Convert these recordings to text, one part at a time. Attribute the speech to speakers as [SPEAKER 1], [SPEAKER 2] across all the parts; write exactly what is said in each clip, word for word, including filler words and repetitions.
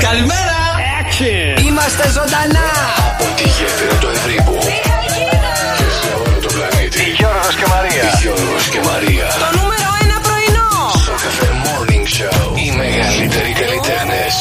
[SPEAKER 1] Καλημέρα!
[SPEAKER 2] Action. Είμαστε ζωντανά
[SPEAKER 3] από τη γέφυρα του Ευρύπου και σε όλο το πλανήτη.
[SPEAKER 4] Γιώργος και Μαρία.
[SPEAKER 3] Γιώργος και Μαρία.
[SPEAKER 5] Το νούμερο ένα πρωινό.
[SPEAKER 3] Στο Cafe Morning Show. Οι μεγαλύτεροι καλλιτέχνες.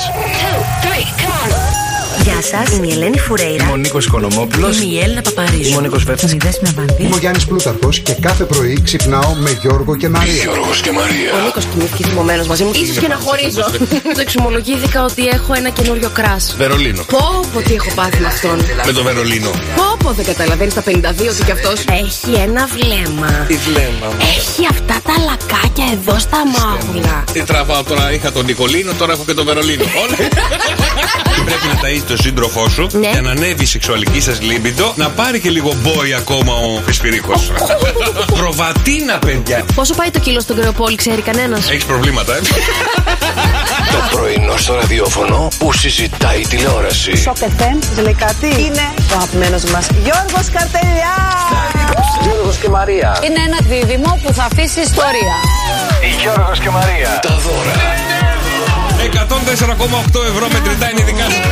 [SPEAKER 6] Γεια σας, είμαι η Ελένη Φουρέιρα.
[SPEAKER 7] Είμαι ο Νίκος Οικονομόπουλος.
[SPEAKER 6] Είμαι η Έλληνα Παπαρίζου.
[SPEAKER 7] Είμαι ο Νίκος Βέφτης.
[SPEAKER 6] Είμαι η Δέσποινα Βανδύ.
[SPEAKER 8] Είμαι ο Γιάννης Πλούταρχος και κάθε πρωί ξυπνάω με Γιώργο και Μαρία.
[SPEAKER 3] Γιώργος και Μαρία.
[SPEAKER 5] Ο Νίκος κοιμήθηκε θυμωμένος μαζί μου. Ίσως και να χωρίζω. Το εξομολογήθηκα ότι έχω ένα καινούριο κράσ.
[SPEAKER 1] Βερολίνο.
[SPEAKER 5] Πω, πω, τι έχω πάθει με αυτόν.
[SPEAKER 1] Με το Βερολίνο.
[SPEAKER 5] Πω, πω, δεν καταλαβαίνει τα πενήντα δύο ότι κι αυτός
[SPEAKER 6] Έχει ένα βλέμμα.
[SPEAKER 7] Τι βλέμμα.
[SPEAKER 6] Έχει αυτά τα λακάκια εδώ στα μάγουλα.
[SPEAKER 1] Τι τραβάω τώρα, είχα τον Νικολίνο, τώρα έχω και τον Βερολίνο. Όλα. Πρέπει να ταΐσεις τον σύντροφό σου
[SPEAKER 6] Ναι.
[SPEAKER 1] για να ανέβει η σεξουαλική σας λίμπιντο, να πάρει και λίγο μπόι ακόμα ο Φυσφυρίκος. Προβατίνα, παιδιά.
[SPEAKER 5] Πόσο πάει το κιλό στον Κρεοπόλη, ξέρει κανένας?
[SPEAKER 1] Έχεις προβλήματα, ε.
[SPEAKER 3] Το πρωινό στο ραδιόφωνο που συζητάει η τηλεόραση.
[SPEAKER 9] Σοκ εφ εμ, σας λέει κάτι? Είναι ο αγαπημένος μας Γιώργος Καρτελιά.
[SPEAKER 4] Γιώργος και Μαρία.
[SPEAKER 9] Είναι ένα δίδυμο που θα αφήσει ιστορία.
[SPEAKER 4] Γιώργος και Μαρία.
[SPEAKER 3] Τα δώρα.
[SPEAKER 1] εκατόν τέσσερα κόμμα οκτώ ευρώ μετρητά είναι δικά σου.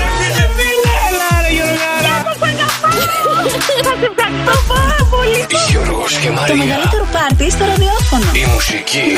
[SPEAKER 3] Γιώργος και
[SPEAKER 6] Το
[SPEAKER 3] Μαρία.
[SPEAKER 6] μεγαλύτερο πάρτι στο ραδιόφωνο.
[SPEAKER 3] Η μουσική.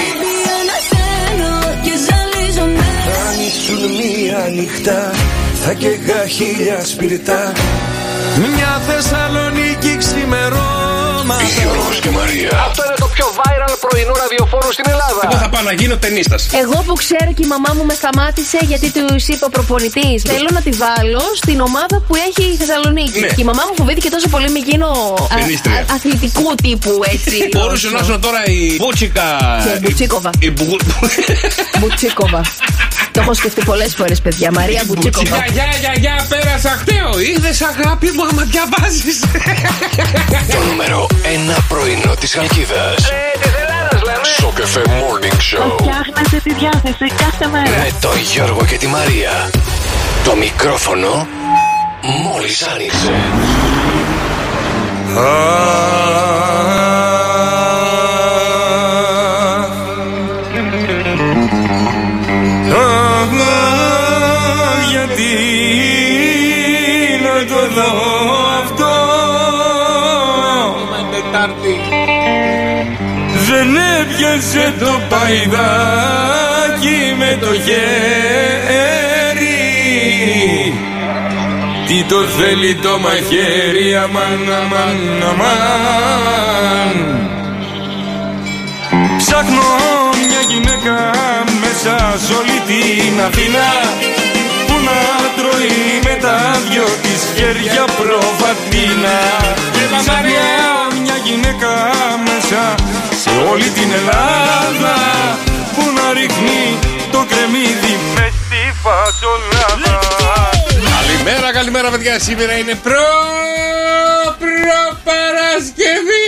[SPEAKER 7] Αν ήσουν μία νυχτά θα καίγα χίλια σπιρτά. Μια Θεσσαλονίκη ξημερώματα.
[SPEAKER 3] Γιώργος και Μαρία.
[SPEAKER 4] Αυτό είναι το πιο viral πρωινό ραδιοφόρο στην Ελλάδα.
[SPEAKER 1] Εγώ θα πάω να γίνω ταινίστας.
[SPEAKER 5] Εγώ που ξέρω και η μαμά μου με σταμάτησε γιατί του είπε ο προπονητής. Θέλω να τη βάλω στην ομάδα που έχει η Θεσσαλονίκη.
[SPEAKER 1] Ναι.
[SPEAKER 5] Και η μαμά μου φοβήθηκε τόσο πολύ με γίνω α,
[SPEAKER 1] Ταινίστρια.
[SPEAKER 5] α, αθλητικού τύπου έτσι.
[SPEAKER 1] Μπορούσε να είσαι τώρα η Μπούτσικα.
[SPEAKER 5] Και Μπουτσίκοβα.
[SPEAKER 1] Η Μπου-
[SPEAKER 5] Μπουτσίκοβα. Το έχω σκεφτεί πολλές φορές, παιδιά. Μαρία Μπουτσίκοβα.
[SPEAKER 1] Γεια, γεια, γεια, γεια, πέρασα χταίο. Είδες, αγάπη μου, άμα διαβάζεις.
[SPEAKER 3] Το νούμερο ένα πρωινό της Χαλκίδας.
[SPEAKER 4] Ε, της Ελλάδας λέμε.
[SPEAKER 3] Στο Cafe Morning Show.
[SPEAKER 9] Φτιάχνετε τη διάθεση κάθε μέρα.
[SPEAKER 3] Με τον Γιώργο και τη Μαρία. Το μικρόφωνο μόλις άνοιξε.
[SPEAKER 7] Γιατί να το δω αυτό. Δεν έπιασε το παϊδάκι με το χέρι. Τι το θέλει το μαχαίρι, αμάν, αμάν, αμάν. Ψάχνω μια γυναίκα μέσα σ' όλη την Αθήνα που να τρώει με τα δυο της χέρια προβατίνα. Ψάχνω μια γυναίκα μέσα σε όλη την Ελλάδα που να ρίχνει το κρεμμύδι μες στη φασολάδα.
[SPEAKER 1] Καλημέρα, καλημέρα, παιδιά. Σήμερα είναι προ. προ Παρασκευή.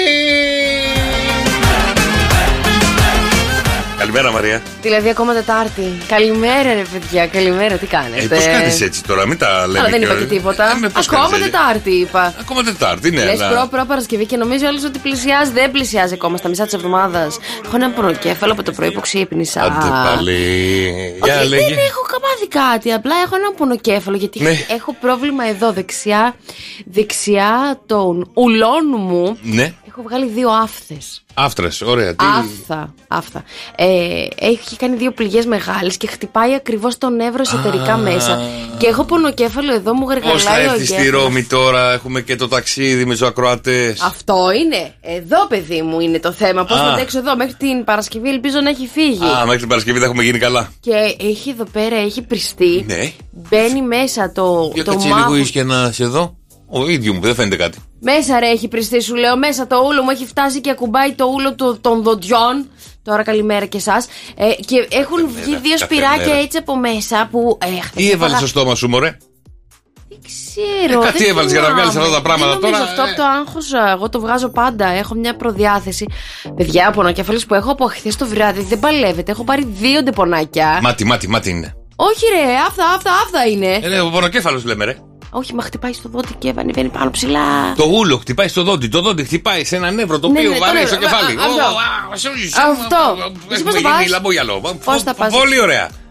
[SPEAKER 1] Καλημέρα, Μαρία.
[SPEAKER 5] Δηλαδή ακόμα Τετάρτη. Καλημέρα, ρε παιδιά. Καλημέρα, τι κάνετε?
[SPEAKER 1] Ε, πώς κάνεις έτσι τώρα, μην τα λέμε.
[SPEAKER 5] Αλλά δεν
[SPEAKER 1] και
[SPEAKER 5] είπα
[SPEAKER 1] ωραία.
[SPEAKER 5] και τίποτα.
[SPEAKER 1] Ε, με πώς
[SPEAKER 5] Ακόμα
[SPEAKER 1] κάνεις έτσι?
[SPEAKER 5] Τετάρτη είπα.
[SPEAKER 1] Ακόμα Τετάρτη, ναι.
[SPEAKER 5] Λες
[SPEAKER 1] αλλά-
[SPEAKER 5] προ, προ Παρασκευή και νομίζει όλος ότι πλησιάζει. Δεν πλησιάζει ακόμα στα μισά της εβδομάδας. Έχω ένα πονοκέφαλο από το πρωί που ξύπνησα.
[SPEAKER 1] Άντε πάλι. Για
[SPEAKER 5] Όχι,
[SPEAKER 1] λέγε.
[SPEAKER 5] δεν έχω καμάδι κάτι. Απλά έχω ένα πονοκέφαλο γιατί
[SPEAKER 1] Ναι.
[SPEAKER 5] έχω πρόβλημα εδώ δεξιά. Δεξιά των ουλών μου.
[SPEAKER 1] Ναι.
[SPEAKER 5] Έχω βγάλει δύο άφθες.
[SPEAKER 1] Άφτρες, ωραία. Τι...
[SPEAKER 5] Άφθα, άφθα. Ε, έχει κάνει δύο πληγές μεγάλες και χτυπάει ακριβώς το νεύρο εσωτερικά μέσα. Και έχω πονοκέφαλο εδώ, μου
[SPEAKER 1] Πώς θα
[SPEAKER 5] γαργαλάει ο
[SPEAKER 1] έρθει στη
[SPEAKER 5] εγκέφαλος.
[SPEAKER 1] Ρώμη τώρα, έχουμε και το ταξίδι με τους ακροατές.
[SPEAKER 5] Αυτό είναι. Εδώ, παιδί μου, είναι το θέμα. Πώς
[SPEAKER 1] Α.
[SPEAKER 5] θα αντέξω εδώ μέχρι την Παρασκευή, ελπίζω να έχει φύγει.
[SPEAKER 1] Α, μέχρι την Παρασκευή θα έχουμε γίνει καλά.
[SPEAKER 5] Και έχει εδώ πέρα, έχει πριστεί.
[SPEAKER 1] Ναι.
[SPEAKER 5] Μπαίνει μέσα το,
[SPEAKER 1] Για
[SPEAKER 5] το
[SPEAKER 1] κάτσε
[SPEAKER 5] μάγο.
[SPEAKER 1] λίγο ίσια να σε δω. Ο ίδιο μου, δεν φαίνεται κάτι.
[SPEAKER 5] Μέσα ρε έχει πριστεί, σου λέω. Μέσα το ούλο μου έχει φτάσει και ακουμπάει το ούλο του, των δοντιών. Τώρα καλημέρα και εσάς. Ε, και έχουν βγει δύο
[SPEAKER 1] κάθε
[SPEAKER 5] σπυράκια
[SPEAKER 1] μέρα.
[SPEAKER 5] έτσι από μέσα που. Ε, χθες
[SPEAKER 1] Τι έβαλες
[SPEAKER 5] έφαγα-
[SPEAKER 1] στο στόμα σου, μωρέ.
[SPEAKER 5] Δεν ξέρω.
[SPEAKER 1] Ε, κάτι
[SPEAKER 5] δεν
[SPEAKER 1] έβαλες για να
[SPEAKER 5] θυμάμαι.
[SPEAKER 1] βγάλεις αυτά τα πράγματα
[SPEAKER 5] δεν νομίζω
[SPEAKER 1] τώρα,
[SPEAKER 5] αυτό
[SPEAKER 1] ε.
[SPEAKER 5] από το άγχος. Εγώ το βγάζω πάντα. Έχω μια προδιάθεση. Παιδιά, πονοκέφαλος που έχω από χθες το βράδυ δεν παλεύεται. Έχω πάρει δύο ντεπονάκια.
[SPEAKER 1] Μάτι, μάτι, μάτι είναι.
[SPEAKER 5] Όχι ρε, αυτά, αυτά, αυτά είναι.
[SPEAKER 1] Ε, ναι, ο πονοκέφαλος λέμε, ρε.
[SPEAKER 5] Όχι, μα χτυπάει στο δόντι και ανεβαίνει πάνω ψηλά.
[SPEAKER 1] Το ούλο χτυπάει στο δόντι. Το δόντι χτυπάει σε ένα νεύρο το
[SPEAKER 5] Ναι,
[SPEAKER 1] οποίο
[SPEAKER 5] ναι, το
[SPEAKER 1] βαράει στο
[SPEAKER 5] νεύρο.
[SPEAKER 1] κεφάλι.
[SPEAKER 5] Α, αυτό.
[SPEAKER 1] Ω, α, α,
[SPEAKER 5] Αυτό. Εσύ πώς θα πας?
[SPEAKER 1] λαμπόγιαλο.
[SPEAKER 5] Πώς θα πας?
[SPEAKER 1] Πολύ ωραία.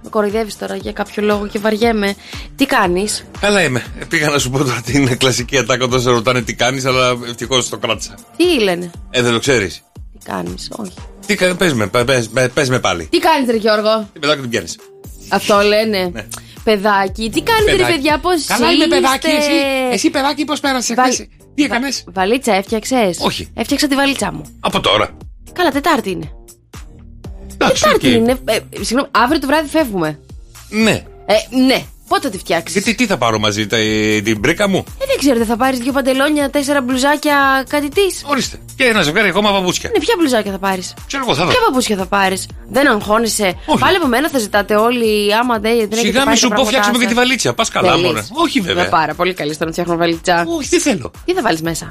[SPEAKER 5] Με κοροϊδεύεις τώρα για κάποιο λόγο και βαριέμαι. Τι κάνεις?
[SPEAKER 1] Καλά είμαι. Πήγα να σου πω τώρα την κλασική ατάκα όταν σε ρωτάνε τι κάνεις, αλλά ευτυχώς το κράτησα.
[SPEAKER 5] Τι λένε?
[SPEAKER 1] Ε, δεν το ξέρεις.
[SPEAKER 5] Τι κάνεις? Όχι.
[SPEAKER 1] Τι κάνεις, πες με, πες, πες με πάλι.
[SPEAKER 5] Τι κάνεις, ρε Γιώργο?
[SPEAKER 1] Τι παιδάκι την πιάνεις.
[SPEAKER 5] Αυτό λένε.
[SPEAKER 1] Ναι.
[SPEAKER 5] Παιδάκι, τι κάνετε, ρε παιδιά, πώς είστε?
[SPEAKER 7] Καλά είμαι, παιδάκι. Εσύ, εσύ παιδάκι, πώς πέρασε
[SPEAKER 5] Βα...
[SPEAKER 7] χθες? Τι έκανες?
[SPEAKER 5] Βα... Βαλίτσα έφτιαξες?
[SPEAKER 1] Όχι.
[SPEAKER 5] Έφτιαξα τη βαλίτσα μου.
[SPEAKER 1] Από τώρα.
[SPEAKER 5] Καλά, Τετάρτη είναι.
[SPEAKER 1] Εντάξει,
[SPEAKER 5] Τετάρτη
[SPEAKER 1] okay.
[SPEAKER 5] είναι. Ε, συγγνώμη, αύριο το βράδυ φεύγουμε.
[SPEAKER 1] Ναι.
[SPEAKER 5] Ε, ναι. Πότε θα τη φτιάξεις?
[SPEAKER 1] Γιατί τι θα πάρω μαζί, τα, την μπρίκα μου?
[SPEAKER 5] Ε, δεν ξέρω, δεν θα πάρεις δύο παντελόνια, τέσσερα μπλουζάκια, κάτι της?
[SPEAKER 1] Ορίστε. Και ένα ζευγάρι ακόμα παπούτσια.
[SPEAKER 5] Ναι, ποια μπλουζάκια θα πάρεις?
[SPEAKER 1] Ξέρω εγώ, θα δω.
[SPEAKER 5] Ποια παπούτσια θα πάρεις? Δεν αγχώνεσαι?
[SPEAKER 1] Όχι.
[SPEAKER 5] Πάλι από μένα θα ζητάτε όλοι, άμα δεν έχετε.
[SPEAKER 1] Σιγά μη σου πω, φτιάξουμε και τη βαλίτσα. Πας καλά, μωρέ. Όχι, βέβαια.
[SPEAKER 5] Είναι πάρα πολύ καλή στο να φτιάχνω βαλίτσα.
[SPEAKER 1] Όχι, τι θέλω.
[SPEAKER 5] Τι θα βάλεις μέσα?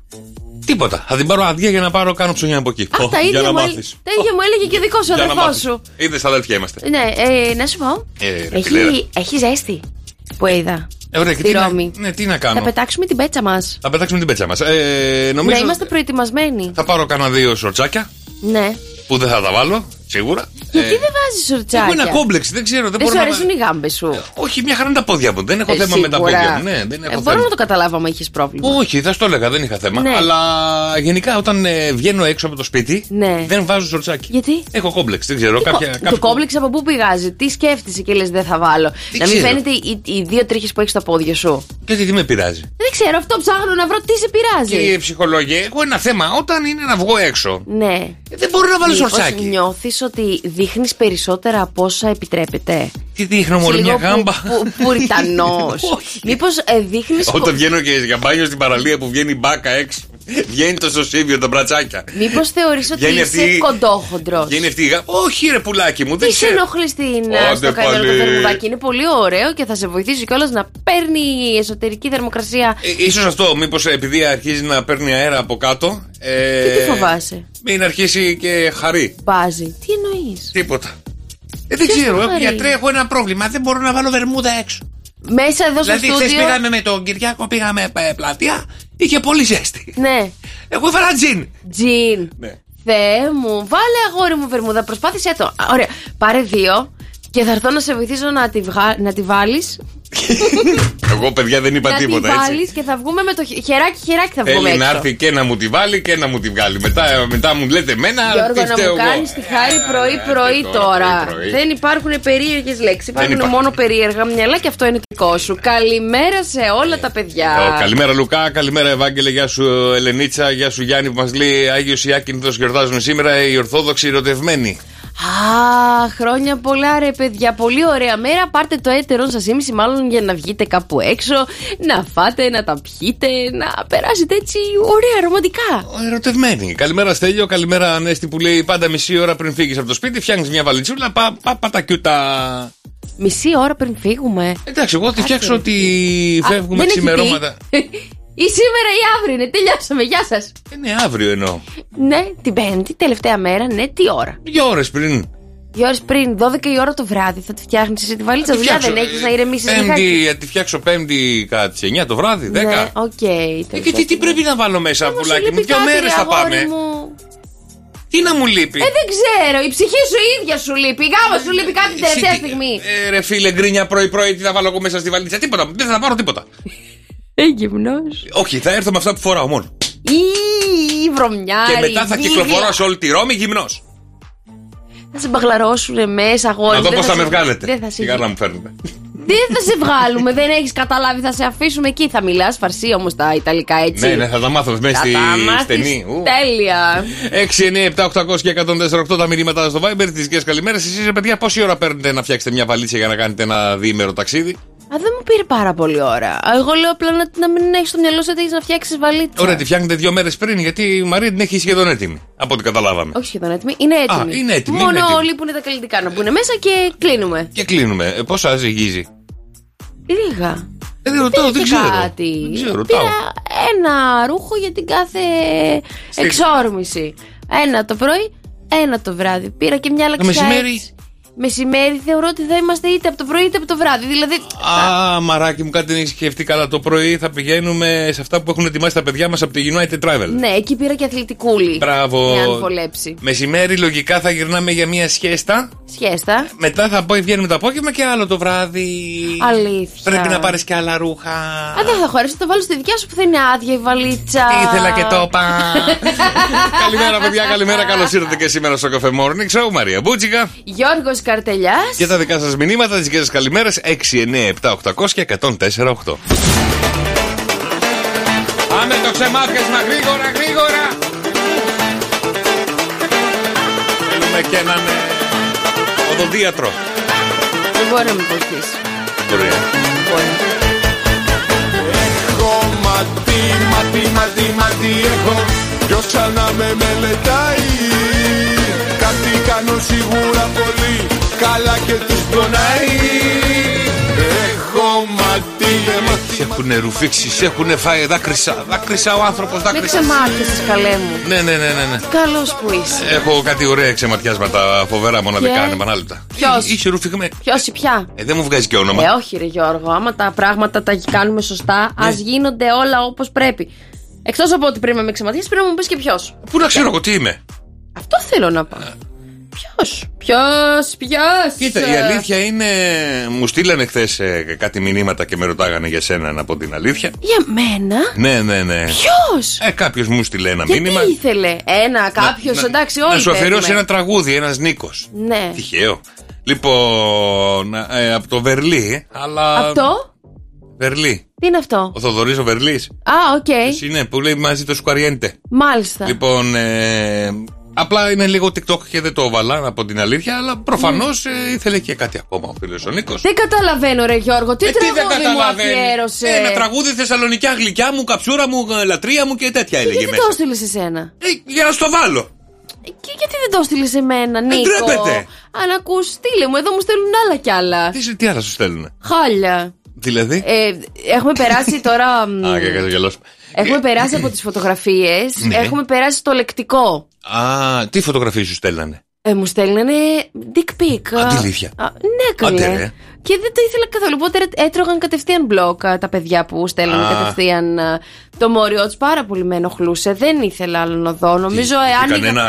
[SPEAKER 1] Τίποτα. Θα την πάρω αδεία για να πάρω κάνω ψωνιά από εκεί.
[SPEAKER 5] Α,
[SPEAKER 1] oh,
[SPEAKER 5] τα
[SPEAKER 1] για
[SPEAKER 5] ίδια
[SPEAKER 1] να
[SPEAKER 5] μου,
[SPEAKER 1] μάθεις.
[SPEAKER 5] τα ίδια μου έλεγε και ο δικός σου αδερφός σου.
[SPEAKER 1] Είδες, αδέλφια είμαστε.
[SPEAKER 5] Ναι, ε, να σου πω.
[SPEAKER 1] Ε, ρε,
[SPEAKER 5] έχει, έχει ζέστη που είδα.
[SPEAKER 1] Ε, ωραία, και
[SPEAKER 5] στη
[SPEAKER 1] τι
[SPEAKER 5] Ρώμη.
[SPEAKER 1] Να, ναι, τι να κάνω.
[SPEAKER 5] Θα πετάξουμε την πέτσα μας.
[SPEAKER 1] Θα πετάξουμε την πέτσα μας. Ε, νομίζω.
[SPEAKER 5] Ναι, είμαστε προετοιμασμένοι.
[SPEAKER 1] Θα πάρω κάνα δύο σορτσάκια.
[SPEAKER 5] Ναι.
[SPEAKER 1] Που δεν θα τα βάλω, σίγουρα.
[SPEAKER 5] Γιατί
[SPEAKER 1] ε,
[SPEAKER 5] δεν βάζεις σορτσάκια?
[SPEAKER 1] Έχω ένα κόμπλεξ, δεν ξέρω. Δεν,
[SPEAKER 5] δεν σου
[SPEAKER 1] να...
[SPEAKER 5] αρέσουν οι γάμπες σου?
[SPEAKER 1] Όχι, μια χαρά είναι τα πόδια μου. Δεν έχω
[SPEAKER 5] ε,
[SPEAKER 1] θέμα
[SPEAKER 5] σίγουρα.
[SPEAKER 1] με τα πόδια μου. Ναι, δεν έχω
[SPEAKER 5] ε,
[SPEAKER 1] θέμα.
[SPEAKER 5] Μπορώ να το καταλάβω άμα είχες πρόβλημα.
[SPEAKER 1] Όχι, θα σου το έλεγα, δεν είχα θέμα.
[SPEAKER 5] Ναι.
[SPEAKER 1] Αλλά γενικά όταν ε, βγαίνω έξω από το σπίτι,
[SPEAKER 5] ναι.
[SPEAKER 1] δεν βάζω σορτσάκι.
[SPEAKER 5] Γιατί?
[SPEAKER 1] Έχω κόμπλεξ, δεν ξέρω. Κάποια,
[SPEAKER 5] Το
[SPEAKER 1] κάποιο...
[SPEAKER 5] κόμπλεξ από πού πηγάζει? Τι σκέφτεσαι και λες δεν θα βάλω?
[SPEAKER 1] Τι
[SPEAKER 5] να μην
[SPEAKER 1] ξέρω.
[SPEAKER 5] φαίνεται οι, οι δύο τρίχες που έχεις στα πόδια σου.
[SPEAKER 1] Και τι, τι με πειράζει?
[SPEAKER 5] Δεν ξέρω, αυτό ψάχνω να βρω τι σε πειράζει.
[SPEAKER 1] Κύριε ψυχολόγε, έχω ένα θέμα. Όταν είναι να βγω έξω,
[SPEAKER 5] ναι.
[SPEAKER 1] δεν μπορώ να βάλω
[SPEAKER 5] Μήπως
[SPEAKER 1] σορτσάκι.
[SPEAKER 5] νιώθεις ότι δείχνεις περισσότερα από όσα επιτρέπεται?
[SPEAKER 1] Τι δείχνω, μωρέ, μια γάμπα.
[SPEAKER 5] Που, που, πουριτανός. Μήπως ε, δείχνεις.
[SPEAKER 1] Όταν βγαίνω και για μπάνιο στην παραλία που βγαίνει η μπάκα έξω, βγαίνει το σωσίβιο, τα μπρατσάκια.
[SPEAKER 5] Μήπως θεωρείς ότι
[SPEAKER 1] Βγαίνει
[SPEAKER 5] είσαι
[SPEAKER 1] αυτή...
[SPEAKER 5] κοντόχοντρος?
[SPEAKER 1] Βγαίνει αυτή η γάμπα. Όχι, ρε πουλάκι μου, δεν
[SPEAKER 5] Τι σε
[SPEAKER 1] ξέρω.
[SPEAKER 5] ενοχλεί στην
[SPEAKER 1] Άντε
[SPEAKER 5] στο καημένο
[SPEAKER 1] πάλι.
[SPEAKER 5] το θερμουδάκι? Είναι πολύ ωραίο και θα σε βοηθήσει κιόλας να παίρνει εσωτερική θερμοκρασία.
[SPEAKER 1] Ε, ίσως αυτό, μήπως επειδή αρχίζει να παίρνει αέρα από κάτω. Ε,
[SPEAKER 5] Και τι φοβάσαι?
[SPEAKER 1] Μην αρχίσει και χαρεί.
[SPEAKER 5] Μπάζει. Τι εννοείς?
[SPEAKER 1] Τίποτα. Ε, δεν
[SPEAKER 5] Ποιος
[SPEAKER 1] ξέρω,
[SPEAKER 5] το
[SPEAKER 1] ε,
[SPEAKER 5] χαρεί?
[SPEAKER 1] γιατρέ, έχω ένα πρόβλημα. Δεν μπορώ να βάλω βερμούδα έξω.
[SPEAKER 5] Μέσα εδώ στο
[SPEAKER 1] Δηλαδή, χθες
[SPEAKER 5] στούντιο.
[SPEAKER 1] πήγαμε με τον Κυριάκο, πήγαμε ε, πλατεία, είχε πολύ ζέστη.
[SPEAKER 5] Ναι.
[SPEAKER 1] Εγώ έβαλα τζιν.
[SPEAKER 5] Τζιν.
[SPEAKER 1] Ναι.
[SPEAKER 5] Θεέ μου, βάλε αγόρι μου βερμούδα, προσπάθησέ το. Α, ωραία, πάρε δύο και θα έρθω να σε βοηθήσω να τη, βγα... να τη βάλεις.
[SPEAKER 1] Εγώ, παιδιά, δεν είπα
[SPEAKER 5] να
[SPEAKER 1] τίποτα
[SPEAKER 5] τη
[SPEAKER 1] έτσι.
[SPEAKER 5] βάλεις και θα βγούμε με το χε- χεράκι, χεράκι θα βγούμε
[SPEAKER 1] Θέλει
[SPEAKER 5] έξω.
[SPEAKER 1] να έρθει και να μου τη βάλει και να μου τη βγάλει. Μετά, μετά μου λέτε εμένα.
[SPEAKER 5] Γιώργο,
[SPEAKER 1] τι
[SPEAKER 5] να
[SPEAKER 1] φταίω
[SPEAKER 5] μου
[SPEAKER 1] εγώ.
[SPEAKER 5] κάνεις τη χάρη
[SPEAKER 1] Ε,
[SPEAKER 5] πρωί-πρωί
[SPEAKER 1] ε,
[SPEAKER 5] τώρα.
[SPEAKER 1] πρωί-πρωί.
[SPEAKER 5] Δεν υπάρχουν περίεργες λέξεις. Υπάρχουν
[SPEAKER 1] υπάρχουν.
[SPEAKER 5] μόνο περίεργα μυαλά και αυτό είναι δικό σου. Καλημέρα σε όλα τα παιδιά.
[SPEAKER 1] Ω, καλημέρα Λουκά, καλημέρα Ευάγγελε, γεια σου Ελενίτσα, γεια σου Γιάννη που μας λέει Άγιος Ιάκυνθος γιορτάζουν σήμερα οι Ορθόδοξοι ερωτευμένοι.
[SPEAKER 5] Α, χρόνια πολλά ρε παιδιά. Πολύ ωραία μέρα. Πάρτε το έτερον σας ήμιση μάλλον για να βγείτε κάπου έξω, να φάτε, να τα πιείτε, να περάσετε έτσι ωραία, ρομαντικά.
[SPEAKER 1] Ερωτευμένοι. Καλημέρα Στέλιο, καλημέρα Ανέστη που λέει πάντα μισή ώρα πριν φύγεις από το σπίτι, φτιάχνεις μια βαλιτσούλα, πα, πα, πα τα κιούτα.
[SPEAKER 5] Μισή ώρα πριν φύγουμε.
[SPEAKER 1] Εντάξει, εγώ θα τη φτιάξω ότι
[SPEAKER 5] Α,
[SPEAKER 1] φεύγουμε
[SPEAKER 5] δεν έχει
[SPEAKER 1] ξημερώματα.
[SPEAKER 5] πει. Ή σήμερα ή αύριο είναι. Τελειώσαμε. Γεια σας.
[SPEAKER 1] Ε, ναι, αύριο εννοώ.
[SPEAKER 5] Ναι, την Πέμπτη, τελευταία μέρα, ναι, τι ώρα?
[SPEAKER 1] Δύο ώρες πριν.
[SPEAKER 5] Δύο ώρες πριν, δώδεκα η ώρα το βράδυ, θα τη φτιάχνεις εσύ τη βαλίτσα.
[SPEAKER 1] Θα τη
[SPEAKER 5] Δουλειά
[SPEAKER 1] φτιάξω,
[SPEAKER 5] δεν έχεις
[SPEAKER 1] ε,
[SPEAKER 5] να ηρεμήσεις
[SPEAKER 1] Πέμπτη,
[SPEAKER 5] λιγάκι?
[SPEAKER 1] θα τη φτιάξω Πέμπτη κατά τις εννιά το βράδυ, δέκα.
[SPEAKER 5] Ναι, οκ. Okay,
[SPEAKER 1] Ε, και τι, τι πρέπει να βάλω μέσα, πουλάκι μου, δύο μέρες θα πάμε.
[SPEAKER 5] Μου.
[SPEAKER 1] Τι να μου λείπει.
[SPEAKER 5] Ε, δεν ξέρω, η ψυχή σου η ίδια σου λείπει. Η γάμα σου λείπει κάτι την τελευταία στιγμή.
[SPEAKER 1] Ε, ρε φίλε, γκρίνια πρωί-πρωί, τι θα βάλω εγώ μέσα στη βαλίτσα. Τίποτα, δεν θα πάρω τίποτα.
[SPEAKER 5] Έγυμνος.
[SPEAKER 1] Όχι, θα έρθω με αυτά που φοράω μόνο.
[SPEAKER 5] Ή βρωμιάρι.
[SPEAKER 1] Και μετά θα
[SPEAKER 5] βίγλια.
[SPEAKER 1] κυκλοφορώ σε όλη τη Ρώμη γυμνός.
[SPEAKER 5] Θα σε μπαγλαρώσουνε μέσα, αγόρι.
[SPEAKER 1] Να δω
[SPEAKER 5] δεν
[SPEAKER 1] πώς θα με
[SPEAKER 5] σε-
[SPEAKER 1] βγάλετε.
[SPEAKER 5] Δεν θα σε
[SPEAKER 1] Σιγά να μου φέρνετε.
[SPEAKER 5] Δεν θα σε βγάλουμε, δεν έχεις καταλάβει. Θα σε αφήσουμε εκεί. Θα μιλάς φαρσί όμως τα Ιταλικά έτσι.
[SPEAKER 1] Ναι, ναι, θα τα μάθω μέσα
[SPEAKER 5] Θα
[SPEAKER 1] στη
[SPEAKER 5] τα μάθεις
[SPEAKER 1] στενή. Ου.
[SPEAKER 5] τέλεια.
[SPEAKER 1] έξι εννιά επτά οκτώ μηδέν μηδέν και εκατόν τέσσερα οκτώ τα μηνύματα στο Viber. Τις γες καλημέρες. Εσείς, ρε παιδιά, πόση ώρα παίρνετε να φτιάξετε μια βαλίτσα για να κάνετε ένα διήμερο ταξίδι?
[SPEAKER 5] Α, δεν μου πήρε πάρα πολύ ώρα. Εγώ λέω απλά να, να μην έχεις στο μυαλό σου ότι έχεις να φτιάξεις βαλίτσα.
[SPEAKER 1] Ωραία, τη φτιάχνετε δύο μέρες πριν, γιατί η Μαρία την έχει σχεδόν έτοιμη. Από ό,τι καταλάβαμε.
[SPEAKER 5] Όχι σχεδόν έτοιμη, είναι έτοιμη.
[SPEAKER 1] Α, είναι έτοιμη,
[SPEAKER 5] Μόνο
[SPEAKER 1] είναι έτοιμη.
[SPEAKER 5] λείπουν τα καλλιτικά να μπουν μέσα και κλείνουμε.
[SPEAKER 1] Και κλείνουμε. Ε, πόσα ζυγίζει?
[SPEAKER 5] Λίγα.
[SPEAKER 1] Ε, δεν ρωτάω, δεν
[SPEAKER 5] Πήρε
[SPEAKER 1] ξέρω.
[SPEAKER 5] κάτι.
[SPEAKER 1] Δεν ξέρω, ρωτάω.
[SPEAKER 5] Πήρα ένα ρούχο για την κάθε εξόρμηση. Ένα το πρωί, ένα το βράδυ. Πήρα και μια
[SPEAKER 1] Το
[SPEAKER 5] λαξιά.
[SPEAKER 1] μεσημέρι.
[SPEAKER 5] έτσι. Μεσημέρι θεωρώ ότι θα είμαστε είτε από το πρωί είτε από το βράδυ. Δηλαδή.
[SPEAKER 1] Α, μαράκι μου, κάτι δεν έχει σκεφτεί καλά. Το πρωί θα πηγαίνουμε σε αυτά που έχουν ετοιμάσει τα παιδιά μας από τη United Travel.
[SPEAKER 5] Ναι, εκεί πήρα και αθλητικούλη.
[SPEAKER 1] Μπράβο.
[SPEAKER 5] Εάν βολέψει.
[SPEAKER 1] Μεσημέρι λογικά θα γυρνάμε για μια σχέστα.
[SPEAKER 5] Σχέστα.
[SPEAKER 1] Μετά θα πω, βγαίνουμε το απόγευμα και άλλο το βράδυ.
[SPEAKER 5] Αλήθεια.
[SPEAKER 1] Πρέπει να πάρεις και άλλα ρούχα.
[SPEAKER 5] Α, δεν θα χωρέσει, το βάλω στη δικιά σου που θα είναι άδεια η βαλίτσα.
[SPEAKER 1] Ήθελα και το είπα. Καλημέρα, παιδιά, καλημέρα. Καλώς ήρθατε και σήμερα στο Cafe Morning Show. Μαρία Μπούτσικα.
[SPEAKER 5] Γιώργος Καρτελιάς.
[SPEAKER 1] Και τα δικά σας μηνύματα, τις δικές σας καλημέρες. έξι εννιά επτά οκτώ μηδέν μηδέν ένα μηδέν τέσσερα οκτώ. Πάμε το ξεμάτιασμα γρήγορα, γρήγορα. Θέλουμε και έναν οδοντίατρο.
[SPEAKER 5] Δεν μπορεί να με βοηθήσει.
[SPEAKER 1] Μπορεί.
[SPEAKER 5] Μπορεί.
[SPEAKER 7] Έχω ματί, ματί, ματί, ματί έχω. Ποιος ξανά με μελετάει. Κάτι κάνω σίγουρα πολύ καλά και τους πονάει. Έχω ματί, ματί.
[SPEAKER 1] Σε έχουνε ρουφήξει, σε έχουνε φάει, δάκρυσα. Δάκρυσα ο άνθρωπος,
[SPEAKER 5] Με
[SPEAKER 1] δάκρυσα.
[SPEAKER 5] ξεμάτιασες, καλέ μου.
[SPEAKER 1] Ναι, ναι, ναι, ναι, ναι.
[SPEAKER 5] Καλός που είσαι.
[SPEAKER 1] Έχω κάτι ωραία ξεματιάσματα, φοβερά, μοναδικά,
[SPEAKER 5] Και?
[SPEAKER 1] ανεπανάληπτα.
[SPEAKER 5] Ποιος?
[SPEAKER 1] Είσαι ρουφηγμένη.
[SPEAKER 5] Ποιος ή ποια.
[SPEAKER 1] Ε, δεν μου βγάζει και όνομα.
[SPEAKER 5] Ε, όχι, ρε Γιώργο. Άμα τα πράγματα τα κάνουμε σωστά,
[SPEAKER 1] Ναι.
[SPEAKER 5] ας γίνονται όλα όπως πρέπει. Εκτός από ότι πρέπει να με ξεματιάσεις, πρέπει να μου πεις και ποιος.
[SPEAKER 1] Πού να ξέρω εγώ τι είμαι.
[SPEAKER 5] Αυτό θέλω να πω. Ποιος, ποιος, ποιος.
[SPEAKER 1] Κοίτα, η αλήθεια είναι. Μου στείλανε χθες ε, κάτι μηνύματα και με ρωτάγανε για σένα, να πω την αλήθεια.
[SPEAKER 5] Για μένα.
[SPEAKER 1] Ναι, ναι, ναι.
[SPEAKER 5] Ποιος.
[SPEAKER 1] Ε, κάποιος μου στείλε ένα
[SPEAKER 5] Γιατί
[SPEAKER 1] μήνυμα.
[SPEAKER 5] ήθελε. Ένα, κάποιος,
[SPEAKER 1] Να-
[SPEAKER 5] εντάξει,
[SPEAKER 1] να,
[SPEAKER 5] όλοι
[SPEAKER 1] να σου αφιερώσει
[SPEAKER 5] παίρνουμε.
[SPEAKER 1] ένα τραγούδι, ένας Νίκος.
[SPEAKER 5] Ναι.
[SPEAKER 1] Τυχαίο. Λοιπόν, ε, από το Βερλί, αλλά.
[SPEAKER 5] Αυτό.
[SPEAKER 1] Βερλί.
[SPEAKER 5] Τι είναι αυτό.
[SPEAKER 1] Ο Θοδωρής ο Βερλής.
[SPEAKER 5] Α, οκ.
[SPEAKER 1] Εσύ είναι που λέει μαζί το Σκουαριέντε.
[SPEAKER 5] Μάλιστα.
[SPEAKER 1] Λοιπόν, ε, απλά είναι λίγο TikTok και δεν το έβαλα, να πω την αλήθεια, αλλά προφανώς ε, ήθελε και κάτι ακόμα ο φίλος ο Νίκος.
[SPEAKER 5] Δεν καταλαβαίνω, ρε Γιώργο, τι
[SPEAKER 1] Ε, τι δεν
[SPEAKER 5] τραγούδι μου
[SPEAKER 1] καταλαβαίνει.
[SPEAKER 5] αφιέρωσε.
[SPEAKER 1] Ένα τραγούδι Θεσσαλονικιά, γλυκιά μου, καψούρα μου, ε, λατρεία μου και τέτοια έλεγε
[SPEAKER 5] Γιατί
[SPEAKER 1] μέσα.
[SPEAKER 5] το έστειλε σε σένα.
[SPEAKER 1] Ε, για να στο βάλω.
[SPEAKER 5] Ε, Και γιατί δεν το έστειλε σε μένα, Νίκο.
[SPEAKER 1] ντρέπεται.
[SPEAKER 5] Αν ακούς, στείλε μου, εδώ μου στέλνουν άλλα κι άλλα.
[SPEAKER 1] Τι, τι άλλα σου στέλνουνε.
[SPEAKER 5] Χάλια.
[SPEAKER 1] Δηλαδή.
[SPEAKER 5] Ε, έχουμε περάσει τώρα. μ,
[SPEAKER 1] Α, και κάτι γελός.
[SPEAKER 5] Έχουμε περάσει από τις φωτογραφίες.
[SPEAKER 1] Ναι.
[SPEAKER 5] Έχουμε περάσει στο λεκτικό.
[SPEAKER 1] Α, τι φωτογραφίες σου στέλνανε.
[SPEAKER 5] Ε, μου στέλνανε dick pic.
[SPEAKER 1] Αντιλήφια.
[SPEAKER 5] Α, ναι, καλέ.
[SPEAKER 1] Άντε, ρε.
[SPEAKER 5] Και δεν το ήθελα καθόλου. Οπότε έτρωγαν κατευθείαν μπλοκ α, τα παιδιά που στέλνανε
[SPEAKER 1] Α.
[SPEAKER 5] κατευθείαν α, το μόριό του. Πάρα πολύ με ενοχλούσε. Δεν ήθελα άλλο να δω. Νομίζω εάν. είδα-
[SPEAKER 1] Κανένα.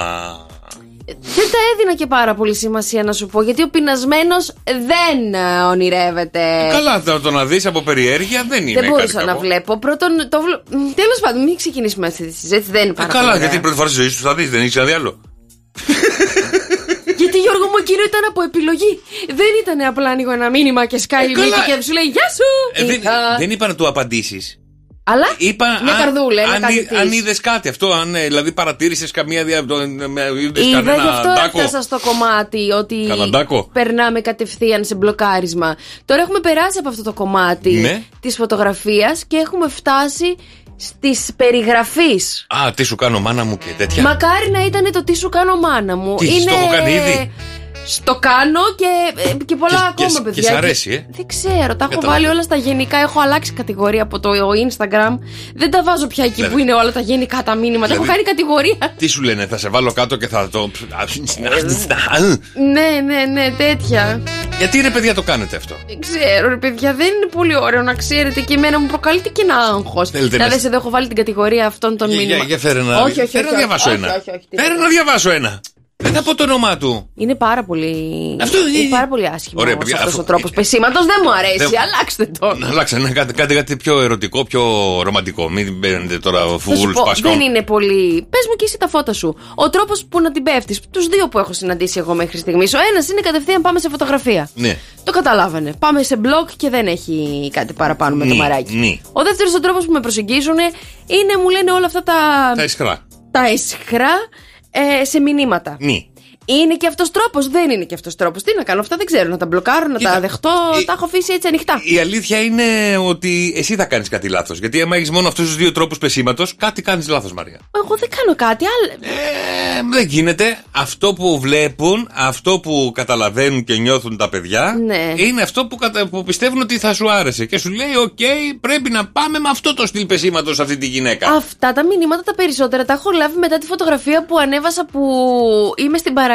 [SPEAKER 5] Δεν τα έδινα και πάρα πολύ σημασία να σου πω. Γιατί ο πεινασμένος δεν α, ονειρεύεται.
[SPEAKER 1] Καλά, το, το να δεις από περιέργεια δεν είναι.
[SPEAKER 5] Δεν μπορούσα
[SPEAKER 1] κάτι
[SPEAKER 5] να
[SPEAKER 1] κακό.
[SPEAKER 5] βλέπω. Πρώτον, το βλ... Τέλος πάντων, μην ξεκινήσουμε αυτή τη συζήτηση. Δεν είναι
[SPEAKER 1] Ε,
[SPEAKER 5] πάρα
[SPEAKER 1] καλά,
[SPEAKER 5] πολύ
[SPEAKER 1] γιατί
[SPEAKER 5] ωραία.
[SPEAKER 1] πρώτη φορά στη ζωή σου θα δεις, δεν έχεις ξαναδεί άλλο.
[SPEAKER 5] Γιατί Γιώργο μου, εκείνο ήταν από επιλογή. Δεν ήταν απλά ανοίγω ένα μήνυμα και σκάει η
[SPEAKER 1] καλά.
[SPEAKER 5] μύτη και σου λέει Γεια σου!
[SPEAKER 1] Ε, δεν,
[SPEAKER 5] Είχα-
[SPEAKER 1] δεν είπα να του απαντήσεις.
[SPEAKER 5] Αλλά
[SPEAKER 1] Είπα,
[SPEAKER 5] μια
[SPEAKER 1] αν-
[SPEAKER 5] καρδούλα, ένα
[SPEAKER 1] αν,
[SPEAKER 5] κάτι
[SPEAKER 1] εί-
[SPEAKER 5] της.
[SPEAKER 1] αν είδες κάτι αυτό, αν ε, δηλαδή παρατήρησες καμία δια. το- με- είδες
[SPEAKER 5] Είδα, γι'
[SPEAKER 1] κανένα
[SPEAKER 5] αυτό
[SPEAKER 1] ντάκο.
[SPEAKER 5] έφτασα στο κομμάτι ότι
[SPEAKER 1] Καλαντάκο.
[SPEAKER 5] περνάμε κατευθείαν σε μπλοκάρισμα. Τώρα έχουμε περάσει από αυτό το κομμάτι
[SPEAKER 1] Ναι.
[SPEAKER 5] της φωτογραφίας και έχουμε φτάσει στις περιγραφής.
[SPEAKER 1] Α, τι σου κάνω, μάνα μου και τέτοια.
[SPEAKER 5] Μακάρι να ήταν το τι σου κάνω μάνα μου.
[SPEAKER 1] Τι, στο έχω κάνει ήδη?
[SPEAKER 5] Στο κάνω και, ε, και πολλά
[SPEAKER 1] Και-
[SPEAKER 5] ακόμα,
[SPEAKER 1] και-
[SPEAKER 5] παιδιά.
[SPEAKER 1] και σ' αρέσει, ε?
[SPEAKER 5] Δεν ξέρω, τα έχω
[SPEAKER 1] Καταλαβαίνω.
[SPEAKER 5] βάλει όλα στα γενικά. Έχω αλλάξει κατηγορία από το Instagram. Δεν τα βάζω πια εκεί
[SPEAKER 1] Δηλαδή-
[SPEAKER 5] που είναι όλα τα γενικά τα μήνυματα.
[SPEAKER 1] Δηλαδή-
[SPEAKER 5] Έχω κάνει κατηγορία.
[SPEAKER 1] Τι σου λένε, θα σε βάλω κάτω και θα το.
[SPEAKER 5] Ναι, ναι, ναι, τέτοια.
[SPEAKER 1] Γιατί ρε παιδιά το κάνετε αυτό.
[SPEAKER 5] Δεν ξέρω, ρε παιδιά, δεν είναι πολύ ωραίο να ξέρετε και εμένα μου προκαλείται και ένα άγχος.
[SPEAKER 1] Θέλετε
[SPEAKER 5] Να
[SPEAKER 1] να-
[SPEAKER 5] δες, εδώ έχω βάλει την κατηγορία αυτών των
[SPEAKER 1] Για,
[SPEAKER 5] μήνυμα.
[SPEAKER 1] για, για φέρε να,
[SPEAKER 5] Όχι, όχι,
[SPEAKER 1] φέρε
[SPEAKER 5] όχι,
[SPEAKER 1] να διαβάσω
[SPEAKER 5] όχι,
[SPEAKER 1] ένα.
[SPEAKER 5] όχι, όχι, όχι,
[SPEAKER 1] Φέρε να διαβάσω ένα. Δεν θα πω το όνομά του.
[SPEAKER 5] Είναι πάρα πολύ.
[SPEAKER 1] Αυτό είναι-
[SPEAKER 5] είναι πάρα πολύ άσχημο
[SPEAKER 1] Ωραία,
[SPEAKER 5] όμως
[SPEAKER 1] παιδιά,
[SPEAKER 5] αυτός
[SPEAKER 1] αφού-
[SPEAKER 5] ο τρόπος πεσήματος. Δεν μου αρέσει.
[SPEAKER 1] Δεν-
[SPEAKER 5] Αλλάξτε το.
[SPEAKER 1] Να αλλάξτε, ναι, κάντε, κάντε κάτι πιο ερωτικό, πιο ρομαντικό. Μην μπαίνετε τώρα
[SPEAKER 5] Θα σου
[SPEAKER 1] φούγουλους
[SPEAKER 5] πω,
[SPEAKER 1] πασκών.
[SPEAKER 5] δεν είναι πολύ. Πες μου και εσύ τα φώτα σου. Ο τρόπος που να την πέφτεις. Τους δύο που έχω συναντήσει εγώ μέχρι στιγμής. Ο ένας είναι κατευθείαν πάμε σε φωτογραφία.
[SPEAKER 1] Ναι.
[SPEAKER 5] Το καταλάβανε. Πάμε σε blog και δεν έχει κάτι παραπάνω με το
[SPEAKER 1] Νι,
[SPEAKER 5] μαράκι.
[SPEAKER 1] νι.
[SPEAKER 5] Ο δεύτερος ο τρόπος που με προσεγγίζουν είναι μου λένε όλα αυτά τα.
[SPEAKER 1] Τα ισχρά.
[SPEAKER 5] τα αισχρά ε, σε μηνύματα.
[SPEAKER 1] Νι.
[SPEAKER 5] Είναι και αυτός τρόπος, δεν είναι και αυτός τρόπος. Τι να κάνω, αυτά δεν ξέρω. Να τα μπλοκάρω, να
[SPEAKER 1] Κοίτα,
[SPEAKER 5] τα δεχτώ.
[SPEAKER 1] ε,
[SPEAKER 5] Τα έχω αφήσει έτσι ανοιχτά.
[SPEAKER 1] Η αλήθεια είναι ότι εσύ θα κάνεις κάτι λάθος. Γιατί άμα έχεις μόνο αυτούς τους δύο τρόπους πεσήματος, κάτι κάνεις λάθος, Μαρία.
[SPEAKER 5] Εγώ δεν κάνω κάτι άλλο.
[SPEAKER 1] Ε, δεν γίνεται. Αυτό που βλέπουν, αυτό που καταλαβαίνουν και νιώθουν τα παιδιά,
[SPEAKER 5] Ναι.
[SPEAKER 1] είναι αυτό που, κατα... που πιστεύουν ότι θα σου άρεσε. Και σου λέει, οκ, πρέπει να πάμε με αυτό το στυλ πεσήματος σε αυτή τη γυναίκα.
[SPEAKER 5] Αυτά τα μηνύματα τα περισσότερα τα έχω λάβει μετά τη φωτογραφία που ανέβασα που είμαι στην παραλία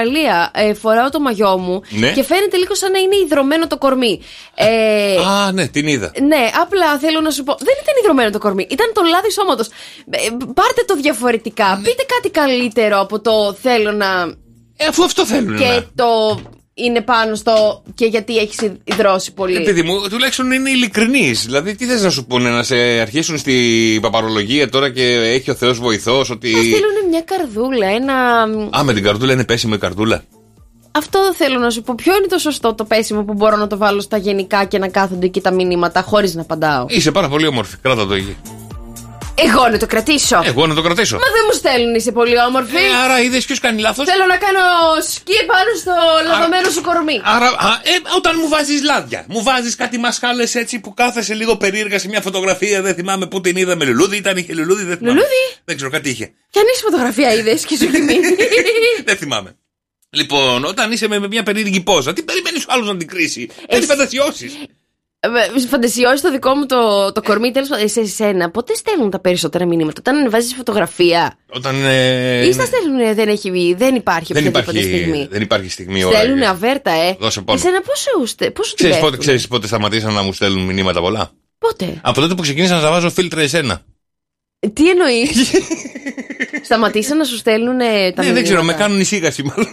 [SPEAKER 5] παραλία ε, φοράω το μαγιό μου,
[SPEAKER 1] ναι. Και
[SPEAKER 5] φαίνεται λίγο σαν να είναι ιδρωμένο το κορμί. Ε,
[SPEAKER 1] Α, ναι, την είδα.
[SPEAKER 5] Ναι, απλά θέλω να σου πω. Δεν ήταν ιδρωμένο το κορμί, ήταν το λάδι σώματος. Ε, πάρτε το διαφορετικά. Ναι. Πείτε κάτι καλύτερο από το θέλω να.
[SPEAKER 1] Ε, αφού αυτό θέλουν.
[SPEAKER 5] Και
[SPEAKER 1] ναι.
[SPEAKER 5] το. Είναι πάνω στο και γιατί έχεις ιδρώσει πολύ.
[SPEAKER 1] Επειδή μου, τουλάχιστον είναι ειλικρινής. Δηλαδή, τι θες να σου πούνε, να σε αρχίσουν στην παπαρολογία τώρα και έχει ο Θεός βοηθός ότι.
[SPEAKER 5] Να στείλουν μια καρδούλα, ένα.
[SPEAKER 1] Α, με την καρδούλα είναι πέσιμο η καρδούλα.
[SPEAKER 5] Αυτό θέλω να σου πω. Ποιο είναι το σωστό το πέσιμο που μπορώ να το βάλω στα γενικά και να κάθονται εκεί τα μηνύματα χωρίς να απαντάω.
[SPEAKER 1] Είσαι πάρα πολύ όμορφη. Κράτα το εκεί.
[SPEAKER 5] Εγώ να το κρατήσω.
[SPEAKER 1] Εγώ να το κρατήσω.
[SPEAKER 5] Μα δεν μου στέλνουν, είσαι πολύ όμορφη.
[SPEAKER 1] Ε, άρα είδες ποιος κάνει λάθος.
[SPEAKER 5] Θέλω να κάνω σκι πάνω στο λαδωμένο σου κορμί.
[SPEAKER 1] Άρα, α, ε, όταν μου βάζεις λάδια, μου βάζεις κάτι μασχάλες έτσι που κάθεσαι λίγο περίεργα σε μια φωτογραφία. Δεν θυμάμαι πού την είδα με λουλούδι. Ήταν είχε λουλούδι, δεν θυμάμαι.
[SPEAKER 5] Λουλούδι.
[SPEAKER 1] Δεν ξέρω, κάτι είχε.
[SPEAKER 5] Κι αν είσαι φωτογραφία είδες και σου έχει μείνει.
[SPEAKER 1] Δεν θυμάμαι. Λοιπόν, όταν είσαι με, με μια περίεργη πόζα, τι περιμένεις ο άλλος να την κρίσει. Δεν τη φαντασιώσεις.
[SPEAKER 5] Φαντασιώσει το δικό μου το, το κορμί, τέλος πάντων. Σε εσένα, πότε στέλνουν τα περισσότερα μηνύματα? Όταν ανεβάζεις φωτογραφία.
[SPEAKER 1] Όταν. Ε,
[SPEAKER 5] ή στα στέλνουν, δεν, έχει, δεν υπάρχει
[SPEAKER 1] δεν
[SPEAKER 5] οποιαδήποτε
[SPEAKER 1] υπάρχει,
[SPEAKER 5] στιγμή.
[SPEAKER 1] Δεν υπάρχει στιγμή ώρα.
[SPEAKER 5] Στέλνουν αβέρτα, ε.
[SPEAKER 1] Δώσε πόνο.
[SPEAKER 5] Εσένα πόσο, πόσο
[SPEAKER 1] ξέρεις, πότε, ξέρεις πότε σταματήσαν να μου στέλνουν μηνύματα πολλά?
[SPEAKER 5] Πότε?
[SPEAKER 1] Από τότε που ξεκίνησα να τα βάζω φίλτρα εσένα.
[SPEAKER 5] Τι εννοείς? Σταματήσαν να σου στέλνουν τα μηνύματα?
[SPEAKER 1] Ναι, δεν ξέρω, με κάνουν εισήγαση μάλλον.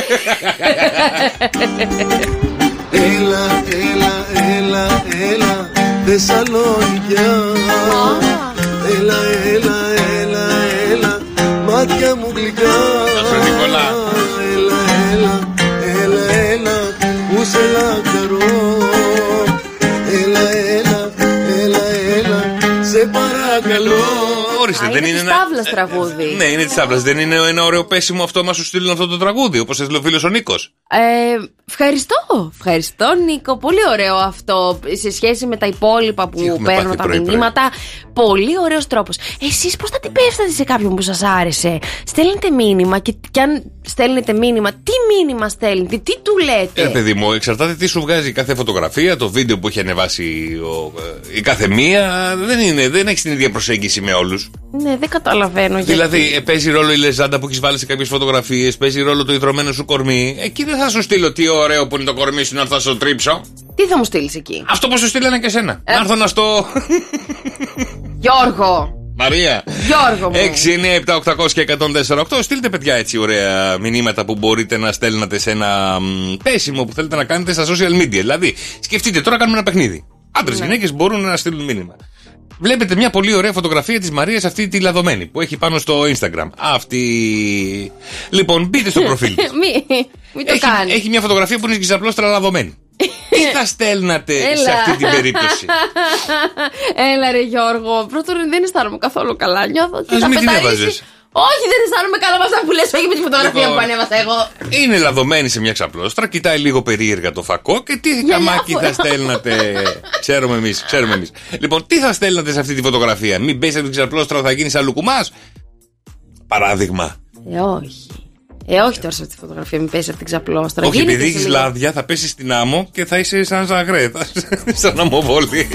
[SPEAKER 10] Έλα, έλα, έλα, έλα, Θεσσαλονικιά. Έλα, έλα, έλα, έλα, μάτια μου γλυκά. Έλα, έλα, έλα, έλα, που σε λαχταρώ. Έλα, έλα, έλα, έλα, σε παρακαλώ.
[SPEAKER 1] Ορίστε,
[SPEAKER 5] Α,
[SPEAKER 1] δεν
[SPEAKER 5] είναι
[SPEAKER 1] είναι
[SPEAKER 5] της
[SPEAKER 1] ένα.
[SPEAKER 5] τάβλας τραγούδι.
[SPEAKER 1] Ναι, είναι της τάβλας. Δεν είναι ένα ωραίο πέσιμο αυτό μα σου στείλουν αυτό το τραγούδι, όπως έστειλε ο φίλος ο Νίκος.
[SPEAKER 5] Ε, ευχαριστώ. Ευχαριστώ, Νίκο. Πολύ ωραίο αυτό σε σχέση με τα υπόλοιπα που παίρνω τα μηνύματα. Πολύ ωραίος τρόπος. Εσείς πώς θα την πέφτατε σε κάποιον που σας άρεσε? Στέλνετε μήνυμα και, και αν στέλνετε μήνυμα, τι μήνυμα στέλνετε, τι του λέτε?
[SPEAKER 1] Ε, παιδί μου, εξαρτάται τι σου βγάζει κάθε φωτογραφία, το βίντεο που έχει ανεβάσει ο, η κάθε μία. Δεν είναι, δεν έχει την ίδια προσέγγιση με όλους.
[SPEAKER 5] Ναι, δεν καταλαβαίνω γιατί.
[SPEAKER 1] Δηλαδή, παίζει ρόλο η λεζάντα που έχει βάλει σε κάποιες φωτογραφίες, παίζει ρόλο το ιδρωμένο σου κορμί. Εκεί δεν θα σου στείλω τι ωραίο που είναι το κορμί σου, να έρθω να σου τρίψω.
[SPEAKER 5] Τι θα μου στείλεις εκεί?
[SPEAKER 1] Αυτό που σου στείλανε και εσένα.
[SPEAKER 5] Ε.
[SPEAKER 1] Να έρθω να στο.
[SPEAKER 5] Γιώργο.
[SPEAKER 1] Μαρία.
[SPEAKER 5] Γιώργο μου.
[SPEAKER 1] έξι εννιά επτά οκτακόσια και εκατόν τέσσερα οκτώ. Στείλτε, παιδιά, έτσι ωραία μηνύματα που μπορείτε να στέλνετε σε ένα μ, πέσιμο που θέλετε να κάνετε στα social media. Δηλαδή, σκεφτείτε, τώρα κάνουμε ένα παιχνίδι. Άντρες, ναι. Γυναίκες μπορούν να στείλουν μήνυμα. Βλέπετε μια πολύ ωραία φωτογραφία της Μαρίας, αυτή τη λαδωμένη που έχει πάνω στο Instagram. Αυτή. Λοιπόν, μπείτε στο προφίλ της.
[SPEAKER 5] Μη, μη το
[SPEAKER 1] έχει,
[SPEAKER 5] κάνει.
[SPEAKER 1] έχει μια φωτογραφία που είναι ξαπλώστρα λαδωμένη. Τι θα στέλνατε σε αυτή την περίπτωση?
[SPEAKER 5] Έλα ρε Γιώργο, πρώτον δεν αισθάνομαι καθόλου καλά. Νιώθω ότι
[SPEAKER 1] Ας
[SPEAKER 5] θα
[SPEAKER 1] μην την
[SPEAKER 5] πεταρίσει.
[SPEAKER 1] έβαζες.
[SPEAKER 5] Όχι, δεν αισθάνομαι καλά με αυτά που λες, όχι με τη φωτογραφία
[SPEAKER 1] Λοιπόν,
[SPEAKER 5] που ανέβασα εγώ.
[SPEAKER 1] είναι λαδωμένη σε μια ξαπλώστρα, κοιτάει λίγο περίεργα το φακό και τι καμάκι θα στέλνατε. Ξέρουμε εμείς, ξέρουμε εμείς. Λοιπόν, τι θα στέλνατε σε αυτή τη φωτογραφία? Μην πέσει από την ξαπλώστρα, θα γίνει σαν λουκουμάς. Παράδειγμα.
[SPEAKER 5] Ε, όχι. Ε, όχι τώρα σε αυτή τη φωτογραφία, μην πέσει από την ξαπλώστρα.
[SPEAKER 1] Όχι,
[SPEAKER 5] Γίνεται
[SPEAKER 1] επειδή
[SPEAKER 5] σε
[SPEAKER 1] έχεις
[SPEAKER 5] λίγο.
[SPEAKER 1] λάδια, θα πέσει στην άμμο και θα είσαι σαν ζαγρέ. Σαν αμοβόλη.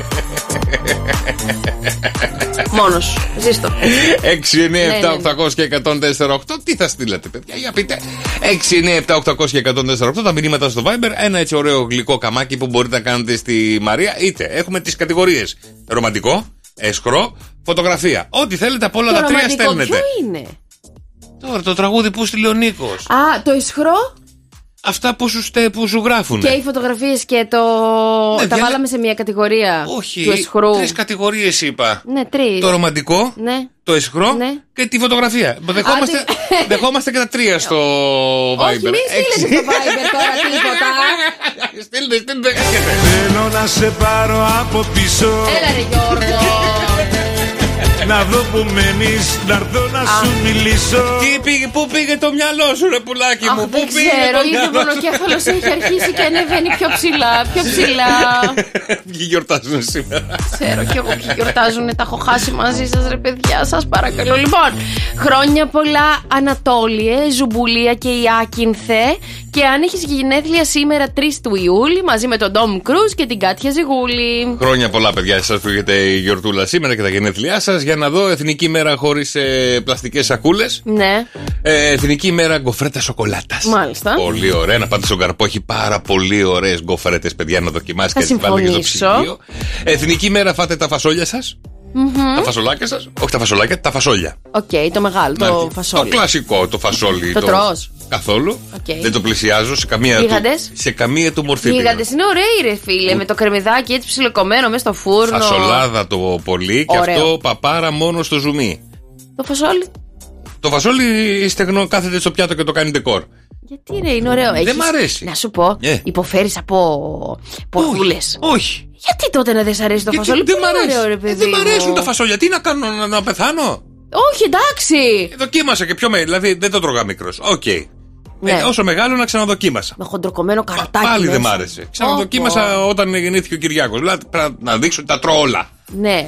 [SPEAKER 5] Μόνος. Ζήστο.
[SPEAKER 1] έξι εννιά επτά οκτακόσια και εκατόν τέσσερα οκτώ. Τι θα στείλετε, παιδιά, για πείτε. έξι εννιά επτά οκτακόσια και εκατόν τέσσερα οκτώ. Τα μηνύματα στο Viber. Ένα έτσι ωραίο γλυκό καμάκι που μπορείτε να κάνετε στη Μαρία. Είτε έχουμε τις κατηγορίες ρομαντικό, έσχρο, φωτογραφία. Ό,τι θέλετε από όλα
[SPEAKER 5] Το
[SPEAKER 1] τα τρία
[SPEAKER 5] ρομαντικό
[SPEAKER 1] στέλνετε.
[SPEAKER 5] ποιο είναι?
[SPEAKER 1] Τώρα το τραγούδι που στείλε ο Νίκος.
[SPEAKER 5] Α, το ισχρό.
[SPEAKER 1] Αυτά που σου, στε, που σου γράφουνε.
[SPEAKER 5] Και οι φωτογραφίες και το.
[SPEAKER 1] Ναι,
[SPEAKER 5] τα
[SPEAKER 1] διάλε...
[SPEAKER 5] βάλαμε σε μια κατηγορία.
[SPEAKER 1] Όχι,
[SPEAKER 5] του ισχρού.
[SPEAKER 1] τρεις κατηγορίες είπα.
[SPEAKER 5] Ναι, τρεις.
[SPEAKER 1] Το ρομαντικό,
[SPEAKER 5] ναι.
[SPEAKER 1] το ισχρό ναι. και τη φωτογραφία. Δεχόμαστε,
[SPEAKER 5] Άντε...
[SPEAKER 1] δεχόμαστε και τα τρία στο Viber.
[SPEAKER 5] Όχι, μην στείλετε στο Viber τώρα τίποτα.
[SPEAKER 1] Στείλτε, στείλτε.
[SPEAKER 7] Θέλω να σε πάρω από πίσω.
[SPEAKER 5] Έλα ρε Γιώργο.
[SPEAKER 7] Να δω που μένεις, να έρθω να σου μιλήσω.
[SPEAKER 1] Τι πήγε, πού πήγε το μυαλό σου ρε πουλάκι μου?
[SPEAKER 5] Αχ,
[SPEAKER 1] πού
[SPEAKER 5] δεν
[SPEAKER 1] πήγε
[SPEAKER 5] ξέρω,
[SPEAKER 1] το
[SPEAKER 5] ήδη ο
[SPEAKER 1] μυαλό σου?
[SPEAKER 5] μονοκέφαλος έχει αρχίσει και ανεβαίνει πιο ψηλά, πιο ψηλά.
[SPEAKER 1] Ποιοι γιορτάζουν σήμερα?
[SPEAKER 5] Ξέρω κι εγώ ποιοι γιορτάζουν, τα έχω χάσει μαζί σας ρε παιδιά, σας παρακαλώ. Λοιπόν, χρόνια πολλά Ανατόλιε, Ζουμπουλία και η Άκυνθε Και αν έχεις γενέθλια σήμερα τρεις του Ιούλη, μαζί με τον Ντόμ Κρούζ και την Κάτια Ζιγούλη.
[SPEAKER 1] Χρόνια πολλά, παιδιά, εσάς που έχετε η γιορτούλα σήμερα και τα γενέθλιά σας. Για να δω, Εθνική ημέρα χωρίς ε, πλαστικές σακούλες.
[SPEAKER 5] Ναι.
[SPEAKER 1] Ε, Εθνική ημέρα γκοφρέτα σοκολάτας.
[SPEAKER 5] Μάλιστα.
[SPEAKER 1] Πολύ ωραία. Να πάτε στον Καρπό, έχει πάρα πολύ ωραίες γκοφρέτες, παιδιά, να δοκιμάσετε.
[SPEAKER 5] Θα συμφωνήσω.
[SPEAKER 1] Εθνική ημέρα φάτε τα φασόλια σας.
[SPEAKER 5] Mm-hmm.
[SPEAKER 1] Τα φασολάκια σας. Όχι τα φασολάκια, τα φασόλια.
[SPEAKER 5] Οκ, okay, το μεγάλο, το
[SPEAKER 1] να,
[SPEAKER 5] φασόλι.
[SPEAKER 1] Το κλασικό, το φασόλι.
[SPEAKER 5] Το, το... τρως.
[SPEAKER 1] Καθόλου.
[SPEAKER 5] Okay.
[SPEAKER 1] Δεν το πλησιάζω σε καμία, του, σε καμία του μορφή.
[SPEAKER 5] Γίγαντες είναι ωραίοι, ρε φίλε, με το κρεμμυδάκι έτσι ψιλοκομμένο μέσα στο φούρνο.
[SPEAKER 1] Φασολάδα το πολύ. Ωραίο. Και αυτό παπάρα μόνο στο ζουμί.
[SPEAKER 5] Το φασόλι.
[SPEAKER 1] Το φασόλι στεγνό κάθεται στο πιάτο και το κάνει ντεκόρ.
[SPEAKER 5] Γιατί ρε, είναι ωραίο.
[SPEAKER 1] Δεν
[SPEAKER 5] Έχεις...
[SPEAKER 1] μ' αρέσει.
[SPEAKER 5] Να σου πω, yeah. υποφέρεις από πορτούλες.
[SPEAKER 1] Όχι. Όχι.
[SPEAKER 5] Γιατί τότε να δεν σ' αρέσει το
[SPEAKER 1] γιατί
[SPEAKER 5] φασόλι?
[SPEAKER 1] Δεν μ' αρέσει.
[SPEAKER 5] Ωραίο, ρε, παιδί
[SPEAKER 1] δεν μ' αρέσουν
[SPEAKER 5] μου.
[SPEAKER 1] τα φασόλια. Τι να κάνω, να, να πεθάνω?
[SPEAKER 5] Όχι, εντάξει.
[SPEAKER 1] Ε, δοκίμασα και πιο με. Δηλαδή δεν το τρώγα μικρός. Οκ. Okay. Ναι. Ε, όσο μεγάλο να ξαναδοκίμασα.
[SPEAKER 5] Με χοντροκομμένο καρατάκι.
[SPEAKER 1] Πάλι δεν μ' άρεσε. Ξαναδοκίμασα oh, oh. όταν γεννήθηκε ο Κυριάκος. Δηλαδή πρέπει να δείξω ότι τα τρώω όλα.
[SPEAKER 5] Ναι.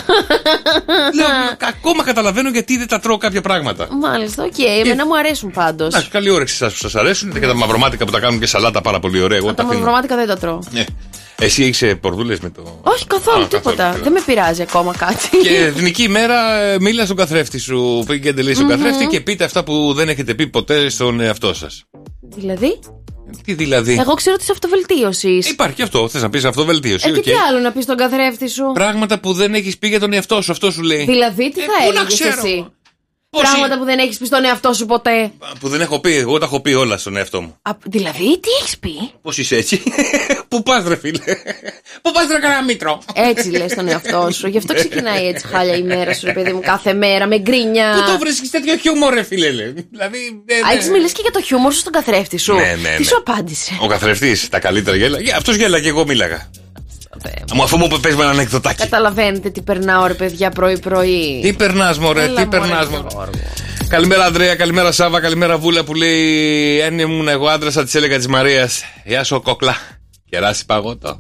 [SPEAKER 1] Λέω, ακόμα καταλαβαίνω γιατί δεν τα τρώω κάποια πράγματα.
[SPEAKER 5] Μάλιστα, οκ. Okay. Εμένα μου αρέσουν πάντως.
[SPEAKER 1] Να, καλή όρεξη σας που σας αρέσουν. Και τα μαυρομάτικα που τα κάνουν και σαλάτα πάρα πολύ ωραία. Εγώ
[SPEAKER 5] τα μαυρομάτικα δεν τα τρώω.
[SPEAKER 1] Ναι. Εσύ έχεις πορδούλες με το.
[SPEAKER 5] Όχι καθόλου, Α, τίποτα. Καθόλου. Δεν με πειράζει ακόμα κάτι.
[SPEAKER 1] Και εθνική ημέρα, μίλα στον καθρέφτη σου. Πήγε εντελεί στον mm-hmm. καθρέφτη και πείτε αυτά που δεν έχετε πει ποτέ στον εαυτό σας.
[SPEAKER 5] Δηλαδή.
[SPEAKER 1] Τι δηλαδή?
[SPEAKER 5] Εγώ ξέρω τη αυτοβελτίωση.
[SPEAKER 1] Υπάρχει αυτό. Θες να πεις αυτοβελτίωση.
[SPEAKER 5] Ε, και
[SPEAKER 1] okay.
[SPEAKER 5] τι άλλο να πει στον καθρέφτη σου?
[SPEAKER 1] Πράγματα που δεν έχεις πει για τον εαυτό σου. Αυτό σου λέει.
[SPEAKER 5] Δηλαδή, τι
[SPEAKER 1] ε,
[SPEAKER 5] θα έλεγες εσύ?
[SPEAKER 1] Πώς
[SPEAKER 5] Πράγματα
[SPEAKER 1] ή...
[SPEAKER 5] που δεν έχεις πει στον εαυτό σου ποτέ.
[SPEAKER 1] Που δεν έχω πει, εγώ τα έχω πει όλα στον εαυτό μου.
[SPEAKER 5] Α, δηλαδή, τι έχεις πει?
[SPEAKER 1] Πώς είσαι έτσι? Πού πας ρε φίλε? Πού πας ρε καραμήτρο?
[SPEAKER 5] Έτσι λες στον εαυτό σου. Γι' αυτό ξεκινάει έτσι χάλια η μέρα σου, ρε παιδί μου, κάθε μέρα με γκρίνια.
[SPEAKER 1] Πού το βρίσκεις τέτοιο χιούμορ ρε φίλε? Δηλαδή, ναι, ναι.
[SPEAKER 5] Α, έχεις μιλήσει και για το χιούμορ σου στον καθρέφτη σου.
[SPEAKER 1] Ναι, ναι, ναι.
[SPEAKER 5] Τι σου απάντησε?
[SPEAKER 1] Ο καθρέφτης τα καλύτερα γέλα. Αυτός γέλα και εγώ μίλαγα. Μου αφού μου πες με ένα ανεκδοτάκι.
[SPEAKER 5] Καταλαβαίνετε τι περνάω ρε παιδιά πρωί-πρωί.
[SPEAKER 1] Τι περνάς μωρέ, τι περνάς μωρέ. Καλημέρα Ανδρέα, καλημέρα Σάβα, καλημέρα Βούλα που λέει αν ήμουν εγώ άντρας θα της έλεγα της Μαρίας. Γεια σου κόκλα, κεράσει παγότο.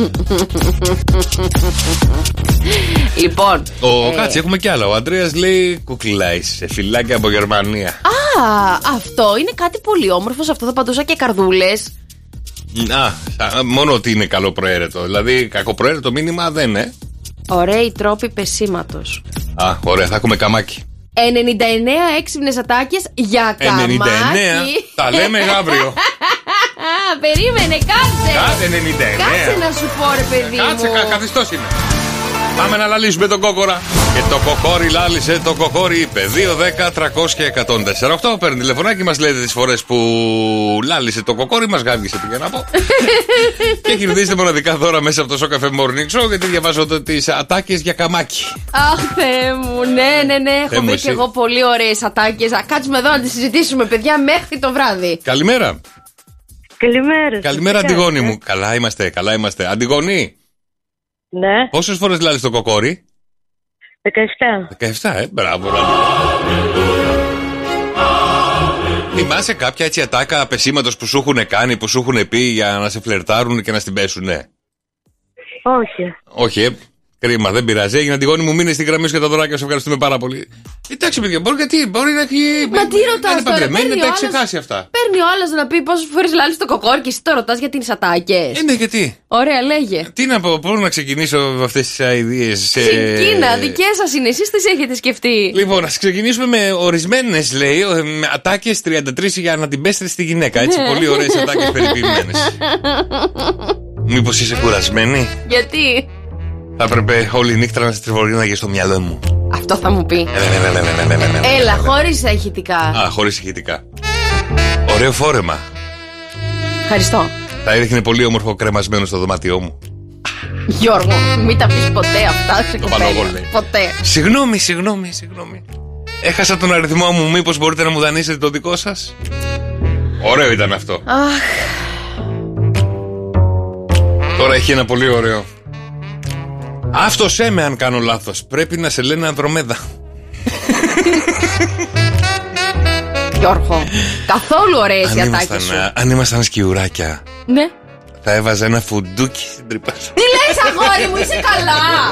[SPEAKER 5] Λοιπόν
[SPEAKER 1] Ο
[SPEAKER 5] ε...
[SPEAKER 1] κάτσε έχουμε κι άλλα. Ο Ανδρέας λέει κουκλά είσαι, φυλάκια από Γερμανία.
[SPEAKER 5] Α, αυτό είναι κάτι πολύ όμορφο. Σε αυτό θα παντούσα και καρδούλες.
[SPEAKER 1] Α, μόνο ότι είναι καλοπροαίρετο. Δηλαδή κακοπροαίρετο μήνυμα δεν είναι.
[SPEAKER 5] Ωραίοι τρόποι πεσήματος.
[SPEAKER 1] Α, ωραία, θα έχουμε καμάκι.
[SPEAKER 5] ενενήντα εννέα έξυπνες ατάκες για καμάκι.
[SPEAKER 1] ενενήντα εννέα, τα λέμε αύριο.
[SPEAKER 5] Περίμενε, κάτσε.
[SPEAKER 1] Κάτσε ενενήντα εννέα.
[SPEAKER 5] Κάτσε να σου πω ρε παιδί μου.
[SPEAKER 1] Κάτσε, κα, καθιστός είναι. Πάμε να λαλήσουμε τον κόκορα. Και το κοκόρι λάλησε, το κοκόρι είπε δύο δέκα τριακόσια εκατόν τέσσερα οκτώ. Παίρνει τηλεφωνάκι, μας λέτε τις φορές που λάλησε το κοκόρι, μας γάβγισε πήγα να πω. Και κερδίζετε μοναδικά δώρα μέσα από το Σοκαφέ Morning Show, γιατί διαβάζω τις ατάκες για καμάκι.
[SPEAKER 5] Αχ, Θεέ μου, ναι, ναι, ναι. Έχω βρει και εγώ πολύ ωραίες ατάκες. Κάτσουμε εδώ να τις συζητήσουμε, παιδιά, μέχρι το βράδυ.
[SPEAKER 1] Καλημέρα.
[SPEAKER 11] Καλημέρα.
[SPEAKER 1] Καλημέρα, Αντιγόνη μου. Καλά είμαστε, καλά είμαστε. Αντιγόνη.
[SPEAKER 11] Ναι.
[SPEAKER 1] Πόσες φορές λάλεις το κοκόρι?
[SPEAKER 11] δεκαεπτά.
[SPEAKER 1] δεκαεπτά, ε, μπράβο. Θυμάσαι κάποια έτσι ατάκα πεσήματος που σου έχουν κάνει, που σου έχουν πει για να σε φλερτάρουν και να στην πέσουνε?
[SPEAKER 11] Όχι.
[SPEAKER 1] Όχι, ε. Κρίμα, δεν πειράζει. Έγινε Αντιγόνη μου, μείνε στην γραμμή σου και τα δωράκια σου. Ευχαριστούμε πάρα πολύ. Εντάξει, παιδιά, μπορεί, γιατί, μπορεί να έχει.
[SPEAKER 5] Μα τι ρωτάς
[SPEAKER 1] είναι
[SPEAKER 5] τώρα,
[SPEAKER 1] παντρεμένη, να τα έχει
[SPEAKER 5] άλλος...
[SPEAKER 1] ξεχάσει αυτά.
[SPEAKER 5] Παίρνει ο άλλος να πει πόσες φορές λάλεις το κοκόρι και εσύ το ρωτάς για τις ατάκες.
[SPEAKER 1] Ε, ναι, γιατί.
[SPEAKER 5] Ωραία, λέγε.
[SPEAKER 1] Τι να πω, πώς να ξεκινήσω με αυτές τις αηδίες.
[SPEAKER 5] Ξεκίνα, ε... δικές σας είναι, εσείς τις έχετε σκεφτεί.
[SPEAKER 1] Λοιπόν, ας ξεκινήσουμε με ορισμένες, λέει, με ατάκες τριάντα τρία για να την πέσετε στη γυναίκα. Έτσι, πολύ ωραίες ατάκες περιποιημένες. Μήπως είσαι κουρασμένη?
[SPEAKER 5] Γιατί?
[SPEAKER 1] Θα έπρεπε όλη η νύχτα να στριβολίναγε στο μυαλό μου.
[SPEAKER 5] Αυτό θα μου πει. Έλα, χωρίς ηχητικά.
[SPEAKER 1] Α, χωρίς ηχητικά. Ωραίο φόρεμα.
[SPEAKER 5] Ευχαριστώ.
[SPEAKER 1] Θα έδειχνε πολύ όμορφο κρεμασμένο στο δωμάτιό μου.
[SPEAKER 5] Γιώργο, μην τα πεις ποτέ αυτά σε κοπέλα. Ποτέ.
[SPEAKER 1] Συγγνώμη, συγγνώμη, συγγνώμη. Έχασα τον αριθμό μου, μήπως μπορείτε να μου δανείσετε το δικό σας? Ωραίο ήταν αυτό.
[SPEAKER 5] Αχ.
[SPEAKER 1] Τώρα έχει ένα πολύ ωραίο. Αύτωσέ με αν κάνω λάθος. Πρέπει να σε λένε Ανδρομέδα.
[SPEAKER 5] Γιώργο, καθόλου ωραίες οι ατάκες σου.
[SPEAKER 1] Αν ήμασταν σκιουράκια,
[SPEAKER 5] ναι,
[SPEAKER 1] θα έβαζα ένα φουντούκι στην τρύπα σου.
[SPEAKER 5] Τι λες αγόρι μου, είσαι καλά?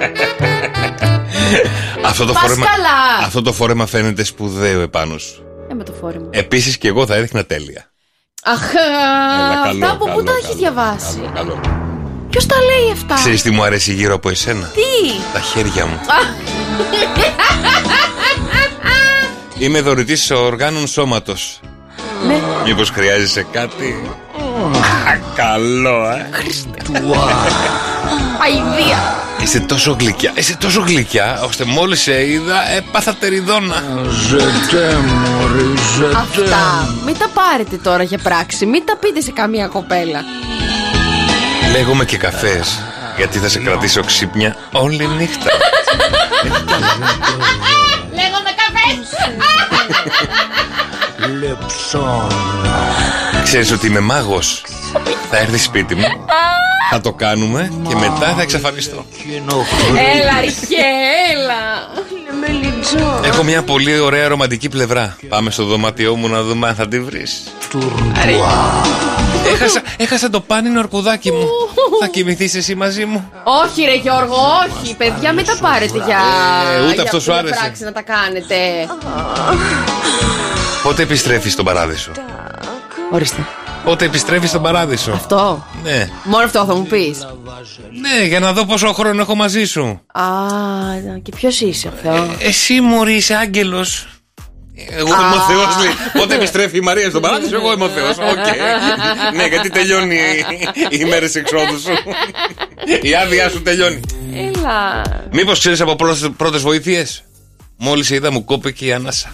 [SPEAKER 1] αυτό, το φόρεμα, αυτό το φόρεμα φαίνεται σπουδαίο επάνω σου.
[SPEAKER 5] Ε, με το φόρεμα.
[SPEAKER 1] Επίσης και εγώ θα έδειχνα τέλεια.
[SPEAKER 5] Αχ,
[SPEAKER 1] Έλα, καλό,
[SPEAKER 5] αυτά από
[SPEAKER 1] καλό,
[SPEAKER 5] πού τα
[SPEAKER 1] καλό,
[SPEAKER 5] έχει διαβάσει.
[SPEAKER 1] Καλό, καλό.
[SPEAKER 5] Ποιος τα λέει αυτά?
[SPEAKER 1] Ξέρεις τι μου αρέσει γύρω από εσένα?
[SPEAKER 5] Τι?
[SPEAKER 1] Τα χέρια μου. Είμαι δωρητής οργάνων σώματος.
[SPEAKER 5] Ναι.
[SPEAKER 1] Μήπως χρειάζεσαι κάτι? Καλό, ε.
[SPEAKER 5] Αηδία.
[SPEAKER 1] Είσαι τόσο γλυκιά, είσαι τόσο γλυκιά, ώστε μόλις σε είδα έπαθα τεριδόνα.
[SPEAKER 5] Αυτά μην τα πάρετε τώρα για πράξη. Μην τα πείτε σε καμία κοπέλα.
[SPEAKER 1] Λέγομαι και καφές, γιατί θα σε κρατήσω ξύπνια όλη νύχτα.
[SPEAKER 5] Λέγομαι καφές.
[SPEAKER 1] Ξέρεις ότι είμαι μάγος? Θα έρθει σπίτι μου, θα το κάνουμε και μετά θα εξαφανιστώ.
[SPEAKER 5] Έλα Ριχέ, έλα.
[SPEAKER 1] Έχω μια πολύ ωραία ρομαντική πλευρά. Πάμε στο δωμάτιό μου να δούμε αν θα τη βρεις. Έχασα, έχασα το πάνινο αρκουδάκι μου. Θα κοιμηθείς εσύ μαζί μου?
[SPEAKER 5] Όχι ρε Γιώργο, όχι. Παιδιά μην τα πάρετε για,
[SPEAKER 1] ε, ούτε
[SPEAKER 5] για
[SPEAKER 1] αυτό σου άρεσε.
[SPEAKER 5] πράξη να τα κάνετε.
[SPEAKER 1] Πότε επιστρέφεις στον παράδεισο?
[SPEAKER 5] Ορίστε.
[SPEAKER 1] Πότε επιστρέφεις στον παράδεισο?
[SPEAKER 5] Αυτό?
[SPEAKER 1] Ναι.
[SPEAKER 5] Μόνο αυτό θα μου πεις?
[SPEAKER 1] Ναι, για να δω πόσο χρόνο έχω μαζί σου.
[SPEAKER 5] Α, και ποιος είσαι αυτό?
[SPEAKER 1] ε, Εσύ μωρή είσαι άγγελος. Εγώ είμαι ο Θεός, λέει. Πότε επιστρέφει η Μαρία στον παράδεισο? Εγώ είμαι ο Θεός. Okay. Ναι, γιατί τελειώνει η ημέρα εξόδου σου. Η άδειά σου τελειώνει.
[SPEAKER 5] Έλα.
[SPEAKER 1] Μήπως ξέρεις από πρώτες βοήθειες? Μόλις είδα μου κόπηκε η ανάσα.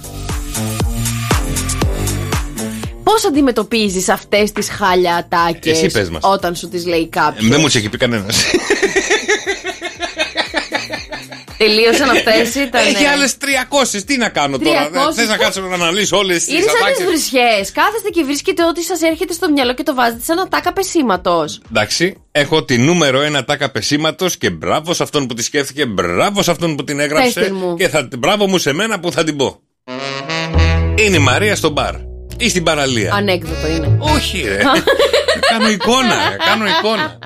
[SPEAKER 5] Πώς αντιμετωπίζεις αυτές τις χάλια ατάκες?
[SPEAKER 1] Εσύ πες μας.
[SPEAKER 5] Όταν σου τις λέει κάποιος?
[SPEAKER 1] ε, Δεν μου τις έχει πει κανένας.
[SPEAKER 5] Τελείωσαν αυτές, ήταν.
[SPEAKER 1] Έχει άλλες τριακόσιες. Τι να κάνω τώρα? Δεν θες να κάτσω να αναλύσω όλες τις
[SPEAKER 5] είναι σαν
[SPEAKER 1] ατάκες?
[SPEAKER 5] τις βρισιές. Κάθεστε και βρίσκετε ό,τι σας έρχεται στο μυαλό και το βάζετε σαν ατάκα πεσήματος.
[SPEAKER 1] Εντάξει, έχω τη νούμερο ένα ατάκα πεσήματος και μπράβο σε αυτόν που τη σκέφτηκε, μπράβο σε αυτόν που την έγραψε. Και θα, μπράβο μου σε μένα που θα την πω. Είναι η Μαρία στο μπαρ ή στην παραλία.
[SPEAKER 5] Ανέκδοτο είναι.
[SPEAKER 1] Όχι ρε. Κάνω εικόνα, κάνω εικόνα.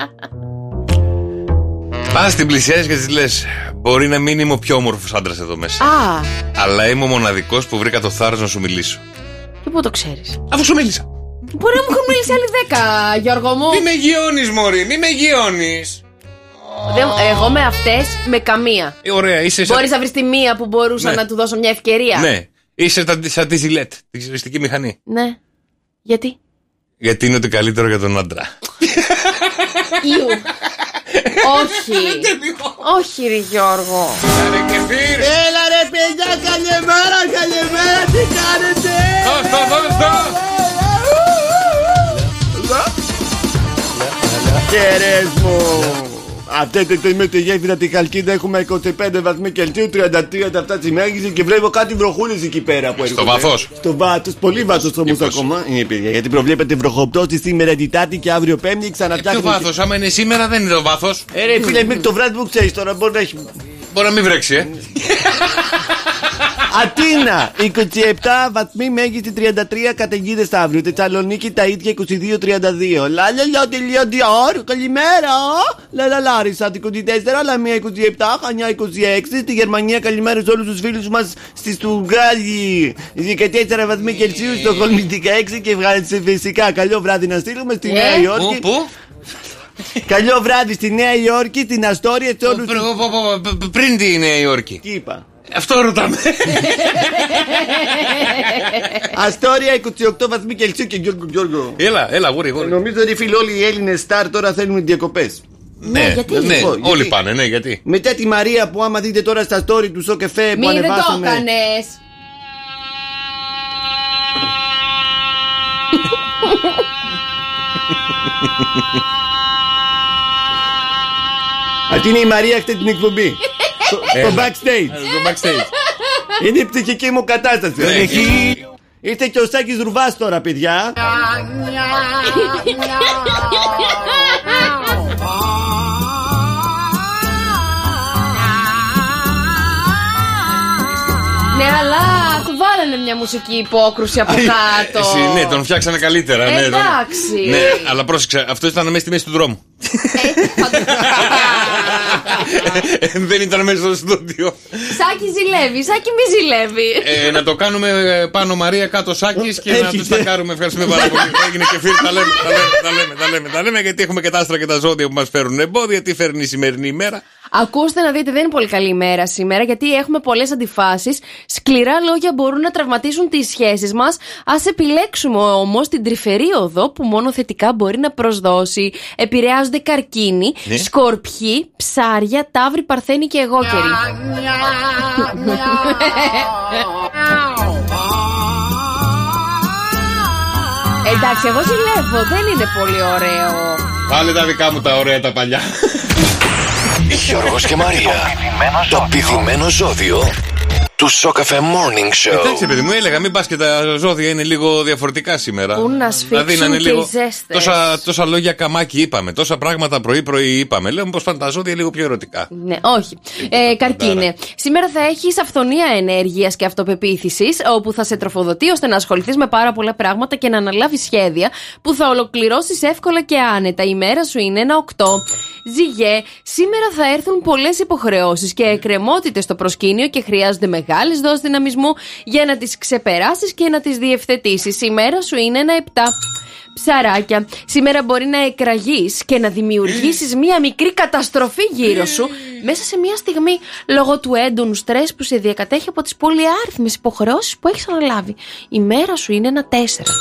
[SPEAKER 1] Πας την πλησιάζεις και της λες: μπορεί να μην είμαι ο πιο όμορφος άντρας εδώ μέσα.
[SPEAKER 5] Α.
[SPEAKER 1] Αλλά είμαι ο μοναδικός που βρήκα το θάρρος να σου μιλήσω.
[SPEAKER 5] Και πού το ξέρεις?
[SPEAKER 1] Αφού σου μίλησα.
[SPEAKER 5] Μπορεί να μου έχουν μιλήσει άλλοι δέκα, Γιώργο μου.
[SPEAKER 1] Μη με γιώνεις μωρή, μη με γιώνεις.
[SPEAKER 5] Δεν, εγώ με αυτές με καμία.
[SPEAKER 1] Ε, ωραία, είσαι.
[SPEAKER 5] Μπορείς σαν... να βρεις τη μία που μπορούσα ναι. να του δώσω μια ευκαιρία?
[SPEAKER 1] Ναι. Είσαι σαν τη Ζιλέτ, τη ξυριστική μηχανή.
[SPEAKER 5] Ναι. Γιατί?
[SPEAKER 1] Γιατί είναι ότι καλύτερο για τον άντρα.
[SPEAKER 5] Ιου. Όχι. Όχι ρε Γιώργο.
[SPEAKER 10] Έλα ρε παιδιά, καλημέρα, καλημέρα, τι κάνετε?
[SPEAKER 1] Δώστο, δώστο.
[SPEAKER 10] Κερές μου. Αυτές με τη γέφυρα τη Χαλκίδα έχουμε είκοσι πέντε βαθμοί Κελσίου, τριάντα τρία τα φτάσει μέγιστη και βλέπω κάτι βροχούλες εκεί πέρα που έρχονται.
[SPEAKER 1] Στο βάθος.
[SPEAKER 10] Στο βάθος, πολύ βάθος όμως ακόμα. Είναι παιδιά, γιατί προβλέπετε βροχοπτώση σήμερα Τετάρτη και αύριο Πέμπτη ξαναφτιάχνει.
[SPEAKER 1] Ποιο βάθος, άμα είναι σήμερα δεν είναι το βάθος.
[SPEAKER 10] Ε, ρε φίλε, μέχρι το βράδυ που ξέρεις τώρα μπορεί να έχει.
[SPEAKER 1] Μπορεί να μην βρέξει, ε.
[SPEAKER 10] Ατίνα είκοσι επτά βαθμοί μέγιστη, τριάντα τρία καταιγίδες αύριο. Θεσσαλονίκη τα ίδια, είκοσι δύο τριάντα δύο. Λαλαλα τελειώντιορ, καλημέρα. Λαλαλάρισα είκοσι τέσσερα, Λαμία είκοσι επτά, Χανιά είκοσι έξι. Στη Γερμανία καλημέρα σε όλους τους φίλους μας στη Στουγγάλη. δεκατέσσερα βαθμοί Κελσίου, στο Χόλμη δεκαέξι και φυσικά καλό βράδυ να στείλουμε στη Νέα Υόρκη.
[SPEAKER 1] Πού?
[SPEAKER 10] Καλό βράδυ στη Νέα Υόρκη, στην Αστόρια, σε όλους.
[SPEAKER 1] Πριν τη Νέα Υόρκη.
[SPEAKER 10] Τι είπα?
[SPEAKER 1] Αυτό ρωτάμε.
[SPEAKER 10] Αστόρια είκοσι οκτώ βαθμοί Κελσίου και Γιώργο Γιώργο.
[SPEAKER 1] Έλα, έλα, γούρι, γούρι.
[SPEAKER 10] Νομίζω ότι φίλοι όλοι οι Έλληνες στάρ τώρα θέλουν διακοπές.
[SPEAKER 1] Ναι, γιατί? Ναι,
[SPEAKER 10] γιατί?
[SPEAKER 1] όλοι πάνε, ναι, γιατί?
[SPEAKER 10] Μετά τη Μαρία που άμα δείτε τώρα στα story του Σοκεφέ που ανεβάσαμε.
[SPEAKER 5] Μη δεν το έκανες.
[SPEAKER 10] Αυτή είναι η Μαρία αυτή την εκπομπή. Το backstage.
[SPEAKER 1] Το backstage.
[SPEAKER 10] Είναι η ψυχική μου κατάσταση. Είστε και ο Σάκης Ρουβάς τώρα, παιδιά.
[SPEAKER 5] Ναι, αλλά του βάλανε μια μουσική υπόκρουση από κάτω.
[SPEAKER 1] Εσύ, ναι, τον φτιάξανε καλύτερα. Ναι,
[SPEAKER 5] εντάξει.
[SPEAKER 1] Ναι, αλλά πρόσεξε, αυτό ήταν μέσα στη μέση του δρόμου. Δεν ήταν μέσα στο στούντιο.
[SPEAKER 5] Σάκη ζηλεύει, Σάκη μη ζηλεύει.
[SPEAKER 1] ε, Να το κάνουμε πάνω Μαρία, κάτω Σάκης και να τους τακάρουμε. Ευχαριστούμε πάρα πολύ. Έγινε και φίλοι, τα λέμε, τα λέμε, τα λέμε, τα λέμε, τα λέμε, γιατί έχουμε και τα άστρα και τα ζώδια που μας φέρουν εμπόδια. Τι φέρνει η σημερινή ημέρα?
[SPEAKER 5] Ακούστε να δείτε, δεν είναι πολύ καλή ημέρα σήμερα, γιατί έχουμε πολλές αντιφάσεις. Σκληρά λόγια μπορούν να τραυματίσουν τις σχέσεις μας. Ας επιλέξουμε όμως την τρυφερή οδό που μόνο θετικά μπορεί να προσδώσει. Επηρεάζονται καρκίνοι, ναι. σκορπιοί, ψάρια, ταύροι, παρθένοι και εγώκεροι. Εντάξει, εγώ ζηλεύω, δεν είναι πολύ ωραίο.
[SPEAKER 1] Πάλι τα δικά μου τα ωραία τα παλιά.
[SPEAKER 3] Γιώργος και Μαρία, το πηδημένο ζώδιο του Σοκαφέ Morning Show.
[SPEAKER 1] Εντάξει, παιδί μου, έλεγα μην πας και τα ζώδια είναι λίγο διαφορετικά σήμερα.
[SPEAKER 5] Πού να σφίξουν δηλαδή, και λίγο... οι ζέστες.
[SPEAKER 1] Τόσα, τόσα λόγια καμάκι είπαμε, τόσα πράγματα πρωί-πρωί είπαμε. Λέμε πως πάνε τα ζώδια λίγο πιο ερωτικά.
[SPEAKER 5] Ναι, όχι. Ε, καρκίνε. Σήμερα θα έχεις αυθονία ενέργειας και αυτοπεποίθησης, όπου θα σε τροφοδοτεί ώστε να ασχοληθείς με πάρα πολλά πράγματα και να αναλάβεις σχέδια που θα ολοκληρώσεις εύκολα και άνετα. Η μέρα σου είναι ένα οκτώ. Ζυγέ, σήμερα θα έρθουν πολλές υποχρεώσεις και εκκρεμότητες στο προσκήνιο και χρειάζονται μεγάλες δόσεις δυναμισμού για να τις ξεπεράσεις και να τις διευθετήσεις. Η μέρα σου είναι ένα επτά. Ψαράκια, σήμερα μπορεί να εκραγείς και να δημιουργήσεις μία μικρή καταστροφή γύρω σου μέσα σε μία στιγμή λόγω του έντονου στρες που σε διακατέχει από τις πολυάριθμες υποχρεώσεις που έχεις αναλάβει. Η μέρα σου είναι ένα τέσσερα.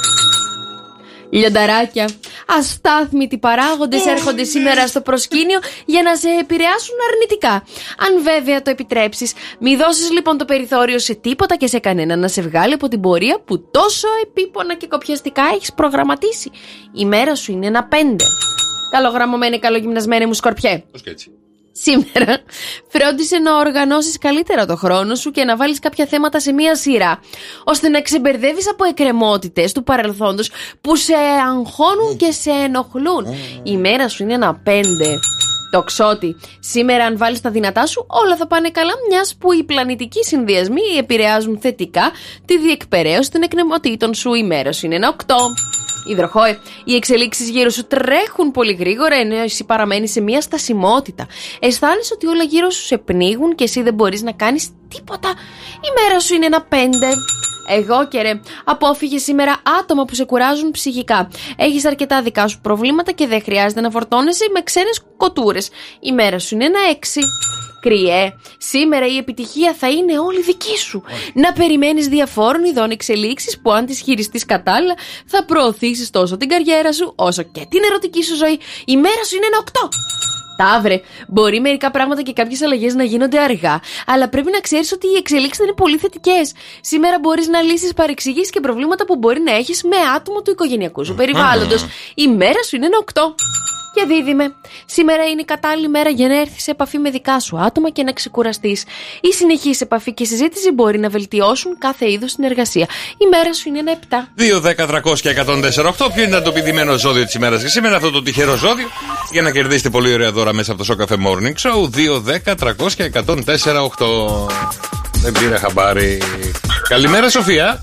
[SPEAKER 5] Λιονταράκια, αστάθμητοι παράγοντες έρχονται σήμερα στο προσκήνιο για να σε επηρεάσουν αρνητικά. Αν βέβαια το επιτρέψεις, μη δώσεις λοιπόν το περιθώριο σε τίποτα και σε κανένα να σε βγάλει από την πορεία που τόσο επίπονα και κοπιαστικά έχεις προγραμματίσει. Η μέρα σου είναι ένα πέντε. Καλογραμμωμένη, καλογυμνασμένη μου σκορπιέ.
[SPEAKER 1] Πώς και έτσι.
[SPEAKER 5] Σήμερα φρόντισε να οργανώσεις καλύτερα το χρόνο σου και να βάλεις κάποια θέματα σε μία σειρά, ώστε να ξεμπερδεύεις από εκκρεμότητες του παρελθόντος που σε αγχώνουν και σε ενοχλούν. Η μέρα σου είναι ένα πέντε. Τοξότη, σήμερα αν βάλεις τα δυνατά σου όλα θα πάνε καλά, μιας που οι πλανητικοί συνδυασμοί επηρεάζουν θετικά τη διεκπεραίωση των εκκρεμότητων σου. Η μέρα σου είναι ένα οκτώ. Υδροχόε, οι εξελίξεις γύρω σου τρέχουν πολύ γρήγορα ενώ εσύ παραμένεις σε μια στασιμότητα. Αισθάνεσαι ότι όλα γύρω σου σε πνίγουν και εσύ δεν μπορείς να κάνεις τίποτα. Η μέρα σου είναι ένα πέντε. Εγώ και ρε, απόφυγε σήμερα άτομα που σε κουράζουν ψυχικά. Έχεις αρκετά δικά σου προβλήματα και δεν χρειάζεται να φορτώνεσαι με ξένες κοτούρες. Η μέρα σου είναι ένα έξι. Κριέ, σήμερα η επιτυχία θα είναι όλη δική σου. Oh. Να περιμένεις διαφόρων ειδών εξελίξεις που αν τις χειριστείς κατάλληλα θα προωθήσεις τόσο την καριέρα σου όσο και την ερωτική σου ζωή. Η μέρα σου είναι ένα οκτώ. Ταύρε, μπορεί μερικά πράγματα και κάποιες αλλαγές να γίνονται αργά, αλλά πρέπει να ξέρεις ότι οι εξελίξεις θα είναι πολύ θετικές. Σήμερα μπορείς να λύσεις παρεξηγήσεις και προβλήματα που μπορεί να έχεις με άτομο του οικογενειακού σου περιβάλλοντος. Η μέρα σου είναι ένα οκτώ. Και δίδυμε, σήμερα είναι η κατάλληλη μέρα για να έρθεις σε επαφή με δικά σου άτομα και να ξεκουραστείς. Η συνεχής επαφή και συζήτηση μπορεί να βελτιώσουν κάθε είδους συνεργασία. Η μέρα σου είναι ένα επτά.
[SPEAKER 1] δύο, δέκα, τριακόσια, εκατόν τέσσερα οκτώ. Ποιο είναι το πηδημένο ζώδιο της ημέρας και σήμερα αυτό το τυχερό ζώδιο για να κερδίσετε πολύ ωραία δώρα μέσα από το Σοκαφέ Morning Show. δύο, δέκα, τριακόσια, εκατόν τέσσερα οκτώ. Δεν πήρα χαμπάρι. Καλημέρα Σοφία.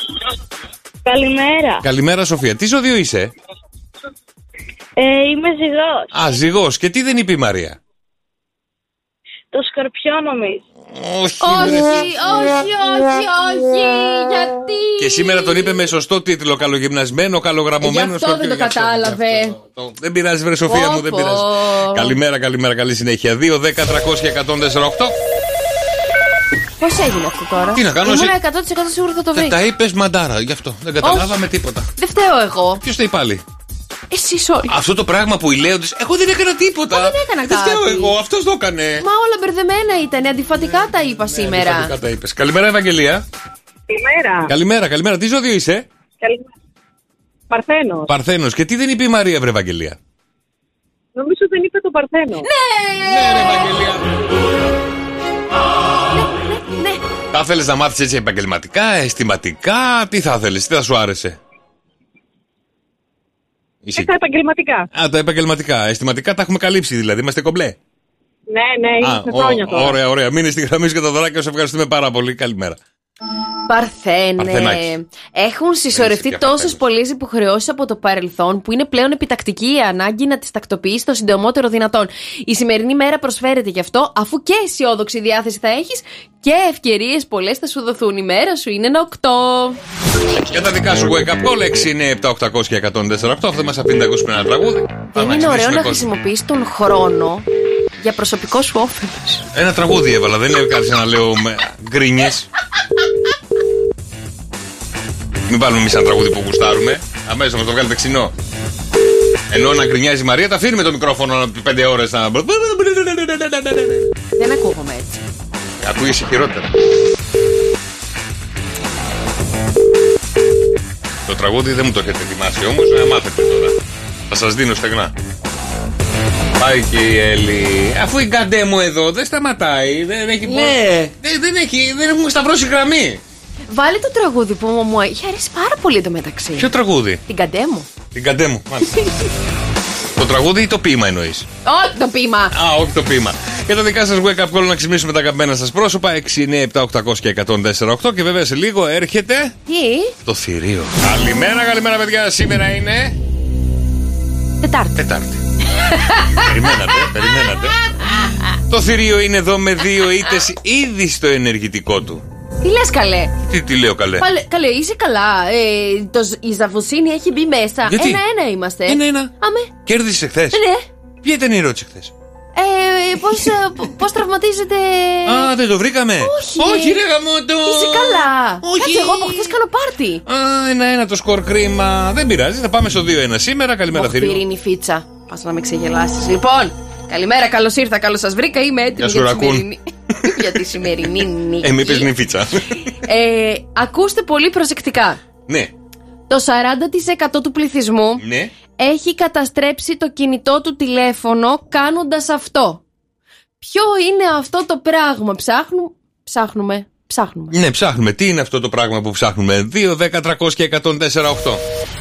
[SPEAKER 11] Καλημέρα.
[SPEAKER 1] Καλημέρα Σοφία. Τι ζώδιο είσαι?
[SPEAKER 11] Ε, είμαι ζυγός.
[SPEAKER 1] Α, ζυγός. Και τι δεν είπε η Μαρία?
[SPEAKER 11] Το σκορπιό νομίζω.
[SPEAKER 1] Όχι,
[SPEAKER 5] όχι, όχι, όχι, όχι. Γιατί?
[SPEAKER 1] Και σήμερα τον είπε με σωστό τίτλο. Καλογυμνασμένο, καλογραμμωμένο.
[SPEAKER 5] Γι' αυτό δεν το κατάλαβε.
[SPEAKER 1] Δεν πειράζει, βρε Σοφία μου, δεν πειράζει. Καλημέρα, καλημέρα, καλή συνέχεια. δύο, δέκα, τριακόσια, εκατόν τέσσερα οκτώ.
[SPEAKER 5] Πώς έγινε αυτό τώρα?
[SPEAKER 1] Τι να κάνω,
[SPEAKER 5] ήμουν
[SPEAKER 1] εσύ...
[SPEAKER 5] εκατό τοις εκατό σίγουρο θα το βρει.
[SPEAKER 1] Τα είπες μαντάρα, γι' αυτό. Δεν καταλάβαμε τίποτα.
[SPEAKER 5] Δεν φταίω εγώ.
[SPEAKER 1] Ποιος θέλει πάλι?
[SPEAKER 5] Εσείς όλοι.
[SPEAKER 1] Αυτό το πράγμα που οι λέοντες. Εγώ δεν έκανα τίποτα.
[SPEAKER 5] Μα δεν έκανα κάτι.
[SPEAKER 1] Δεν φταίω εγώ, αυτός το έκανε.
[SPEAKER 5] Μα όλα μπερδεμένα ήταν. Αντιφατικά τα είπα σήμερα.
[SPEAKER 1] Αντιφατικά τα είπες. Καλημέρα, Ευαγγελία.
[SPEAKER 11] Καλημέρα.
[SPEAKER 1] Καλημέρα, καλημέρα. Τι ζώδιο είσαι?
[SPEAKER 11] Καλημέρα. Παρθένος.
[SPEAKER 1] Παρθένος. Και τι δεν είπε η Μαρία, βρε Ευαγγελία?
[SPEAKER 11] Νομίζω δεν είπε το Παρθένο.
[SPEAKER 5] Ναι!
[SPEAKER 1] Ναι, ρε Ευαγγελία.
[SPEAKER 5] Ναι, ναι.
[SPEAKER 1] Θα θέλεις να μάθεις έτσι επαγγελματικά, αισθηματικά? Τι θα θέλεις, τι θα σου άρεσε?
[SPEAKER 11] Ε, τα επαγγελματικά.
[SPEAKER 1] Α, τα επαγγελματικά. Αισθηματικά τα έχουμε καλύψει δηλαδή. Είμαστε κομπλέ.
[SPEAKER 11] Ναι, ναι, είμαστε χρόνια τώρα.
[SPEAKER 1] Ωραία, ωραία. Μείνε στη γραμμή και τα δωράκια. Σε ευχαριστούμε πάρα πολύ. Καλημέρα.
[SPEAKER 5] Παρθένε.
[SPEAKER 1] Παρθενάκι.
[SPEAKER 5] Έχουν συσσωρευτεί
[SPEAKER 1] πια
[SPEAKER 5] τόσες
[SPEAKER 1] Παρθένες.
[SPEAKER 5] πολλές υποχρεώσεις από το παρελθόν που είναι πλέον επιτακτική η ανάγκη να τις τακτοποιήσει το συντομότερο δυνατόν. Η σημερινή μέρα προσφέρεται γι' αυτό, αφού και αισιόδοξη διάθεση θα έχεις και ευκαιρίες πολλές θα σου δοθούν. Η μέρα σου είναι ένα οκτώ.
[SPEAKER 1] Για τα δικά σου wake up call έξι εννιά επτά οκτακόσια εκατόν τέσσερα οκτώ. Αυτό δεν μας αφήνει να ακούσουμε ένα τραγούδι.
[SPEAKER 5] Δεν είναι ωραίο να χρησιμοποιείς τον χρόνο για προσωπικό σου όφελος.
[SPEAKER 1] Ένα τραγούδι έβαλα, δεν είναι κάτι σαν να λέω με γκρίνιες. Μην βάλουμε εμείς ένα τραγούδι που γουστάρουμε. Αμέσως θα μας το βγάλετε ξινό. Ενώ να γκρινιάζει η Μαρία, τα αφήνουμε το μικρόφωνο πέντε ώρες να.
[SPEAKER 5] Δεν ακούγομαι έτσι.
[SPEAKER 1] Ακούγεσαι χειρότερα. Το τραγούδι δεν μου το έχετε ετοιμάσει όμως, να μάθετε τώρα. Θα σας δίνω στεγνά. Πάει και η Έλλη. Αφού η καντέ μου εδώ δεν σταματάει, δεν έχει.
[SPEAKER 10] Ναι.
[SPEAKER 1] Δεν, δεν έχει, δεν έχουμε σταυρώσει γραμμή.
[SPEAKER 5] Βάλε το τραγούδι που μου έχει αρέσει πάρα πολύ το μεταξύ.
[SPEAKER 1] Ποιο τραγούδι?
[SPEAKER 5] Την καντέ μου.
[SPEAKER 1] Την καντέ μου, μάλιστα. Το τραγούδι ή το ποίημα εννοείς?
[SPEAKER 5] Όχι το ποίημα.
[SPEAKER 1] Α, όχι το ποίημα. Για τα δικά σας wake up call να ξυπνήσουμε τα αγαπημένα σας πρόσωπα. έξι εννιά επτά οκτακόσια εκατόν τέσσερα οκτώ. Και βέβαια σε λίγο έρχεται.
[SPEAKER 5] Τι?
[SPEAKER 1] Το θηρίο. Καλημέρα, καλημέρα παιδιά. Σήμερα είναι.
[SPEAKER 5] Τετάρτη.
[SPEAKER 1] Τετάρτη. Περιμένατε, περιμένατε. Το θηρίο είναι εδώ με δύο ήττες ήδη στο ενεργητικό του.
[SPEAKER 5] Τι λες καλέ?
[SPEAKER 1] Τι, τι λέω καλέ?
[SPEAKER 5] Παλε, καλέ, είσαι καλά. Ε, το, η Ζαβουσίνη έχει μπει μέσα.
[SPEAKER 1] Γιατί?
[SPEAKER 5] Ένα-ένα είμαστε.
[SPEAKER 1] Ένα-ένα.
[SPEAKER 5] Αμέ.
[SPEAKER 1] Κέρδισες χθες?
[SPEAKER 5] Ναι.
[SPEAKER 1] Ποια ήταν η ερώτηση χθες?
[SPEAKER 5] Ε, πώς, ε, πώς τραυματίζεται.
[SPEAKER 1] Α, δεν το βρήκαμε.
[SPEAKER 5] Όχι.
[SPEAKER 1] Όχι, ρε γαμώτο.
[SPEAKER 5] Είσαι καλά.
[SPEAKER 1] Όχι.
[SPEAKER 5] Κάτσε, εγώ από χθες κάνω πάρτι.
[SPEAKER 1] Α, ένα-ένα το σκορ κρίμα. Δεν πειράζει, θα πάμε στο δύο ένα σήμερα. Καλημέρα, θηρίο.
[SPEAKER 5] Οχτήρινη φίτσα. Πας να με ξεγελάσεις. Λοιπόν, καλημέρα, καλώς ήρθα, καλώς σας βρήκα. Είμαι έτοιμη για, για τη σημερινή. για τη σημερινή νίκη.
[SPEAKER 1] Ε, μη πες νυφίτσα.
[SPEAKER 5] Ε, ακούστε πολύ προσεκτικά.
[SPEAKER 1] Ναι.
[SPEAKER 5] Το σαράντα τοις εκατό του πληθυσμού
[SPEAKER 1] Ναι.
[SPEAKER 5] έχει καταστρέψει το κινητό του τηλέφωνο κάνοντας αυτό. Ποιο είναι αυτό το πράγμα? Ψάχνουμε, ψάχνουμε, ψάχνουμε.
[SPEAKER 1] Ναι, ψάχνουμε. Τι είναι αυτό το πράγμα που ψάχνουμε? δύο, δέκα, τριακόσια, εκατόν τέσσερα οκτώ.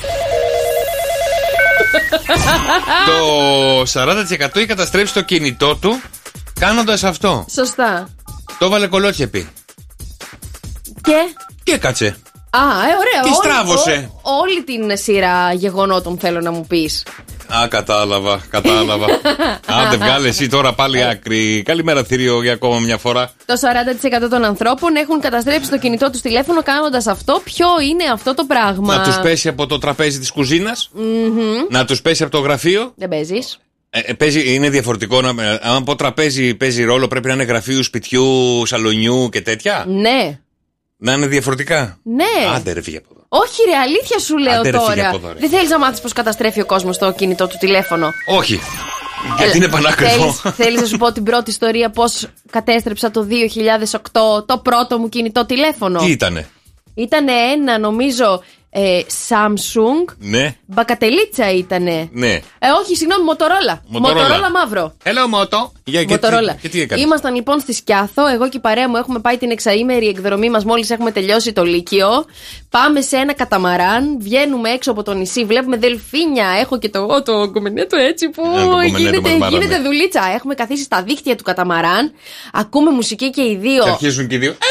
[SPEAKER 1] Το σαράντα τοις εκατό έχει καταστρέψει το κινητό του κάνοντας αυτό.
[SPEAKER 5] Σωστά.
[SPEAKER 1] Το έβαλε κολότσεπη.
[SPEAKER 5] Και...
[SPEAKER 1] Και κάτσε.
[SPEAKER 5] Α, ε, ωραία.
[SPEAKER 1] Τι
[SPEAKER 5] Όλη-
[SPEAKER 1] στράβωσε.
[SPEAKER 5] ό- όλη την σειρά γεγονότων θέλω να μου πεις.
[SPEAKER 1] Α, κατάλαβα, κατάλαβα. Άντε, βγάλε εσύ τώρα πάλι άκρη. Καλημέρα, θηρίο, για ακόμα μια φορά.
[SPEAKER 5] Το σαράντα τοις εκατό των ανθρώπων έχουν καταστρέψει το κινητό τους τηλέφωνο κάνοντας αυτό. Ποιο είναι αυτό το πράγμα?
[SPEAKER 1] Να τους πέσει από το τραπέζι της κουζίνας.
[SPEAKER 5] Μμμ.
[SPEAKER 1] Να τους πέσει από το γραφείο.
[SPEAKER 5] Δεν παίζεις.
[SPEAKER 1] Ε, ε, παίζει, είναι διαφορετικό. Να, ε, αν πω τραπέζι παίζει ρόλο, πρέπει να είναι γραφείου, σπιτιού, σαλονιού και τέτοια.
[SPEAKER 5] Ναι.
[SPEAKER 1] Να είναι διαφορετικά.
[SPEAKER 5] Ναι.
[SPEAKER 1] Άντε, ρε, φύγε από εδώ.
[SPEAKER 5] Όχι, ρε, αλήθεια σου λέω
[SPEAKER 1] Άντε, ρε, φύγε
[SPEAKER 5] τώρα.
[SPEAKER 1] από εδώ, ρε.
[SPEAKER 5] Δεν θέλεις να μάθεις πώς καταστρέφει ο κόσμος το κινητό του τηλέφωνο.
[SPEAKER 1] Όχι. Γιατί είναι πανάκριβο.
[SPEAKER 5] Θέλεις, θέλεις να σου πω την πρώτη ιστορία πώς κατέστρεψα το δύο χιλιάδες οκτώ το πρώτο μου κινητό τηλέφωνο?
[SPEAKER 1] Τι ήτανε?
[SPEAKER 5] Ήτανε ένα, νομίζω, ε, Samsung.
[SPEAKER 1] Ναι,
[SPEAKER 5] Μπακατελίτσα ήτανε.
[SPEAKER 1] ναι.
[SPEAKER 5] Ε, όχι, συγγνώμη, Motorola.
[SPEAKER 1] Motorola.
[SPEAKER 5] Motorola μαύρο.
[SPEAKER 1] Hello, Moto. Για, και,
[SPEAKER 5] Motorola.
[SPEAKER 1] τι, και τι έκανες?
[SPEAKER 5] Ήμασταν λοιπόν στη Σκιάθο. Εγώ και η παρέα μου έχουμε πάει την εξαήμερη εκδρομή μας. Μόλις έχουμε τελειώσει το Λύκειο. Πάμε σε ένα καταμαράν. Βγαίνουμε έξω από το νησί. Βλέπουμε δελφίνια. Έχω και το, το κομμενέτο έτσι που
[SPEAKER 1] Ε, το κομμενέτο
[SPEAKER 5] γίνεται,
[SPEAKER 1] μας μάραμε.
[SPEAKER 5] γίνεται δουλίτσα. Έχουμε καθίσει στα δίχτυα του καταμαράν. Ακούμε μουσική και οι δύο.
[SPEAKER 1] Και αρχίζουν και οι δύο.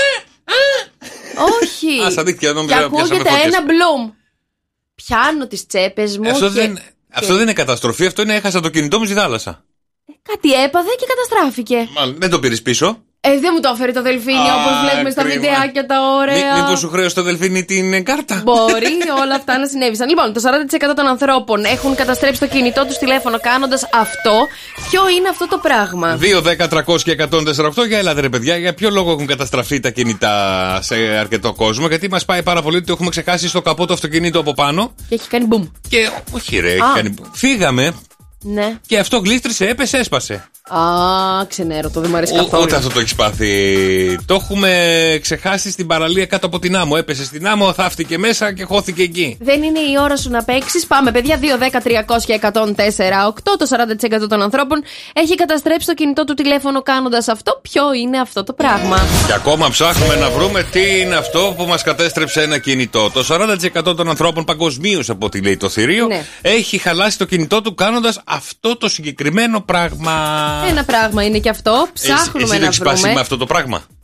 [SPEAKER 5] Όχι.
[SPEAKER 1] Α, στα δίχτυα, νόμιζα
[SPEAKER 5] Και
[SPEAKER 1] να πιάσαμε
[SPEAKER 5] ακούγεται
[SPEAKER 1] φωτιές.
[SPEAKER 5] ένα μπλουμ. Πιάνω τις τσέπες μου.
[SPEAKER 1] Αυτό,
[SPEAKER 5] και...
[SPEAKER 1] δεν, αυτό δεν είναι καταστροφή, αυτό είναι έχασα το κινητό μου στη θάλασσα.
[SPEAKER 5] Κάτι έπαθε και καταστράφηκε.
[SPEAKER 1] Μάλλον δεν το πήρε πίσω.
[SPEAKER 5] Ε, δεν μου το έφερε το δελφίνι
[SPEAKER 1] Α,
[SPEAKER 5] όπως βλέπουμε στα
[SPEAKER 1] κρίμα.
[SPEAKER 5] βιντεάκια τα ωραία.
[SPEAKER 1] Μή, Μήπως σου χρέωσε το δελφίνι την ε, κάρτα.
[SPEAKER 5] Μπορεί όλα αυτά να συνέβησαν. Λοιπόν, το σαράντα τοις εκατό των ανθρώπων έχουν καταστρέψει το κινητό του τηλέφωνο κάνοντας αυτό. Ποιο είναι αυτό το πράγμα?
[SPEAKER 1] δύο, δέκα, τριακόσια, εκατόν τέσσερα οκτώ. Για έλατε ρε παιδιά, για ποιο λόγο έχουν καταστραφεί τα κινητά σε αρκετό κόσμο? Γιατί μας πάει πάρα πολύ ότι έχουμε ξεχάσει στο καπό το αυτοκίνητο από πάνω.
[SPEAKER 5] Και έχει κάνει μπουμ.
[SPEAKER 1] Και όχι ρε, έχει
[SPEAKER 5] Α.
[SPEAKER 1] κάνει... φύγαμε
[SPEAKER 5] Ναι.
[SPEAKER 1] και αυτό γλίστρισε, έπεσε, έσπασε.
[SPEAKER 5] Α, ξενέρω το, δεν μου αρέσει
[SPEAKER 1] Ο,
[SPEAKER 5] καθόλου.
[SPEAKER 1] ούτε αυτό το έχει πάθει. Το έχουμε ξεχάσει στην παραλία κάτω από την άμμο. Έπεσε στην άμμο, θαύτηκε μέσα και χώθηκε εκεί.
[SPEAKER 5] Δεν είναι η ώρα σου να παίξεις. Πάμε, παιδιά. δύο, δέκα, τριακόσια, εκατόν τέσσερα οκτώ. Το σαράντα τοις εκατό των ανθρώπων έχει καταστρέψει το κινητό του τηλέφωνο κάνοντας αυτό. Ποιο είναι αυτό το πράγμα?
[SPEAKER 1] Και ακόμα ψάχνουμε να βρούμε τι είναι αυτό που μας κατέστρεψε ένα κινητό. Το σαράντα τοις εκατό των ανθρώπων παγκοσμίως, από ό,τι λέει το θηρίο,
[SPEAKER 5] Ναι.
[SPEAKER 1] έχει χαλάσει το κινητό του κάνοντας αυτό το συγκεκριμένο πράγμα.
[SPEAKER 5] Ένα πράγμα είναι και αυτό. Ψάχνουμε
[SPEAKER 1] εσύ, εσύ το
[SPEAKER 5] να
[SPEAKER 1] έχεις πάσει
[SPEAKER 5] βρούμε.
[SPEAKER 1] με αυτό το πράγμα?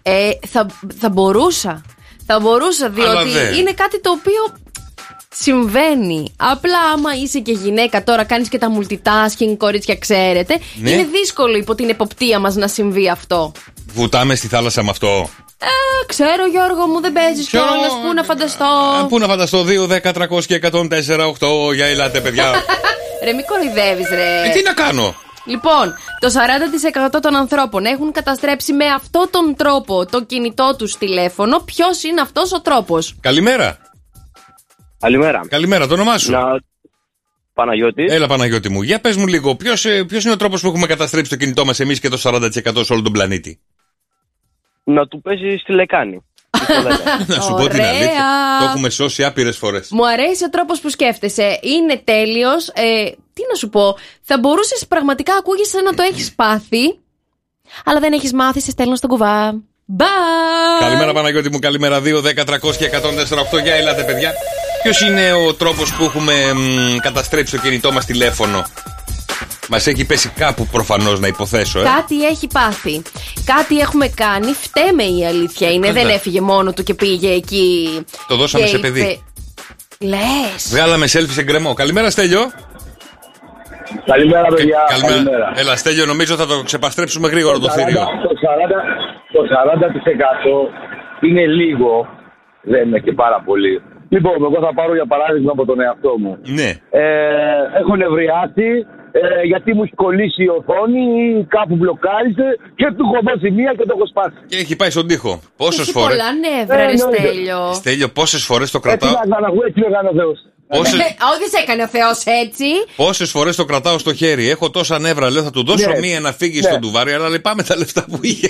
[SPEAKER 5] Ε, θα, θα μπορούσα. Θα μπορούσα, διότι είναι κάτι το οποίο συμβαίνει. Απλά άμα είσαι και γυναίκα, τώρα κάνεις και τα multitasking, κορίτσια, ξέρετε. Ναι. Είναι δύσκολο υπό την εποπτεία μας να συμβεί αυτό.
[SPEAKER 1] Βουτάμε στη θάλασσα με αυτό.
[SPEAKER 5] Ε, ξέρω, Γιώργο μου, δεν παίζεις κιόλας. Πού να φανταστώ.
[SPEAKER 1] Ε, πού να φανταστώ. δύο, δέκα, τριακόσια, εκατόν τέσσερα, οκτώ. Για ελάτε, παιδιά.
[SPEAKER 5] Ρε, μη κοροϊδεύεις, ρε.
[SPEAKER 1] Ε, τι να κάνω.
[SPEAKER 5] Λοιπόν, το σαράντα τοις εκατό των ανθρώπων έχουν καταστρέψει με αυτόν τον τρόπο το κινητό τους τηλέφωνο. Ποιος είναι αυτός ο τρόπος?
[SPEAKER 1] Καλημέρα.
[SPEAKER 12] Καλημέρα.
[SPEAKER 1] Καλημέρα, το όνομά σου?
[SPEAKER 12] Να... Παναγιώτη.
[SPEAKER 1] Έλα, Παναγιώτη μου. Για πες μου λίγο, ποιος, ποιος είναι ο τρόπος που έχουμε καταστρέψει το κινητό μας εμείς και το σαράντα τοις εκατό σε όλο τον πλανήτη?
[SPEAKER 12] Να του παίζει στη λεκάνη.
[SPEAKER 1] Να σου πω την αλήθεια. Το έχουμε σώσει άπειρες φορές.
[SPEAKER 5] Μου αρέσει ο τρόπος που σκέφτεσαι. Είναι τέλειος. Ε, τι να σου πω. Θα μπορούσες πραγματικά, ακούγεσαι να το έχεις πάθει, αλλά δεν έχεις μάθει, σε στέλνω στον κουβά. Bye.
[SPEAKER 1] Καλημέρα, Παναγιώτη μου. Καλημέρα. δύο, δέκα, τριακόσια, εκατόν τέσσερα, οκτώ. Για ελάτε, παιδιά. Ποιος είναι ο τρόπος που έχουμε μ, καταστρέψει το κινητό μας τηλέφωνο? Μας έχει πέσει κάπου προφανώς, να υποθέσω. Ε.
[SPEAKER 5] Κάτι έχει πάθει. Κάτι έχουμε κάνει. Φταίμε, η αλήθεια είναι. Καλά. Δεν έφυγε μόνο του και πήγε εκεί.
[SPEAKER 1] Το δώσαμε σε παιδί.
[SPEAKER 5] Είπε... Λες.
[SPEAKER 1] Βγάλαμε selfie σε γκρεμό. Καλημέρα, Στέλιο.
[SPEAKER 12] Καλημέρα, παιδιά.
[SPEAKER 1] Καλημέρα.
[SPEAKER 12] Καλημέρα.
[SPEAKER 1] Έλα, Στέλιο, νομίζω θα το ξεπαστρέψουμε γρήγορα το, το θηρίο.
[SPEAKER 12] Το σαράντα τοις εκατό είναι λίγο. Δεν είναι και πάρα πολύ. Λοιπόν, εγώ θα πάρω για παράδειγμα από τον εαυτό μου.
[SPEAKER 1] Ναι.
[SPEAKER 12] Ε, έχω νευριάσει ε, γιατί μου έχει κολλήσει η οθόνη ή κάπου μπλοκάρισε και του έχω δώσει μία και το έχω σπάσει.
[SPEAKER 1] Και έχει πάει στον τοίχο. Πόσες
[SPEAKER 5] έχει
[SPEAKER 1] φορές.
[SPEAKER 5] Πολλά νεύρα, ρε Στέλιο.
[SPEAKER 1] Στέλιο, πόσες φορές το κρατάω.
[SPEAKER 12] Έτσι να κάνω, έτσι έκανε ο Θεός.
[SPEAKER 1] Πόσες...
[SPEAKER 5] Όχι, σε έκανε ο Θεός έτσι.
[SPEAKER 1] Πόσες φορές το κρατάω στο χέρι. Έχω τόσα νεύρα. Λέω θα του δώσω ναι. μία να φύγει ναι. στον τουβάρι, αλλά λυπάμαι τα λεφτά που είχε.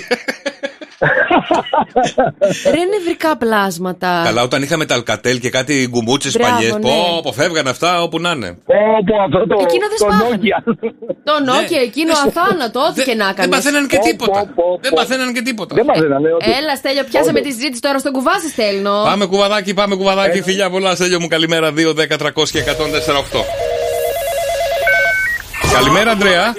[SPEAKER 5] Ρε νευρικά πλάσματα.
[SPEAKER 1] Καλά, όταν είχαμε τα Alcatel και κάτι γκουμούτσες παλιές.
[SPEAKER 5] Ναι.
[SPEAKER 1] Πω, πω, φεύγαν αυτά όπου να είναι.
[SPEAKER 12] Πω, πω, αυτό το.
[SPEAKER 5] Εκείνο δεν σπάχανε. Το Nokia,
[SPEAKER 1] ναι.
[SPEAKER 5] εκείνο αθάνατο, ό,τι και να έκανε.
[SPEAKER 1] Δεν παθαίναν και τίποτα. Δεν παθαίναν και τίποτα.
[SPEAKER 5] Έλα, Στέλιο, πιάσαμε τη συζήτηση τώρα στον κουβά, σε στέλνω.
[SPEAKER 1] Πάμε κουβαδάκι, πάμε κουβαδάκι. Φιλιά πολλά, Στέλιο μου, καλημέρα. δύο, δέκα, τριακόσια, εκατόν τέσσερα, οκτώ. Καλημέρα, Αντρέα.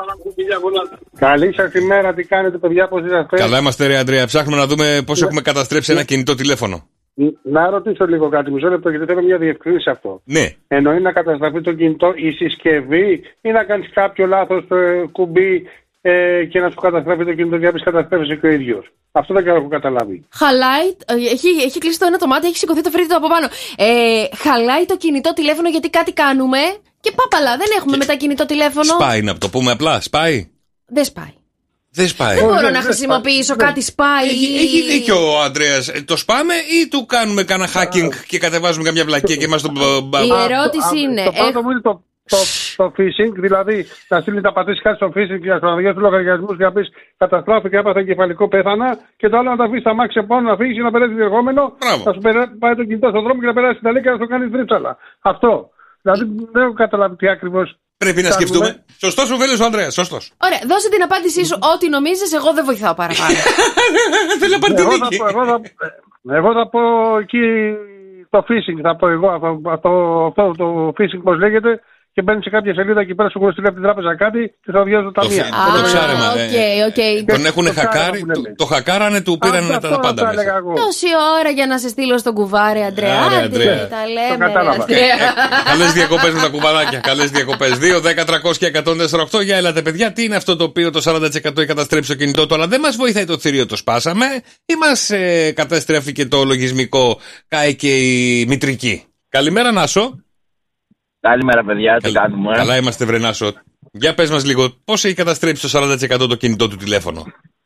[SPEAKER 13] Καλή σας ημέρα, τι κάνετε, παιδιά, πώς είσαστε?
[SPEAKER 1] Καλά είμαστε, ρε Αντρέα. Ψάχνουμε να δούμε πώς έχουμε καταστρέψει ένα κινητό τηλέφωνο.
[SPEAKER 13] Να ρωτήσω λίγο κάτι, μισό λεπτό, γιατί θέλω μια διευκρίνηση αυτό.
[SPEAKER 1] Ναι.
[SPEAKER 13] Εννοεί να καταστραφεί το κινητό η συσκευή ή να κάνεις κάποιο λάθος ε, κουμπί ε, και να σου καταστραφεί το κινητό και να πεις καταστρέφεσαι και ο ίδιος? Αυτό δεν έχω καταλάβει.
[SPEAKER 5] Χαλάει, έχει, έχει κλείσει το ένα το μάτι, έχει σηκωθεί το φρύδι από πάνω. Ε, χαλάει το κινητό τηλέφωνο γιατί κάτι κάνουμε και πάπαλα, δεν έχουμε και... μετά κινητό τηλέφωνο.
[SPEAKER 1] Σπάει, να το πούμε απλά, σπάει.
[SPEAKER 5] Δεν σπάει.
[SPEAKER 1] Δεν σπάει.
[SPEAKER 5] Δεν μπορώ να χρησιμοποιήσω κάτι σπάει.
[SPEAKER 1] Έχει, έχει δίκιο ο Αντρέας. Το σπάμε ή του κάνουμε κανένα hacking και κατεβάζουμε καμιά βλακία και μας το.
[SPEAKER 5] Η ερώτηση είναι.
[SPEAKER 13] Το πρώτο μου είναι το. Το, το phishing, δηλαδή να στείλει να πατήσει κάτι στο phishing και να σου αναγκάσει του λογαριασμού και να πει καταστράφηκε, έπαθα εγκεφαλικό, πέθανα. Και το άλλο να τα αφήσει τα μάξια πάνω, να φύγει, να περάσει διερχόμενο, να σου πάει το κινητό στον δρόμο και να περάσει την αλήθεια και να σου κάνει τρίψαλα. Αυτό. Δηλαδή δεν έχω καταλάβει τι ακριβώς.
[SPEAKER 1] Πρέπει να σκεφτούμε. Σωστό ο Βέλος ο Ανδρέας, σωστός.
[SPEAKER 5] Ωραία, δώσε την απάντησή σου. Ό,τι νομίζεις, εγώ δεν βοηθάω παραπάνω.
[SPEAKER 1] Θέλω απαντήσει.
[SPEAKER 13] Εγώ θα πω εκεί το phishing, θα πω εγώ αυτό το phishing πώς λέγεται. Και μπαίνει σε κάποια σελίδα και πέρα σου έχουν στείλει από την τράπεζα κάτι και θα οδηγιάζουν τα ταμεία.
[SPEAKER 1] Το ψάρεμα.
[SPEAKER 5] Okay, okay.
[SPEAKER 1] Τον έχουν χακάρει, το, το χακάρανε, του πήραν τα, τα πάντα μέσα.
[SPEAKER 5] Τόση ώρα για να σε στείλω στον κουβάρι, Αντρέα. Άντε, τα λέμε.
[SPEAKER 1] Καλές διακοπές με τα κουβαδάκια. Καλές διακοπές. δύο, δέκα, τριακόσια, εκατόν τέσσερα, οκτώ. Για έλατε, παιδιά. Τι είναι αυτό το οποίο το σαράντα τοις εκατό έχει καταστρέψει το κινητό του, αλλά δεν μας βοηθάει το θηρίο, το σπάσαμε. Ή μας ε, καταστρέφει το λογισμικό, κάει και η μητρική. Καλημέρα, Νάσο.
[SPEAKER 12] Καλημέρα, παιδιά, τι κάνουμε?
[SPEAKER 1] Καλά είμαστε, Βρενάσο. Για πες μας λίγο, πώς έχει καταστρέψει το σαράντα τοις εκατό το κινητό του τηλέφωνο?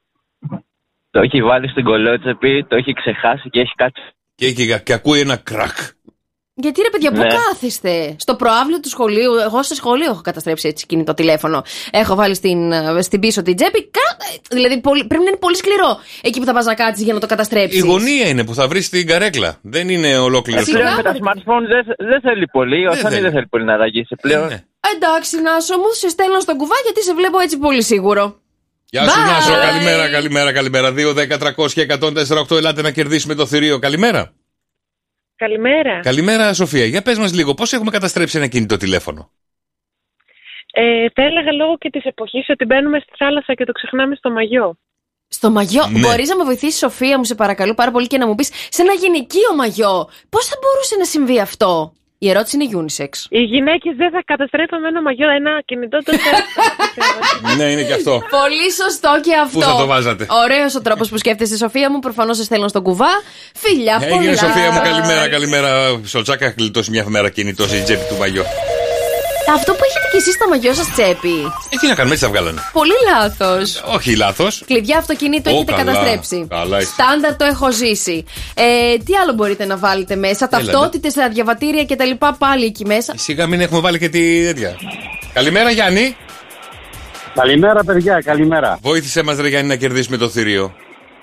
[SPEAKER 12] Το έχει βάλει στην κολότσεπη, το έχει ξεχάσει και έχει κάτσει.
[SPEAKER 1] Και, και, και ακούει ένα κρακ.
[SPEAKER 5] Γιατί ρε παιδιά,
[SPEAKER 12] ναι.
[SPEAKER 5] Πού κάθεστε? Στο προάβλιο του σχολείου. Εγώ στο σχολείο έχω καταστρέψει έτσι κινητό τηλέφωνο. Έχω βάλει στην, στην πίσω την τσέπη. Δηλαδή πολύ, πρέπει να είναι πολύ σκληρό εκεί που θα πας να κάτσεις για να το καταστρέψεις.
[SPEAKER 1] Η γωνία είναι που θα βρεις την καρέκλα. Δεν είναι ολόκληρο.
[SPEAKER 12] Πλέον με τα smartphone δεν, δεν θέλει πολύ. Η οθόνη δεν θέλει πολύ να ραγίσει πλέον.
[SPEAKER 1] Ναι.
[SPEAKER 5] Εντάξει, Νάσο μου, σε στέλνω στον κουβά γιατί σε βλέπω έτσι πολύ σίγουρο.
[SPEAKER 1] Γεια σου, Νάσο. Καλημέρα, καλημέρα, καλημέρα. δύο, δέκα, τριακόσια, εκατόν τέσσερα, οκτώ. Ελάτε να κερδίσουμε το θηρίο. Καλημέρα.
[SPEAKER 11] Καλημέρα.
[SPEAKER 1] Καλημέρα, Σοφία. Για πες μας λίγο, πώς έχουμε καταστρέψει ένα κινητό τηλέφωνο?
[SPEAKER 11] Ε, θα έλεγα λόγω και της εποχής ότι μπαίνουμε στη θάλασσα και το ξεχνάμε στο μαγιό.
[SPEAKER 5] Στο μαγιό,
[SPEAKER 1] Ναι.
[SPEAKER 5] μπορείς να με βοηθήσει, Σοφία μου, σε παρακαλώ πάρα πολύ, και να μου πεις σε ένα γυναικείο μαγιό πώς θα μπορούσε να συμβεί αυτό? Η ερώτηση είναι unisex.
[SPEAKER 11] Οι γυναίκες δεν θα καταστρέφαμε ένα μαγιό, ένα κινητό το
[SPEAKER 1] Ναι, είναι και αυτό.
[SPEAKER 5] Πολύ σωστό και αυτό.
[SPEAKER 1] Πού θα το βάζατε?
[SPEAKER 5] Ωραίος ο τρόπος που σκέφτεσαι, Σοφία μου. Προφανώς σε στέλνω στον κουβά. Φιλιά πολλά.
[SPEAKER 1] Έγινε, Σοφία μου, καλημέρα, καλημέρα. Στο Τσάκα έχει γλιτώσει μια μέρα κινητό στην τσέπη του μαγιό.
[SPEAKER 5] Αυτό που έχετε κι εσείς στα μαγιό σας τσέπη.
[SPEAKER 1] Εκεί να κάνουμε, έτσι τα βγάλανε.
[SPEAKER 5] Πολύ λάθος.
[SPEAKER 1] Όχι λάθος.
[SPEAKER 5] Κλειδιά αυτοκινήτου
[SPEAKER 1] Ω,
[SPEAKER 5] έχετε
[SPEAKER 1] καλά.
[SPEAKER 5] καταστρέψει.
[SPEAKER 1] Καλά είσαι.
[SPEAKER 5] Στάνταρ το έχω ζήσει. Ε, τι άλλο μπορείτε να βάλετε μέσα? Ταυτότητες, τα διαβατήρια κτλ. Πάλι εκεί μέσα.
[SPEAKER 1] Σιγά μην έχουμε βάλει και τη τέτοια. Καλημέρα, Γιάννη.
[SPEAKER 14] Καλημέρα, παιδιά, καλημέρα.
[SPEAKER 1] Βοήθησέ μας, ρε Γιάννη, να κερδίσουμε το θηρίο.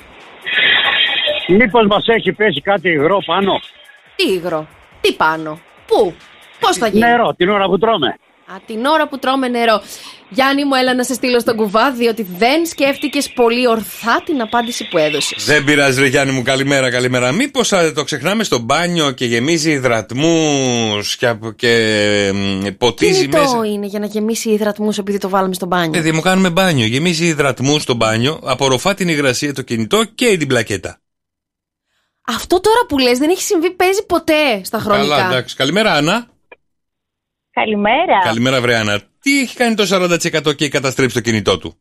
[SPEAKER 14] Μήπως μας έχει πέσει κάτι υγρό πάνω?
[SPEAKER 5] Τι υγρό? Τι πάνω? Πού? Πώς θα γίνει?
[SPEAKER 14] Νερό, την ώρα που τρώμε.
[SPEAKER 5] Α, την ώρα που τρώμε νερό. Γιάννη μου, έλα να σε στείλω στον κουβά, διότι δεν σκέφτηκες πολύ ορθά την απάντηση που έδωσες.
[SPEAKER 1] Δεν πειράζει, ρε Γιάννη μου, καλημέρα, καλημέρα. Μήπως α, το ξεχνάμε στο μπάνιο και γεμίζει υδρατμούς και, και ε, ποτίζει
[SPEAKER 5] Κινητό
[SPEAKER 1] μέσα.
[SPEAKER 5] είναι για να γεμίσει υδρατμούς επειδή το βάλαμε στο μπάνιο.
[SPEAKER 1] Παιδί μου, κάνουμε μπάνιο. Γεμίζει υδρατμούς στο μπάνιο, απορροφά την υγρασία το κινητό και την πλακέτα.
[SPEAKER 5] Αυτό τώρα που λες δεν έχει συμβεί, παίζει ποτέ στα χρονικά.
[SPEAKER 1] Καλά, εντάξει. Καλημέρα, Άννα.
[SPEAKER 15] Καλημέρα.
[SPEAKER 1] Καλημέρα, βρε Άννα. Τι έχει κάνει το σαράντα τοις εκατό και έχει καταστρέψει το κινητό του?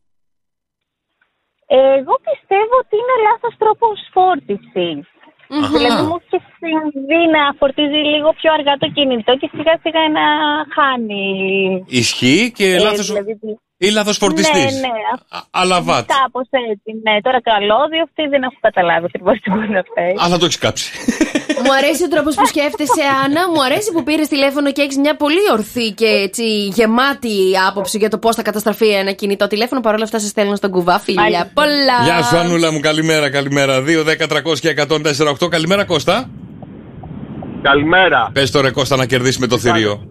[SPEAKER 15] Εγώ πιστεύω ότι είναι λάθος τρόπος φόρτισης.
[SPEAKER 1] Αχα.
[SPEAKER 15] Δηλαδή μου έχει συμβεί να φορτίζει λίγο πιο αργά το κινητό και σιγά σιγά να χάνει.
[SPEAKER 1] Ισχύει και
[SPEAKER 15] Ε,
[SPEAKER 1] λάθος,
[SPEAKER 15] δηλαδή,
[SPEAKER 1] ή λάθος φορτιστής.
[SPEAKER 15] Ναι, ναι.
[SPEAKER 1] Αλλά βάτ.
[SPEAKER 15] Κάπως έτσι, ναι. Τώρα καλώδιο αυτή δεν έχω καταλάβει ακριβώς τι μπορεί να φέρει.
[SPEAKER 1] Α, θα το έχεις κάψει.
[SPEAKER 5] Μου αρέσει ο τρόπος που σκέφτεσαι, Άννα. Μου αρέσει που πήρες τηλέφωνο και έχεις μια πολύ ορθή και έτσι γεμάτη άποψη για το πώς θα καταστραφεί ένα κινητό τηλέφωνο. Παρ' όλα αυτά, σε στέλνω στον κουβά. Φιλιά πολλά.
[SPEAKER 1] Γεια σου, Ανούλα μου, καλημέρα, καλημέρα. δύο, δέκα, τριακόσια, εκατόν τέσσερα, οκτώ. Καλημέρα, Κώστα.
[SPEAKER 16] Καλημέρα.
[SPEAKER 1] Πες τώρα, Κώστα, να κερδίσουμε το θηρίο.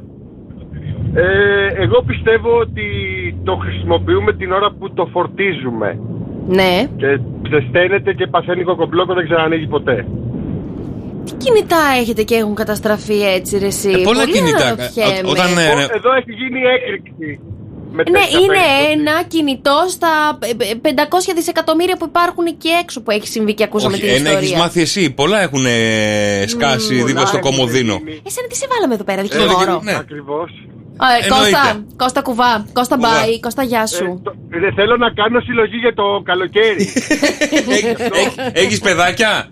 [SPEAKER 16] Ε, εγώ πιστεύω ότι το χρησιμοποιούμε την ώρα που το φορτίζουμε.
[SPEAKER 5] Ναι.
[SPEAKER 16] Και ξεσταίνεται και παθαίνει κοκομπλόκο, δεν ξανανοίγει ποτέ.
[SPEAKER 5] Τι κινητά έχετε και έχουν καταστραφεί έτσι, ρε εσύ?
[SPEAKER 1] Ε, πολλά
[SPEAKER 5] Πολύ
[SPEAKER 1] κινητά.
[SPEAKER 5] αναρωτιέμαι.
[SPEAKER 1] Ό- όταν, ε,
[SPEAKER 16] Εδώ, εδώ έχει γίνει έκρηξη. Με
[SPEAKER 5] Ναι,
[SPEAKER 16] τέτοια
[SPEAKER 5] είναι
[SPEAKER 16] περίπτωση.
[SPEAKER 5] ένα κινητό στα πεντακόσια δισεκατομμύρια που υπάρχουν εκεί έξω που έχει συμβεί και ακούσαμε
[SPEAKER 1] Όχι,
[SPEAKER 5] την
[SPEAKER 1] ένα
[SPEAKER 5] ιστορία.
[SPEAKER 1] έχεις μάθει εσύ. Πολλά έχουν ε, σκάσει
[SPEAKER 5] Μμμ,
[SPEAKER 1] δίπλα στο κομμωδίνο.
[SPEAKER 5] Εσένα τι σε βάλαμε εδώ πέρα,
[SPEAKER 1] Ε,
[SPEAKER 5] δικηγόρο?
[SPEAKER 1] ναι.
[SPEAKER 16] Ακριβώς.
[SPEAKER 5] Ε, Κώστα, Κώστα κουβά, Κώστα
[SPEAKER 16] Κουβά.
[SPEAKER 5] μπάι, Κώστα γεια σου.
[SPEAKER 16] Ε, θέλω να κάνω συλλογή για το καλοκαίρι.
[SPEAKER 1] Έχεις παιδάκια?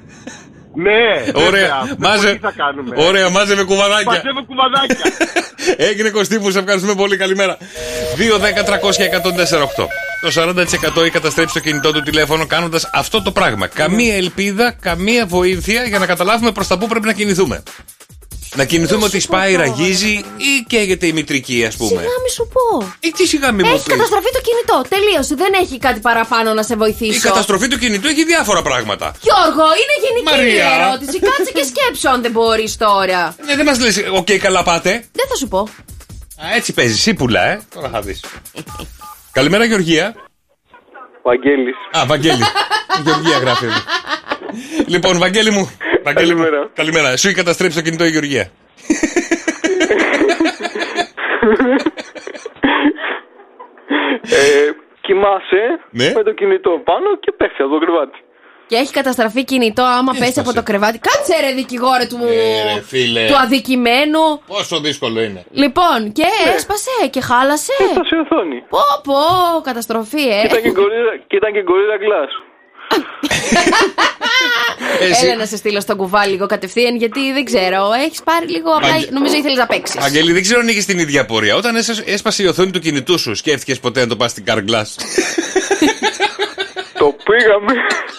[SPEAKER 16] Ναι,
[SPEAKER 1] Ωραία.
[SPEAKER 16] βέβαια.
[SPEAKER 1] Μάζε...
[SPEAKER 16] Τι θα κάνουμε.
[SPEAKER 1] Ωραία, μάζευε κουβαδάκια.
[SPEAKER 16] Μαζεύω κουβαδάκια.
[SPEAKER 1] Έγινε, Κωστή μου, σε ευχαριστούμε πολύ. Καλημέρα. δύο, δέκα, τριακόσια, εκατόν τέσσερα, οκτώ. Το σαράντα τοις εκατό έχει καταστρέψει το κινητό του τηλέφωνο κάνοντας αυτό το πράγμα. Καμία ελπίδα, καμία βοήθεια για να καταλάβουμε προς τα πού πρέπει να κινηθούμε. Να κινηθούμε ότι σπάει, ραγίζει ή καίγεται η μητρική, ας πούμε.
[SPEAKER 5] Σιγά μη σου πω.
[SPEAKER 1] Ή τι σιγά μη μου
[SPEAKER 5] Έχει
[SPEAKER 1] πεις.
[SPEAKER 5] καταστραφεί το κινητό. Τελείωσε. Δεν έχει κάτι παραπάνω να σε βοηθήσω.
[SPEAKER 1] Η καταστροφή του κινητού έχει διάφορα πράγματα.
[SPEAKER 5] Γιώργο, είναι γενική
[SPEAKER 1] Μαρία.
[SPEAKER 5] η ερώτηση. Κάτσε και σκέψου αν δεν μπορεί τώρα.
[SPEAKER 1] Ναι, δεν μας λες, οκ, καλά πάτε.
[SPEAKER 5] Δεν θα σου πω.
[SPEAKER 1] Α, έτσι παίζει, σίπουλα, ε. Τώρα θα δεις. Καλημέρα, Γεωργία.
[SPEAKER 17] Βαγγέλης.
[SPEAKER 1] Α, Βαγγέλη. Γεωργία γράφει εδώ. Λοιπόν, Βαγγέλη μου. Βαγγέλη μου.
[SPEAKER 17] Καλημέρα.
[SPEAKER 1] Καλημέρα. Σου έχει καταστρέψει το κινητό η Γεωργία.
[SPEAKER 17] ε, κοιμάσαι
[SPEAKER 1] Ναι.
[SPEAKER 17] με το κινητό πάνω και πέφτει από το κρεβάτι.
[SPEAKER 5] Και έχει καταστραφεί κινητό άμα πέσει από το κρεβάτι. Κάτσε ρε δικηγόρε του,
[SPEAKER 1] Ε, ρε, φίλε.
[SPEAKER 5] του αδικημένου.
[SPEAKER 1] Πόσο δύσκολο είναι.
[SPEAKER 5] Λοιπόν, και
[SPEAKER 17] Ναι.
[SPEAKER 5] έσπασε και χάλασε.
[SPEAKER 17] Έφτασε η οθόνη.
[SPEAKER 5] Πω πω, καταστροφή ε.
[SPEAKER 17] Και ήταν και Gorilla- και ήταν και Gorilla Glass.
[SPEAKER 5] Έλα να σε στείλω στον κουβά λίγο κατευθείαν, γιατί δεν ξέρω. Έχει πάρει λίγο. Απλά
[SPEAKER 1] Βαγγε-
[SPEAKER 5] νομίζω ήθελε να παίξει.
[SPEAKER 1] Αγγέλη, δεν ξέρω αν είχε την ίδια πορεία. Όταν έσπασε- έσπασε η οθόνη του κινητού σου, σκέφτηκες ποτέ να το πας στην Car Glass?
[SPEAKER 17] Το πήγαμε.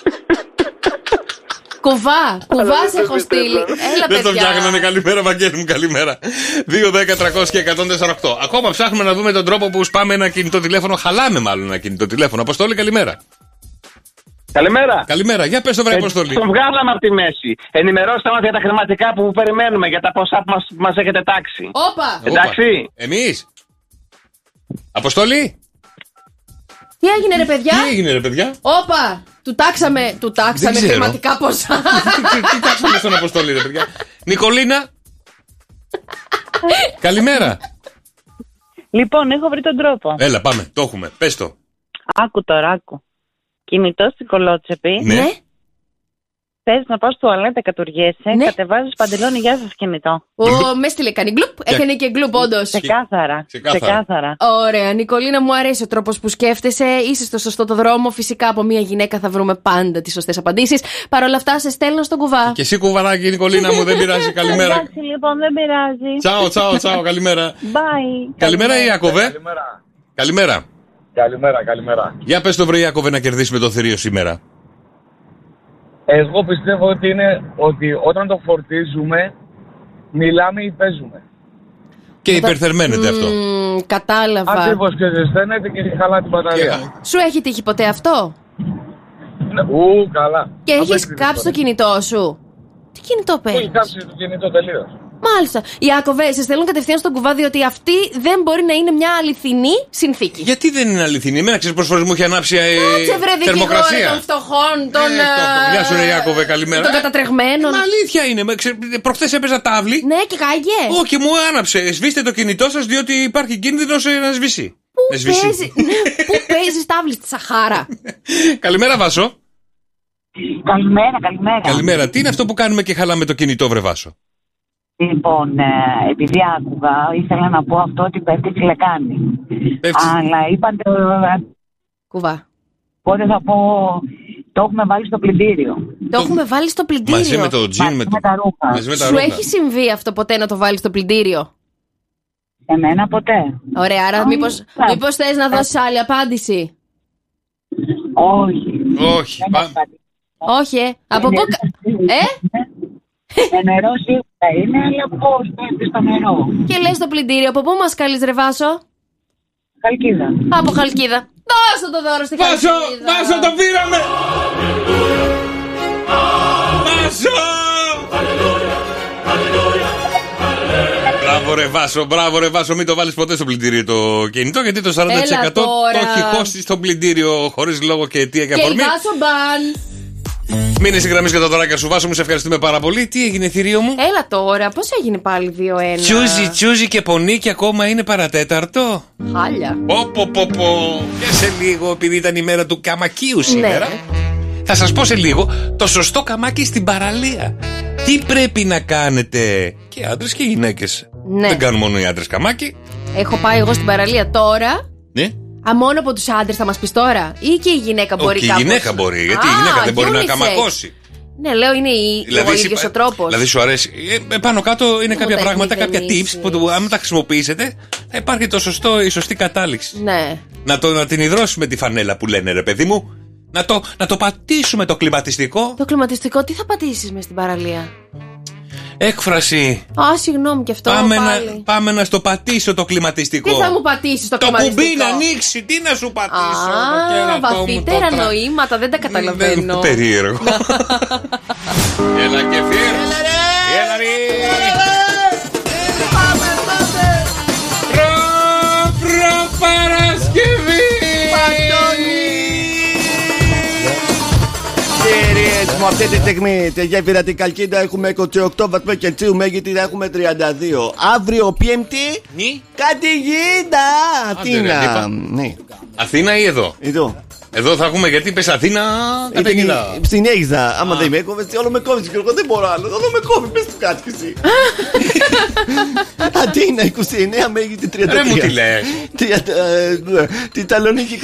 [SPEAKER 5] Κουβά, κουβά σε
[SPEAKER 17] δεν
[SPEAKER 5] έχω
[SPEAKER 17] το
[SPEAKER 5] στείλει. Έλα,
[SPEAKER 1] Δεν το
[SPEAKER 5] παιδιά.
[SPEAKER 1] φτιάχνανε. Καλημέρα, Βαγγέλη μου, καλημέρα. δύο, δέκα, τριακόσια, εκατόν τέσσερα, οκτώ. Ακόμα ψάχνουμε να δούμε τον τρόπο που σπάμε ένα κινητό τηλέφωνο. Χαλάμε μάλλον ένα κινητό τηλέφωνο. Αποστόλη, καλημέρα.
[SPEAKER 14] Καλημέρα.
[SPEAKER 1] Καλημέρα, για πες το βρε Αποστόλη.
[SPEAKER 14] Το βγάλαμε από τη μέση. Ενημερώστε μας για τα χρηματικά που περιμένουμε, για τα ποσά που μας, μας έχετε τάξει.
[SPEAKER 5] Όπα.
[SPEAKER 14] Εντάξει.
[SPEAKER 1] Εμείς. Αποστόλη.
[SPEAKER 5] Τι έγινε ρε παιδιά.
[SPEAKER 1] Τι έγινε ρε παιδιά.
[SPEAKER 5] Όπα. Του τάξαμε, του τάξαμε
[SPEAKER 1] ξέρω.
[SPEAKER 5] χρηματικά ποσά.
[SPEAKER 1] Τι τάξαμε στον Αποστόλη ρε παιδιά. Νικολίνα. Καλημέρα.
[SPEAKER 11] Λοιπόν, έχω βρει τον τρόπο.
[SPEAKER 1] Έλα πάμε, το έχουμε, πες το.
[SPEAKER 11] Άκου τώρα, άκου.
[SPEAKER 18] Κινητό στην κολότσεπη.
[SPEAKER 1] Ναι.
[SPEAKER 18] Θες να πάω στο τουαλέτα, κατουργέσαι,
[SPEAKER 5] Ναι.
[SPEAKER 18] κατεβάζεις παντελόνι, γεια σας κινητό.
[SPEAKER 5] Ο, με στείλε κάνει γκλουπ. Έκανε και γκλουπ, όντως.
[SPEAKER 18] Ξεκάθαρα. Ξεκάθαρα.
[SPEAKER 5] Ωραία, Νικολίνα, μου αρέσει ο τρόπος που σκέφτεσαι. Είσαι στο σωστό το δρόμο. Φυσικά από μια γυναίκα θα βρούμε πάντα τις σωστές απαντήσεις. Παρ' όλα αυτά, σε στέλνω στον κουβά.
[SPEAKER 1] Και εσύ κουβαράκι, Νικολίνα μου, δεν πειράζει. Καλημέρα.
[SPEAKER 18] Εντάξει, λοιπόν, δεν πειράζει.
[SPEAKER 1] Τσάω, τσάω, τσάω, καλημέρα.
[SPEAKER 18] Bye.
[SPEAKER 1] Καλημέρα, Ιάκωβε.
[SPEAKER 12] Καλημέρα.
[SPEAKER 1] Καλημέρα.
[SPEAKER 12] Καλημέρα, καλημέρα.
[SPEAKER 1] Για πες το βρε Ιάκωβε να κερδίσουμε το θηρίο σήμερα.
[SPEAKER 12] Εγώ πιστεύω ότι είναι ότι όταν το φορτίζουμε, μιλάμε ή παίζουμε.
[SPEAKER 1] Και υπερθερμαίνεται αυτό.
[SPEAKER 5] Μ, κατάλαβα.
[SPEAKER 12] Ακριβώς, και ζεσταίνεται και χαλά την μπαταρία.
[SPEAKER 5] Σου έχει τύχει ποτέ αυτό?
[SPEAKER 12] Ου, καλά.
[SPEAKER 5] Και έχεις κάψει το κινητό σου? Τι κινητό παίρνεις?
[SPEAKER 12] Έχει κάψει το κινητό τελείως.
[SPEAKER 5] Μάλιστα. Ιάκωβε, σε στέλνουν κατευθείαν στον κουβά, διότι αυτή δεν μπορεί να είναι μια αληθινή συνθήκη.
[SPEAKER 1] Γιατί δεν είναι αληθινή? Εμένα ξέρεις πόσες φορές μου έχει ανάψει ε,
[SPEAKER 5] Κάτσε βρε δικηγόρε
[SPEAKER 1] θερμοκρασία.
[SPEAKER 5] των φτωχών, των.
[SPEAKER 1] Ε, Γεια σου, ρε Ιάκωβε, καλημέρα.
[SPEAKER 5] Των κατατρεγμένων.
[SPEAKER 1] Μα αλήθεια είναι. με, ξε- Προχθές έπαιζα τάβλη.
[SPEAKER 5] Ναι, και κάγε.
[SPEAKER 1] Όχι, μου άναψε. Σβήστε το κινητό σας, διότι υπάρχει κίνδυνος ε, να σβήσει.
[SPEAKER 5] Πού
[SPEAKER 1] Να σβήσει.
[SPEAKER 5] παίζει, ναι, πού παίζει τάβλη στη Σαχάρα?
[SPEAKER 1] Καλημέρα, Βάσο.
[SPEAKER 19] Καλημέρα, καλημέρα.
[SPEAKER 1] Καλημέρα. Τι είναι αυτό που κάνουμε και χαλάμε το κινητό, βρε Βάσο?
[SPEAKER 19] Λοιπόν, ε, επειδή άκουγα, ήθελα να πω αυτό ότι πέφτει στη λεκάνη.
[SPEAKER 1] Πέφτει.
[SPEAKER 19] Αλλά είπατε.
[SPEAKER 5] Κουβά.
[SPEAKER 19] Οπότε θα πω. Το έχουμε βάλει στο πλυντήριο.
[SPEAKER 5] Το έχουμε βάλει στο πλυντήριο.
[SPEAKER 1] Μαζί με το τζιν, με,
[SPEAKER 19] με τα ρούχα.
[SPEAKER 1] μαζί με τα
[SPEAKER 5] Σου
[SPEAKER 1] ρούχα.
[SPEAKER 5] έχει συμβεί αυτό ποτέ να το βάλει στο πλυντήριο?
[SPEAKER 19] Εμένα ποτέ.
[SPEAKER 5] Ωραία, άρα μήπως, μήπως θες να δώσεις άλλη απάντηση?
[SPEAKER 19] Όχι.
[SPEAKER 1] Όχι. Πα...
[SPEAKER 5] Όχι, ε. Από πού. Ε?
[SPEAKER 19] Το νερό σίγουρα είναι, αλλά πώς πέφτει στο νερό.
[SPEAKER 5] Και λες το πλυντήριο, από πού μας καλείς ρε Βάσο?
[SPEAKER 19] Χαλκίδα.
[SPEAKER 5] Από Χαλκίδα. Δώσε το δώρο στη
[SPEAKER 1] Βάσο,
[SPEAKER 5] Χαλκίδα.
[SPEAKER 1] Βάσο, το πήραμε! Βάσο! Μπράβο ρε Βάσο, μπράβο ρε Βάσο, μην το βάλεις ποτέ στο πλυντήριο το κινητό, γιατί το σαράντα τοις εκατό το έχει χώσει στο πλυντήριο χωρίς λόγο και αιτία και
[SPEAKER 5] Και η
[SPEAKER 1] αφορμή.
[SPEAKER 5] Βάσο μπαν.
[SPEAKER 1] Μείνε στη γραμμή και τα δωράκια σου, Βάσο μου, σε ευχαριστούμε πάρα πολύ. Τι έγινε, θηρίο μου?
[SPEAKER 5] Έλα τώρα, πώς έγινε πάλι δύο ένα?
[SPEAKER 1] Τσούζι, τσούζι και πονί και ακόμα είναι παρατέταρτο.
[SPEAKER 5] Χάλια.
[SPEAKER 1] Πω πω πω πω. Και σε λίγο, επειδή ήταν η μέρα του καμακίου σήμερα,
[SPEAKER 5] Ναι.
[SPEAKER 1] θα σας πω σε λίγο το σωστό καμάκι στην παραλία. Τι πρέπει να κάνετε και άντρες και γυναίκες.
[SPEAKER 5] Ναι.
[SPEAKER 1] Δεν κάνουν μόνο οι άντρες καμάκι.
[SPEAKER 5] Έχω πάει εγώ στην παραλία τώρα.
[SPEAKER 1] Ναι.
[SPEAKER 5] Α, μόνο από τους άντρες θα μας πεις τώρα? Ή και η γυναίκα μπορεί
[SPEAKER 1] Όχι, η
[SPEAKER 5] κάπως?
[SPEAKER 1] γυναίκα μπορεί. Γιατί
[SPEAKER 5] Α,
[SPEAKER 1] η γυναίκα δεν μπορεί να
[SPEAKER 5] unisex.
[SPEAKER 1] καμακώσει.
[SPEAKER 5] Ναι, λέω είναι η, ο
[SPEAKER 1] εσύ-
[SPEAKER 5] ίδιος ο τρόπος.
[SPEAKER 1] Δηλαδή σου αρέσει. Ε, ε, πάνω κάτω είναι
[SPEAKER 5] Μου
[SPEAKER 1] κάποια
[SPEAKER 5] τα
[SPEAKER 1] πράγματα,
[SPEAKER 5] έχει
[SPEAKER 1] κάποια
[SPEAKER 5] μηδενίσει.
[SPEAKER 1] tips που το- άμα τα χρησιμοποιήσετε θα υπάρχει το σωστό, η σωστή κατάληξη.
[SPEAKER 5] Ναι.
[SPEAKER 1] Να, το, να την υδρώσουμε τη φανέλα που λένε ρε παιδί μου. Να το, να το πατήσουμε το κλιματιστικό.
[SPEAKER 5] Το κλιματιστικό τι θα πατήσεις μες στην παραλία?
[SPEAKER 1] Έκφραση.
[SPEAKER 5] Α, συγγνώμη και αυτό
[SPEAKER 1] Πάμε
[SPEAKER 5] πάλι.
[SPEAKER 1] να, πάμε να στο πατήσω το κλιματιστικό.
[SPEAKER 5] Τι θα μου πατήσεις το,
[SPEAKER 1] Το
[SPEAKER 5] κλιματιστικό?
[SPEAKER 1] κουμπί να ανοίξει, τι να σου πατήσω. το
[SPEAKER 5] Α,
[SPEAKER 1] κέρατό μου,
[SPEAKER 5] βαθύτερα
[SPEAKER 1] το τρα-
[SPEAKER 5] νοήματα, δεν τα καταλαβαίνω.
[SPEAKER 1] Δεν- Περίεργο. Έλα και φύρ. Έλα ρε. Έλα ρε.
[SPEAKER 10] Πάμε, πάμε.
[SPEAKER 1] Προ, προ Παρασκευή.
[SPEAKER 10] Κυρίες μου, αυτή τη στιγμή τη γέφυρα την Καλκίδα έχουμε είκοσι οκτώ βαθμές Κελσίου, μέγιστη θα έχουμε τριάντα δύο. Αύριο Πέμπτη,
[SPEAKER 1] Νι.
[SPEAKER 10] καταιγίδα.
[SPEAKER 1] Άντε, ρε,
[SPEAKER 10] Αθήνα.
[SPEAKER 1] είπα.
[SPEAKER 10] Ναι,
[SPEAKER 1] Αθήνα ή εδώ?
[SPEAKER 10] εδώ.
[SPEAKER 1] Εδώ θα έχουμε, γιατί πες Αθήνα καταιγίδα.
[SPEAKER 10] Ήταν στην Αίγυπτο. Άμα δεν με κόβεις, όλο με κόβεις και εγώ δεν μπορώ άλλο. Όλο με κόβει, πες του κάτι κι εσύ. Αθήνα είκοσι εννέα, μέγιστη τριάντα τρία.
[SPEAKER 1] Ρε μου τι λες.
[SPEAKER 10] Τη Θεσσαλονίκη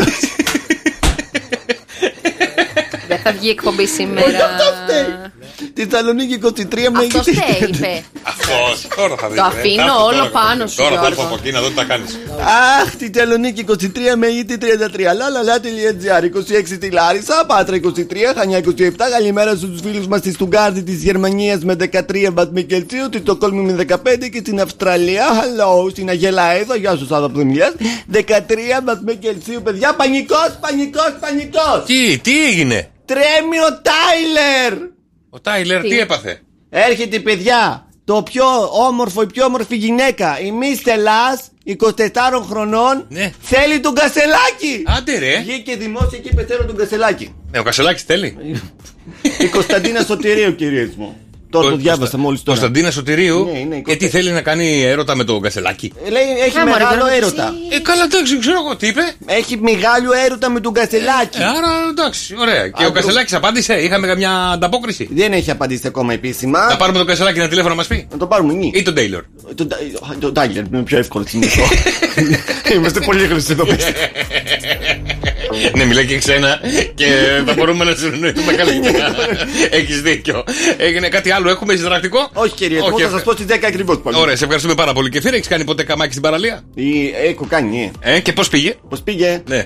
[SPEAKER 5] Δεν θα βγει εκπομπή σήμερα.
[SPEAKER 10] Όχι, αυτό φταίει. Τη Θεσσαλονίκη είκοσι τρία,
[SPEAKER 5] Αυτό
[SPEAKER 10] μέγιστη
[SPEAKER 5] φταίει, είπε.
[SPEAKER 1] Αυτός, τώρα θα δεις.
[SPEAKER 5] Το
[SPEAKER 1] ρε.
[SPEAKER 5] αφήνω
[SPEAKER 1] Άκου
[SPEAKER 5] όλο
[SPEAKER 1] τώρα,
[SPEAKER 5] πάνω σου,
[SPEAKER 1] Τώρα θα έρθω
[SPEAKER 5] Γιώργο.
[SPEAKER 1] από εκεί να δω τι θα κάνεις.
[SPEAKER 10] Αχ, τη Θεσσαλονίκη είκοσι τρία, μέγιστη τριάντα τρία. Λαλαλα.gr είκοσι έξι στη Λάρισα, Πάτρα είκοσι τρία, Χανιά είκοσι επτά. Καλημέρα στους φίλους μας στη Στουγκάρδη της Γερμανίας με δεκατρία βαθμοί Κελσίου, στη Στοκόλμη με δεκαπέντε και στην Αυστραλία, hello, στην Αγελαέδο, γεια σου Σάββα που δεν μιλάς, δεκατρία βαθμοί Κελσίου. Παιδιά, πανικός, πανικός, πανικός.
[SPEAKER 1] Τι, τι έγινε?
[SPEAKER 10] Τρέμει ο Τάιλερ.
[SPEAKER 1] Ο Τάιλερ τι έπαθε?
[SPEAKER 10] Έρχεται παιδιά, το πιο όμορφο, η πιο όμορφη γυναίκα, η Μη Στελάς, είκοσι τεσσάρων χρονών,
[SPEAKER 1] Ναι.
[SPEAKER 10] θέλει τον Κασελάκη.
[SPEAKER 1] Άντε ρε.
[SPEAKER 10] Βγήκε δημόσια και είπε θέλω τον Κασελάκη.
[SPEAKER 1] Ναι, ο Κασελάκης θέλει.
[SPEAKER 10] Η Κωνσταντίνα Σωτηρίου, κυρίες μου. Τώρα το διάβασα μόλις τώρα.
[SPEAKER 1] Κωνσταντίνα Σωτηρίου.
[SPEAKER 10] Ναι, είναι,
[SPEAKER 1] και τι θέλει να κάνει έρωτα με τον Κασελάκη.
[SPEAKER 10] Ε, λέει έχει
[SPEAKER 5] Ε,
[SPEAKER 10] μεγάλο
[SPEAKER 5] μωρέ,
[SPEAKER 10] έρωτα.
[SPEAKER 1] Ε, καλά, εντάξει, ξέρω εγώ τι είπε.
[SPEAKER 10] Έχει μεγάλο έρωτα με τον Κασελάκη.
[SPEAKER 1] Ε, άρα εντάξει, ωραία. Και
[SPEAKER 10] Α,
[SPEAKER 1] ο Κασελάκης απάντησε, είχαμε καμιά ανταπόκριση.
[SPEAKER 10] Δεν έχει απαντήσει ακόμα επίσημα.
[SPEAKER 1] Να πάρουμε τον Κασελάκη ένα τηλέφωνο να μας πει.
[SPEAKER 10] Να το πάρουμε νι.
[SPEAKER 1] Ή τον Τέιλορ.
[SPEAKER 10] Τον Τάιλερ είναι πιο εύκολο θυμηθώ. Είμαστε πολύ γνωστοί εδώ πέρα.
[SPEAKER 1] Ναι, μιλάει και ξένα και θα μπορούμε να συνεννοηθούμε καλύτερα. Έχεις δίκιο. Έγινε κάτι άλλο, έχουμε συνταρακτικό.
[SPEAKER 10] Όχι, κύριε, εγώ θα σας πω στις δέκα ακριβώς.
[SPEAKER 1] Ωραία, σε ευχαριστούμε πάρα πολύ. Και Φύρα, έχεις κάνει ποτέ καμάκι στην παραλία?
[SPEAKER 10] Έχω κάνει,
[SPEAKER 1] ε. Και πώς πήγε?
[SPEAKER 10] Πώς πήγε?
[SPEAKER 1] Ναι.
[SPEAKER 5] Ε,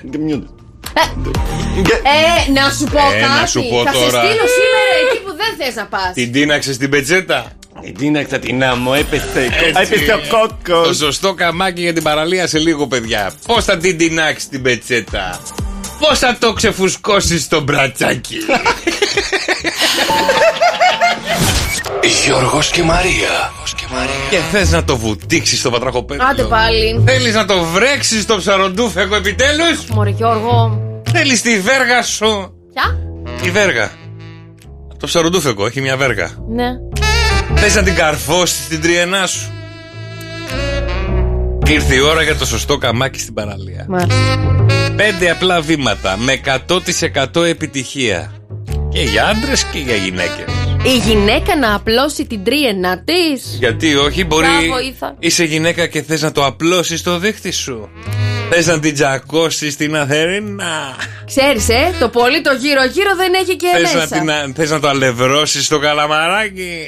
[SPEAKER 5] να σου πω
[SPEAKER 1] Ε,
[SPEAKER 5] κάτι.
[SPEAKER 1] να σου πω
[SPEAKER 5] θα
[SPEAKER 1] τώρα.
[SPEAKER 5] σε στείλω σήμερα εκεί που δεν θες να πας.
[SPEAKER 1] Την τίναξε στην πετσέτα.
[SPEAKER 10] Την τίναξα την άμμο, έπεσε. Έπεσε ο κόκκος.
[SPEAKER 1] Το σωστό καμάκι για την παραλία σε λίγο, παιδιά. Πώς θα την τίναξεις την πετσέτα? Πώς θα το ξεφουσκώσεις στο μπρατσάκι?
[SPEAKER 3] Γιώργος και Μαρία.
[SPEAKER 1] Και θες να το βουτήξεις στο πατραχοπέδιο?
[SPEAKER 5] Άντε πάλι.
[SPEAKER 1] Θέλεις να το βρέξεις στο ψαροντούφεκο επιτέλους?
[SPEAKER 5] Μωρέ Γιώργο.
[SPEAKER 1] Θέλεις τη βέργα σου?
[SPEAKER 5] Ποια?
[SPEAKER 1] Η βέργα. Το ψαροντούφεκο έχει μια βέργα.
[SPEAKER 5] Ναι.
[SPEAKER 1] Θες να την καρφώσεις στην τριενά σου? Ήρθε η ώρα για το σωστό καμάκι στην παραλία.
[SPEAKER 5] Μάλιστα.
[SPEAKER 1] Πέντε απλά βήματα με εκατό τοις εκατό επιτυχία. Και για άντρες και για γυναίκες.
[SPEAKER 5] Η γυναίκα να απλώσει την τρίενά της.
[SPEAKER 1] Γιατί όχι, μπορεί.
[SPEAKER 5] Μπράβο, Ήθα.
[SPEAKER 1] Είσαι γυναίκα και θες να το απλώσεις στο δίχτυ σου. Θες να την τζακώσεις στην Αθερίνα.
[SPEAKER 5] Ξέρεις, ε, το πολύ το γύρω-γύρω δεν έχει και
[SPEAKER 1] Θες
[SPEAKER 5] μέσα.
[SPEAKER 1] να, την, θες να το αλευρώσεις στο καλαμαράκι.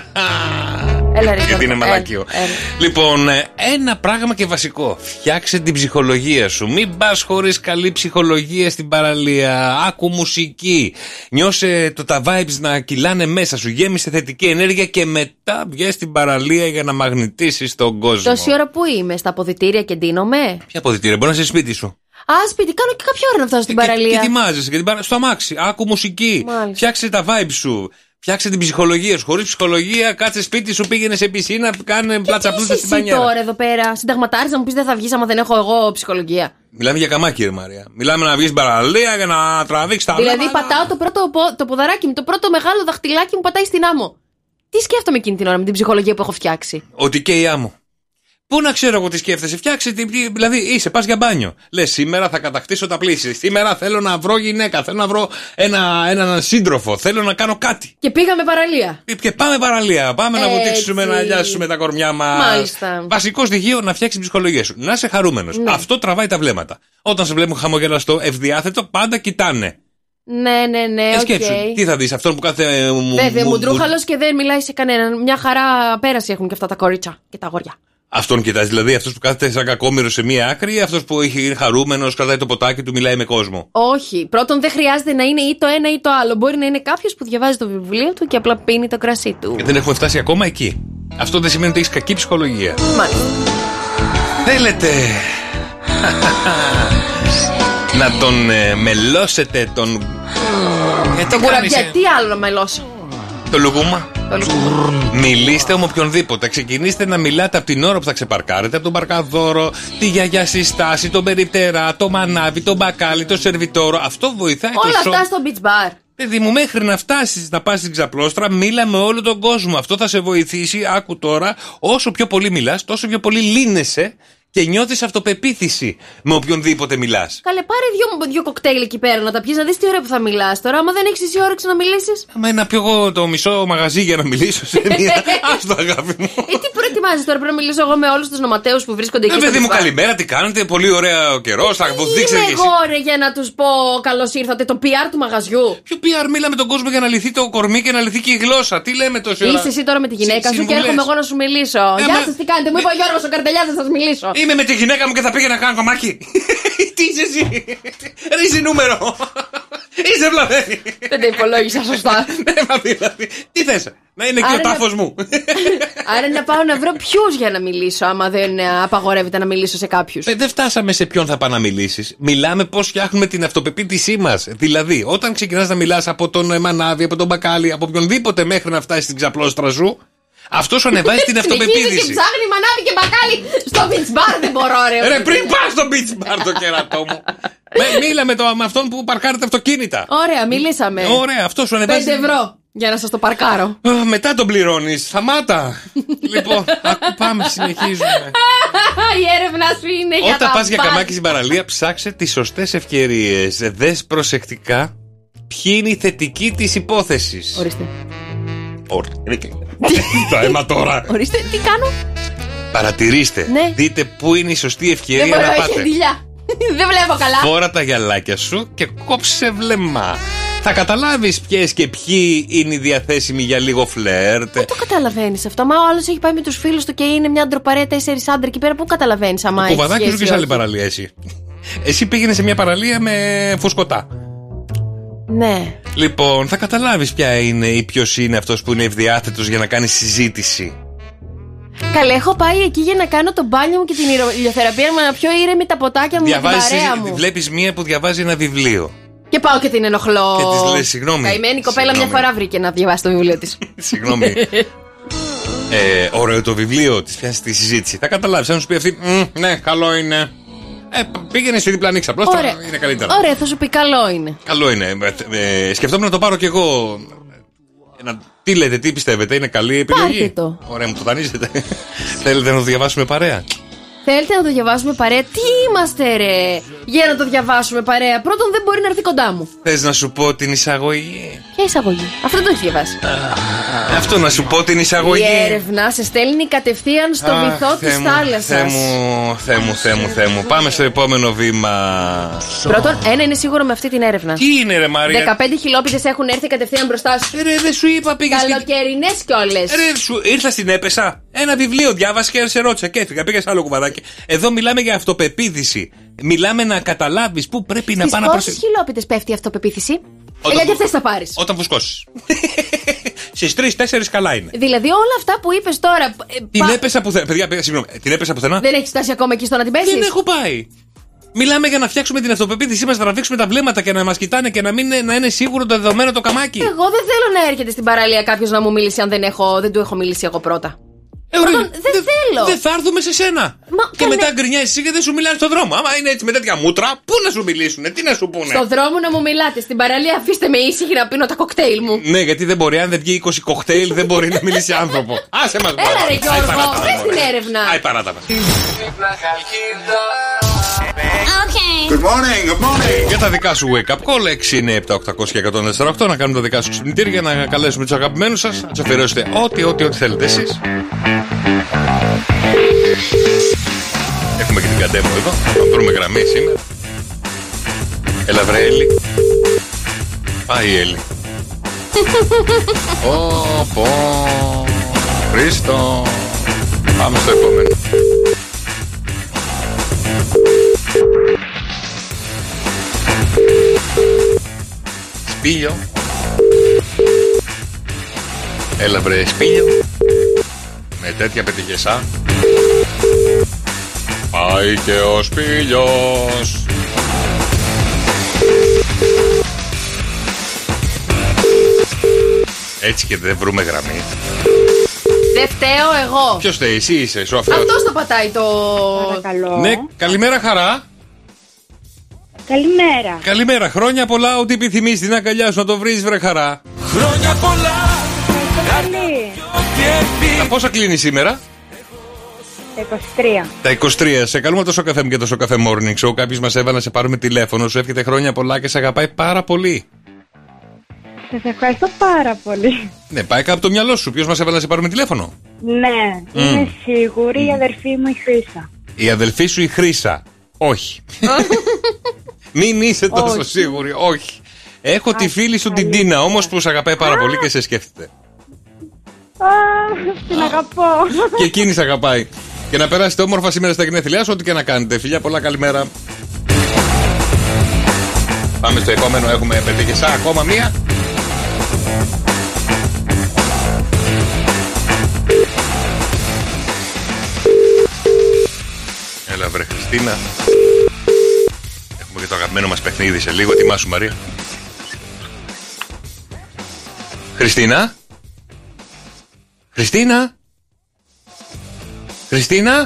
[SPEAKER 5] Έλα, ρε,
[SPEAKER 1] Γιατί είναι
[SPEAKER 5] έλα,
[SPEAKER 1] μαλακίο.
[SPEAKER 5] έλα.
[SPEAKER 1] Λοιπόν, ένα πράγμα και βασικό. Φτιάξε την ψυχολογία σου. Μην πας χωρίς καλή ψυχολογία στην παραλία. Άκου μουσική. Νιώσε το τα vibes να κυλάνε μέσα σου. Γέμισε θετική ενέργεια και μετά βγες στην παραλία για να μαγνητήσεις τον κόσμο.
[SPEAKER 5] Τόση ώρα που είμαι, στα αποδυτήρια και ντύνομαι.
[SPEAKER 1] Ποια αποδυτήρια, μπορεί να είσαι σπίτι σου.
[SPEAKER 5] Α, σπίτι, κάνω και κάποια ώρα να φτάσω στην
[SPEAKER 1] Και,
[SPEAKER 5] παραλία.
[SPEAKER 1] και ετοιμάζεσαι και την παρα... στο αμάξι. Άκου μουσική.
[SPEAKER 5] Μάλιστα.
[SPEAKER 1] Φτιάξε τα vibes σου. Φτιάξε την ψυχολογία σου. Χωρίς ψυχολογία, κάτσε σπίτι σου, πήγαινε σε πισίνα, κάνε πλάτσα πλούτσα στην πανιέρα.
[SPEAKER 5] Εσύ τώρα εδώ πέρα, συνταγματάρης να μου πεις δεν θα βγεις άμα δεν έχω εγώ ψυχολογία.
[SPEAKER 1] Μιλάμε για καμάκι, ρε Μαρία. Μιλάμε να βγεις στην παραλία για να τραβήξεις τα
[SPEAKER 5] Δηλαδή
[SPEAKER 1] βλέμματα.
[SPEAKER 5] πατάω το πρώτο πο- το ποδαράκι μου, το πρώτο μεγάλο δαχτυλάκι μου πατάει στην άμμο. Τι σκέφτομαι εκείνη την ώρα με την ψυχολογία που έχω φτιάξει.
[SPEAKER 1] Ότι και η άμμο. Πού να ξέρω εγώ τι σκέφτεσαι, φτιάξε την. Δηλαδή είσαι, πας για μπάνιο. Λες σήμερα θα κατακτήσω τα πλήση. Σήμερα θέλω να βρω γυναίκα. Θέλω να βρω ένα, έναν σύντροφο. Θέλω να κάνω κάτι.
[SPEAKER 5] Και πήγαμε παραλία.
[SPEAKER 1] Και πάμε παραλία. Πάμε να
[SPEAKER 5] Έτσι.
[SPEAKER 1] βουτήξουμε, να λιάσουμε τα κορμιά μας.
[SPEAKER 5] Μάλιστα.
[SPEAKER 1] Βασικό στοιχείο να φτιάξει την ψυχολογία σου. Να είσαι χαρούμενος.
[SPEAKER 5] Ναι.
[SPEAKER 1] Αυτό τραβάει τα βλέμματα. Όταν σε βλέπουν χαμογελαστό, ευδιάθετο, πάντα κοιτάνε.
[SPEAKER 5] Ναι, ναι, ναι,
[SPEAKER 1] Ε,
[SPEAKER 5] οκ.
[SPEAKER 1] σκέψου, τι θα δεις, αυτόν που κάθε.
[SPEAKER 5] Βέβαια, μου ντρούχαλος και δεν μιλάει σε κανέναν. Μια χαρά πέραση έχουν και αυτά τα κορίτσα και τα αγόρια.
[SPEAKER 1] Αυτόν κοιτάς, δηλαδή αυτός που κάθεται σαν κακόμοιρο σε μία άκρη ή αυτός που είναι χαρούμενος, κρατάει το ποτάκι του, μιλάει με κόσμο.
[SPEAKER 5] Όχι. Πρώτον, δεν χρειάζεται να είναι ή το ένα ή το άλλο. Μπορεί να είναι κάποιο που διαβάζει το βιβλίο του και απλά πίνει το κρασί του.
[SPEAKER 1] Και δεν έχουμε φτάσει ακόμα εκεί. Αυτό δεν σημαίνει ότι έχεις κακή ψυχολογία.
[SPEAKER 5] Μάλιστα.
[SPEAKER 1] Θέλετε να τον ε, μελώσετε τον. Ε, τι
[SPEAKER 5] Το
[SPEAKER 1] κάνεις,
[SPEAKER 5] κουραμπιά,
[SPEAKER 1] ε?
[SPEAKER 5] τι άλλο να μελώσω.
[SPEAKER 1] Το λουκούμα.
[SPEAKER 5] Το λουκούμα.
[SPEAKER 1] Μιλήστε με οποιονδήποτε. Ξεκινήστε να μιλάτε από την ώρα που θα ξεπαρκάρετε, από τον παρκαδόρο, τη γιαγιά στη στάση, τον περιπτερά, το μανάβι, τον μπακάλι, το σερβιτόρο. Αυτό βοηθάει
[SPEAKER 5] Όλα
[SPEAKER 1] το
[SPEAKER 5] αυτά
[SPEAKER 1] σώμα.
[SPEAKER 5] στο beach bar.
[SPEAKER 1] Παιδί μου, μέχρι να φτάσεις να πας στην ξαπλώστρα, μίλα με όλο τον κόσμο. Αυτό θα σε βοηθήσει, άκου τώρα, όσο πιο πολύ μιλάς, τόσο πιο πολύ λύνεσαι και νιώθεις αυτοπεποίθηση με οποιονδήποτε μιλάς.
[SPEAKER 5] Καλέ, πάρε δύο, δύο κοκτέιλ εκεί πέρα να τα πιεις, να δεις τι ώρα που θα μιλάς τώρα. Άμα δεν έχεις εσύ όρεξη να μιλήσεις.
[SPEAKER 1] Άμα να πιω εγώ το μισό μαγαζί για να μιλήσω σε μία. Άστο, αγάπη μου.
[SPEAKER 5] Ε, τι προετοιμάζεις τώρα, πρέπει να μιλήσω εγώ με όλους τους νοματέους που βρίσκονται εκεί
[SPEAKER 1] Ε,
[SPEAKER 5] στο
[SPEAKER 1] παιδί μου,
[SPEAKER 5] beach bar.
[SPEAKER 1] καλημέρα, τι κάνετε, πολύ ωραίο καιρό, θα δείξετε
[SPEAKER 5] Είμαι
[SPEAKER 1] κι
[SPEAKER 5] εγώ
[SPEAKER 1] εσύ.
[SPEAKER 5] ρε για να τους πω καλώς ήρθατε, το πι αρ του μαγαζιού.
[SPEAKER 1] Ποιο πι αρ, μίλα με τον κόσμο για να λυθεί το κορμί και να λυθεί και η γλώσσα. Τι λέμε τόση ώρα.
[SPEAKER 5] Είσαι εσύ τώρα με τη γυναίκα
[SPEAKER 1] Συ-
[SPEAKER 5] σου και
[SPEAKER 1] συμβουλές.
[SPEAKER 5] έρχομαι εγώ να σου μιλήσω.
[SPEAKER 1] Ε,
[SPEAKER 5] Γεια
[SPEAKER 1] μα-
[SPEAKER 5] σας, τι κάνετε, μου είπε ο Γιώργος ο Καρτελιάς να σας μιλήσω.
[SPEAKER 1] Είμαι με τη γυναίκα μου και θα πήγαινα να κάνω κομμάκι. Τι είσαι εσύ. Ρίζι νούμερο. Είσαι βλαβμένη.
[SPEAKER 5] Δεν τα υπολόγισα σωστά.
[SPEAKER 1] Ναι, μα δηλαδή. Τι θες, να είναι και
[SPEAKER 5] Άρα
[SPEAKER 1] ο
[SPEAKER 5] να-
[SPEAKER 1] τάφος μου.
[SPEAKER 5] Άρα να πάω να βρω ποιους για να μιλήσω, άμα δεν ε, απαγορεύεται να μιλήσω σε κάποιους.
[SPEAKER 1] Ε, δεν φτάσαμε σε ποιον θα πάει να μιλήσεις. Μιλάμε πώς φτιάχνουμε την αυτοπεποίθησή μας. Δηλαδή, όταν ξεκινάς να μιλάς από τον ε, μανάβι, από τον μπακάλι, από οποιονδήποτε μέχρι να φτάσει στην ξαπλώστρα σου, αυτό σου ανεβάζει την
[SPEAKER 5] Συνεχίζει
[SPEAKER 1] αυτοπεποίθηση.
[SPEAKER 5] και ψάχνει μανάβι και μπακάλι στο beach bar, δεν μπορώ ρε.
[SPEAKER 1] Ρε, πριν πας στο beach bar το κερατό μου. Με, μίλα με, το, με αυτόν που παρκάρει τα αυτοκίνητα.
[SPEAKER 5] Ωραία, μιλήσαμε.
[SPEAKER 1] Ωραία, αυτό σου ανεβάζει.
[SPEAKER 5] Πέντε ευρώ. Για να σας το παρκάρω.
[SPEAKER 1] Μετά τον πληρώνεις. Σταμάτα. Λοιπόν, ακού, πάμε, συνεχίζουμε.
[SPEAKER 5] Η έρευνα σου είναι για
[SPEAKER 1] Όταν
[SPEAKER 5] τα
[SPEAKER 1] πας για
[SPEAKER 5] μπάτ.
[SPEAKER 1] καμάκι στην παραλία, ψάξε τις σωστές ευκαιρίες. Δες προσεκτικά ποιοι είναι οι θετικοί της υπόθεσης.
[SPEAKER 5] Ορίστε.
[SPEAKER 1] Ορίστε. Το αίμα τώρα.
[SPEAKER 5] Ορίστε, τι κάνω.
[SPEAKER 1] Παρατηρήστε.
[SPEAKER 5] Ναι.
[SPEAKER 1] Δείτε πού είναι η σωστή
[SPEAKER 5] Δεν
[SPEAKER 1] ευκαιρία
[SPEAKER 5] μπορώ,
[SPEAKER 1] να
[SPEAKER 5] έχει
[SPEAKER 1] πάτε.
[SPEAKER 5] αντιλιά. Δεν βλέπω καλά.
[SPEAKER 1] Φόρα τα γυαλάκια σου και κόψε βλέμμα. Θα καταλάβεις ποιες και ποιοι είναι οι διαθέσιμοι για λίγο φλερτ.
[SPEAKER 5] Πού το καταλαβαίνεις αυτό? Μα ο άλλος έχει πάει με τους φίλους του και είναι μια ντροπαρέα τέσσερις άντρε εκεί πέρα. Πού καταλαβαίνεις άμα
[SPEAKER 1] Το
[SPEAKER 5] έχει
[SPEAKER 1] κουβαδάκι σου
[SPEAKER 5] σχέση
[SPEAKER 1] και σε άλλη
[SPEAKER 5] όχι?
[SPEAKER 1] παραλία εσύ. Εσύ πήγαινε σε μια παραλία με φουσκωτά.
[SPEAKER 5] Ναι.
[SPEAKER 1] Λοιπόν, θα καταλάβεις ποια είναι ή ποιος είναι αυτός που είναι ευδιάθετος για να κάνει συζήτηση.
[SPEAKER 5] Καλέ, έχω πάει εκεί για να κάνω το μπάνιο μου και την ηλιοθεραπεία μου, να πιω ήρεμη τα ποτάκια μου με την παρέα μου.
[SPEAKER 1] Βλέπεις μία που διαβάζει ένα βιβλίο.
[SPEAKER 5] Και πάω και την ενοχλώ.
[SPEAKER 1] Και της λες, συγγνώμη.
[SPEAKER 5] Καημένη κοπέλα μια
[SPEAKER 1] Συγγνώμη.
[SPEAKER 5] φορά βρήκε να διαβάσει το βιβλίο της.
[SPEAKER 1] Συγγνώμη. ε, ωραίο το βιβλίο, της πιάσει τη συζήτηση. Θα καταλάβεις, αν σου πει αυτή, «Μμ, ναι, καλό είναι. Ε, πήγαινε στη διπλανή ξαπλώστα, είναι καλύτερα.
[SPEAKER 5] Ωραία, θα σου πει καλό είναι.
[SPEAKER 1] Καλό είναι. Ε, ε, σκεφτόμουν να το πάρω κι εγώ. Ένα, τι λέτε, τι πιστεύετε, είναι καλή επιλογή?
[SPEAKER 5] Πάρτε το.
[SPEAKER 1] Ωραία, μου το δανείζετε. Θέλετε να το διαβάσουμε παρέα?
[SPEAKER 5] Θέλετε να το διαβάσουμε παρέα? Τι είμαστε ρε, για να το διαβάσουμε παρέα? Πρώτον δεν μπορεί να έρθει κοντά μου.
[SPEAKER 1] Θες να σου πω την εισαγωγή?
[SPEAKER 5] Ποια εισαγωγή? Αυτό δεν το έχει διαβάσει.
[SPEAKER 1] Αυτό να σου πω την εισαγωγή.
[SPEAKER 5] Η έρευνα σε στέλνει κατευθείαν στο
[SPEAKER 1] Αχ,
[SPEAKER 5] βυθό της
[SPEAKER 1] Θεέ μου,
[SPEAKER 5] θάλασσας.
[SPEAKER 1] Θεέ μου, Θεέ μου, Θεέ μου, Θεέ μου. Πάμε στο επόμενο βήμα.
[SPEAKER 5] Πρώτον, ένα είναι σίγουρο με αυτή την έρευνα.
[SPEAKER 1] Τι είναι ρε Μαρία?
[SPEAKER 5] δεκαπέντε χιλόπιτες έχουν έρθει κατευθείαν μπροστά σου.
[SPEAKER 1] Ρε, δεν σου είπα πήγες.
[SPEAKER 5] Καλοκαιρινές κιόλες.
[SPEAKER 1] Ρε, σου ήρθα στην έπεσα. Ένα βιβλίο διάβασα και σε ρώτησα και έφυγα. Πήγα σε άλλο κουβαδάκι. Εδώ μιλάμε για αυτοπεποίθηση. Μιλάμε να καταλάβεις πού πρέπει να
[SPEAKER 5] Στις
[SPEAKER 1] πάνε να
[SPEAKER 5] πόσες
[SPEAKER 1] προσέξεις.
[SPEAKER 5] χιλόπιτες πέφτει η αυτοπεποίθηση?
[SPEAKER 1] Όταν-
[SPEAKER 5] Ε, γιατί αυτές θα πάρεις.
[SPEAKER 1] Όταν φουσκώσεις. Στις τρεις τέσσερις καλά είναι.
[SPEAKER 5] Δηλαδή όλα αυτά που είπες τώρα. ε,
[SPEAKER 1] Την
[SPEAKER 5] πα-
[SPEAKER 1] έπεσα πουθενά. Παιδιά, πήγα, συγγνώμη. Την έπεσα πουθενά.
[SPEAKER 5] Δεν έχεις φτάσει ακόμα εκεί στο να την πέσεις?
[SPEAKER 1] Δεν έχω πάει. Μιλάμε για να φτιάξουμε την αυτοπεποίθησή μας, να τραβήξουμε τα βλέμματα και να μας κοιτάνε και να μην είναι, να είναι σίγουρο το δεδομένο το καμάκι.
[SPEAKER 5] Εγώ δεν θέλω να έρχεται στην παραλία κάποιος να μου μιλήσει αν δεν, έχω, δεν του έχω μιλήσει εγώ πρώτα.
[SPEAKER 1] Ε,
[SPEAKER 5] Πρώτον,
[SPEAKER 1] ωραία,
[SPEAKER 5] δεν θέλω.
[SPEAKER 1] Δεν θα έρθουμε σε σένα.
[SPEAKER 5] Μα,
[SPEAKER 1] και
[SPEAKER 5] καλέ.
[SPEAKER 1] μετά γκρινιάζεις εσύ και δεν σου μιλάνε στον δρόμο. Άμα είναι έτσι με τέτοια μούτρα, πού να σου μιλήσουνε, τι να σου πούνε.
[SPEAKER 5] Στον δρόμο να μου μιλάτε. Στην παραλία αφήστε με ήσυχη να πίνω τα κοκτέιλ μου.
[SPEAKER 1] Ναι, γιατί δεν μπορεί, αν δεν βγει είκοσι κοκτέιλ, δεν μπορεί να μιλήσει άνθρωπο. Άσε μας
[SPEAKER 5] Έλα ρε Γιώργο, πες την έρευνα.
[SPEAKER 1] Άι παράτα μας.
[SPEAKER 2] Okay.
[SPEAKER 1] Good morning, good morning. Για τα δικά σου wake up call έξι είναι επτά οκτακόσια εκατόν τέσσερα οχτώ οκτώ, να κάνουμε τα δικά σου ξυπνητήρια, να καλέσουμε τους αγαπημένους σας, να τους αφιερώσετε ό,τι, ό,τι, ό,τι θέλετε εσείς. Έχουμε και την Καντέμο εδώ, θα βρούμε γραμμή σήμερα. Έλα βρε Έλλη. Πάει η Έλλη. Ω, πω, Χρήστο. Πάμε στο επόμενο. Σπίλιο. Έλα βρε Σπίλιο. Με τέτοια πετυχεσά πάει και ο Σπίλιος. Έτσι και δεν βρούμε γραμμή.
[SPEAKER 5] Δεν φταίω εγώ.
[SPEAKER 1] Ποιος θέλει, εσύ είσαι, σου αφαιρώ.
[SPEAKER 5] Αυτός το πατάει το.
[SPEAKER 15] Παρακαλώ.
[SPEAKER 1] Ναι, καλημέρα χαρά.
[SPEAKER 15] Καλημέρα.
[SPEAKER 1] Καλημέρα, χρόνια πολλά, ό,τι επιθυμείς την αγκαλιά σου να το βρεις βρε χαρά.
[SPEAKER 7] Χρόνια πολλά.
[SPEAKER 1] Τα πόσα κλείνει σήμερα?
[SPEAKER 15] είκοσι τρία.
[SPEAKER 1] Τα είκοσι τρία. Σε καλούμε το Σοκαφέ μου και το Σοκαφέ Morning Show. Κάποιος μας έβαλε να σε πάρουμε τηλέφωνο. Σου εύχεται χρόνια πολλά και σε αγαπάει πάρα πολύ.
[SPEAKER 15] Σας ευχαριστώ πάρα πολύ.
[SPEAKER 1] Ναι, πάει κάπου το μυαλό σου. Ποιος μας έβαλε να σε πάρουμε τηλέφωνο?
[SPEAKER 15] Ναι,
[SPEAKER 1] Mm.
[SPEAKER 15] είμαι σίγουρη η αδερφή μου η Χρύσα.
[SPEAKER 1] Η αδελφή σου η Χρύσα. Όχι. Μην είσαι τόσο
[SPEAKER 15] Όχι.
[SPEAKER 1] σίγουρη. Όχι. Έχω τη φίλη σου την Τίνα όμως που σε αγαπάει πάρα πολύ και σε σκέφτεται.
[SPEAKER 15] Α, την αγαπώ.
[SPEAKER 1] Και εκείνη σε αγαπάει. Και να περάσετε όμορφα σήμερα στα γενέθλιά σου, ό,τι και να κάνετε. Φιλιά πολλά, καλημέρα. Πάμε στο επόμενο, έχουμε πετύχει ακόμα μία. Έλα βρε Χριστίνα. Έχουμε και το αγαπημένο μας παιχνίδι σε λίγο. Ετοιμάσου Μαρία. Χριστίνα. Χριστίνα. Χριστίνα.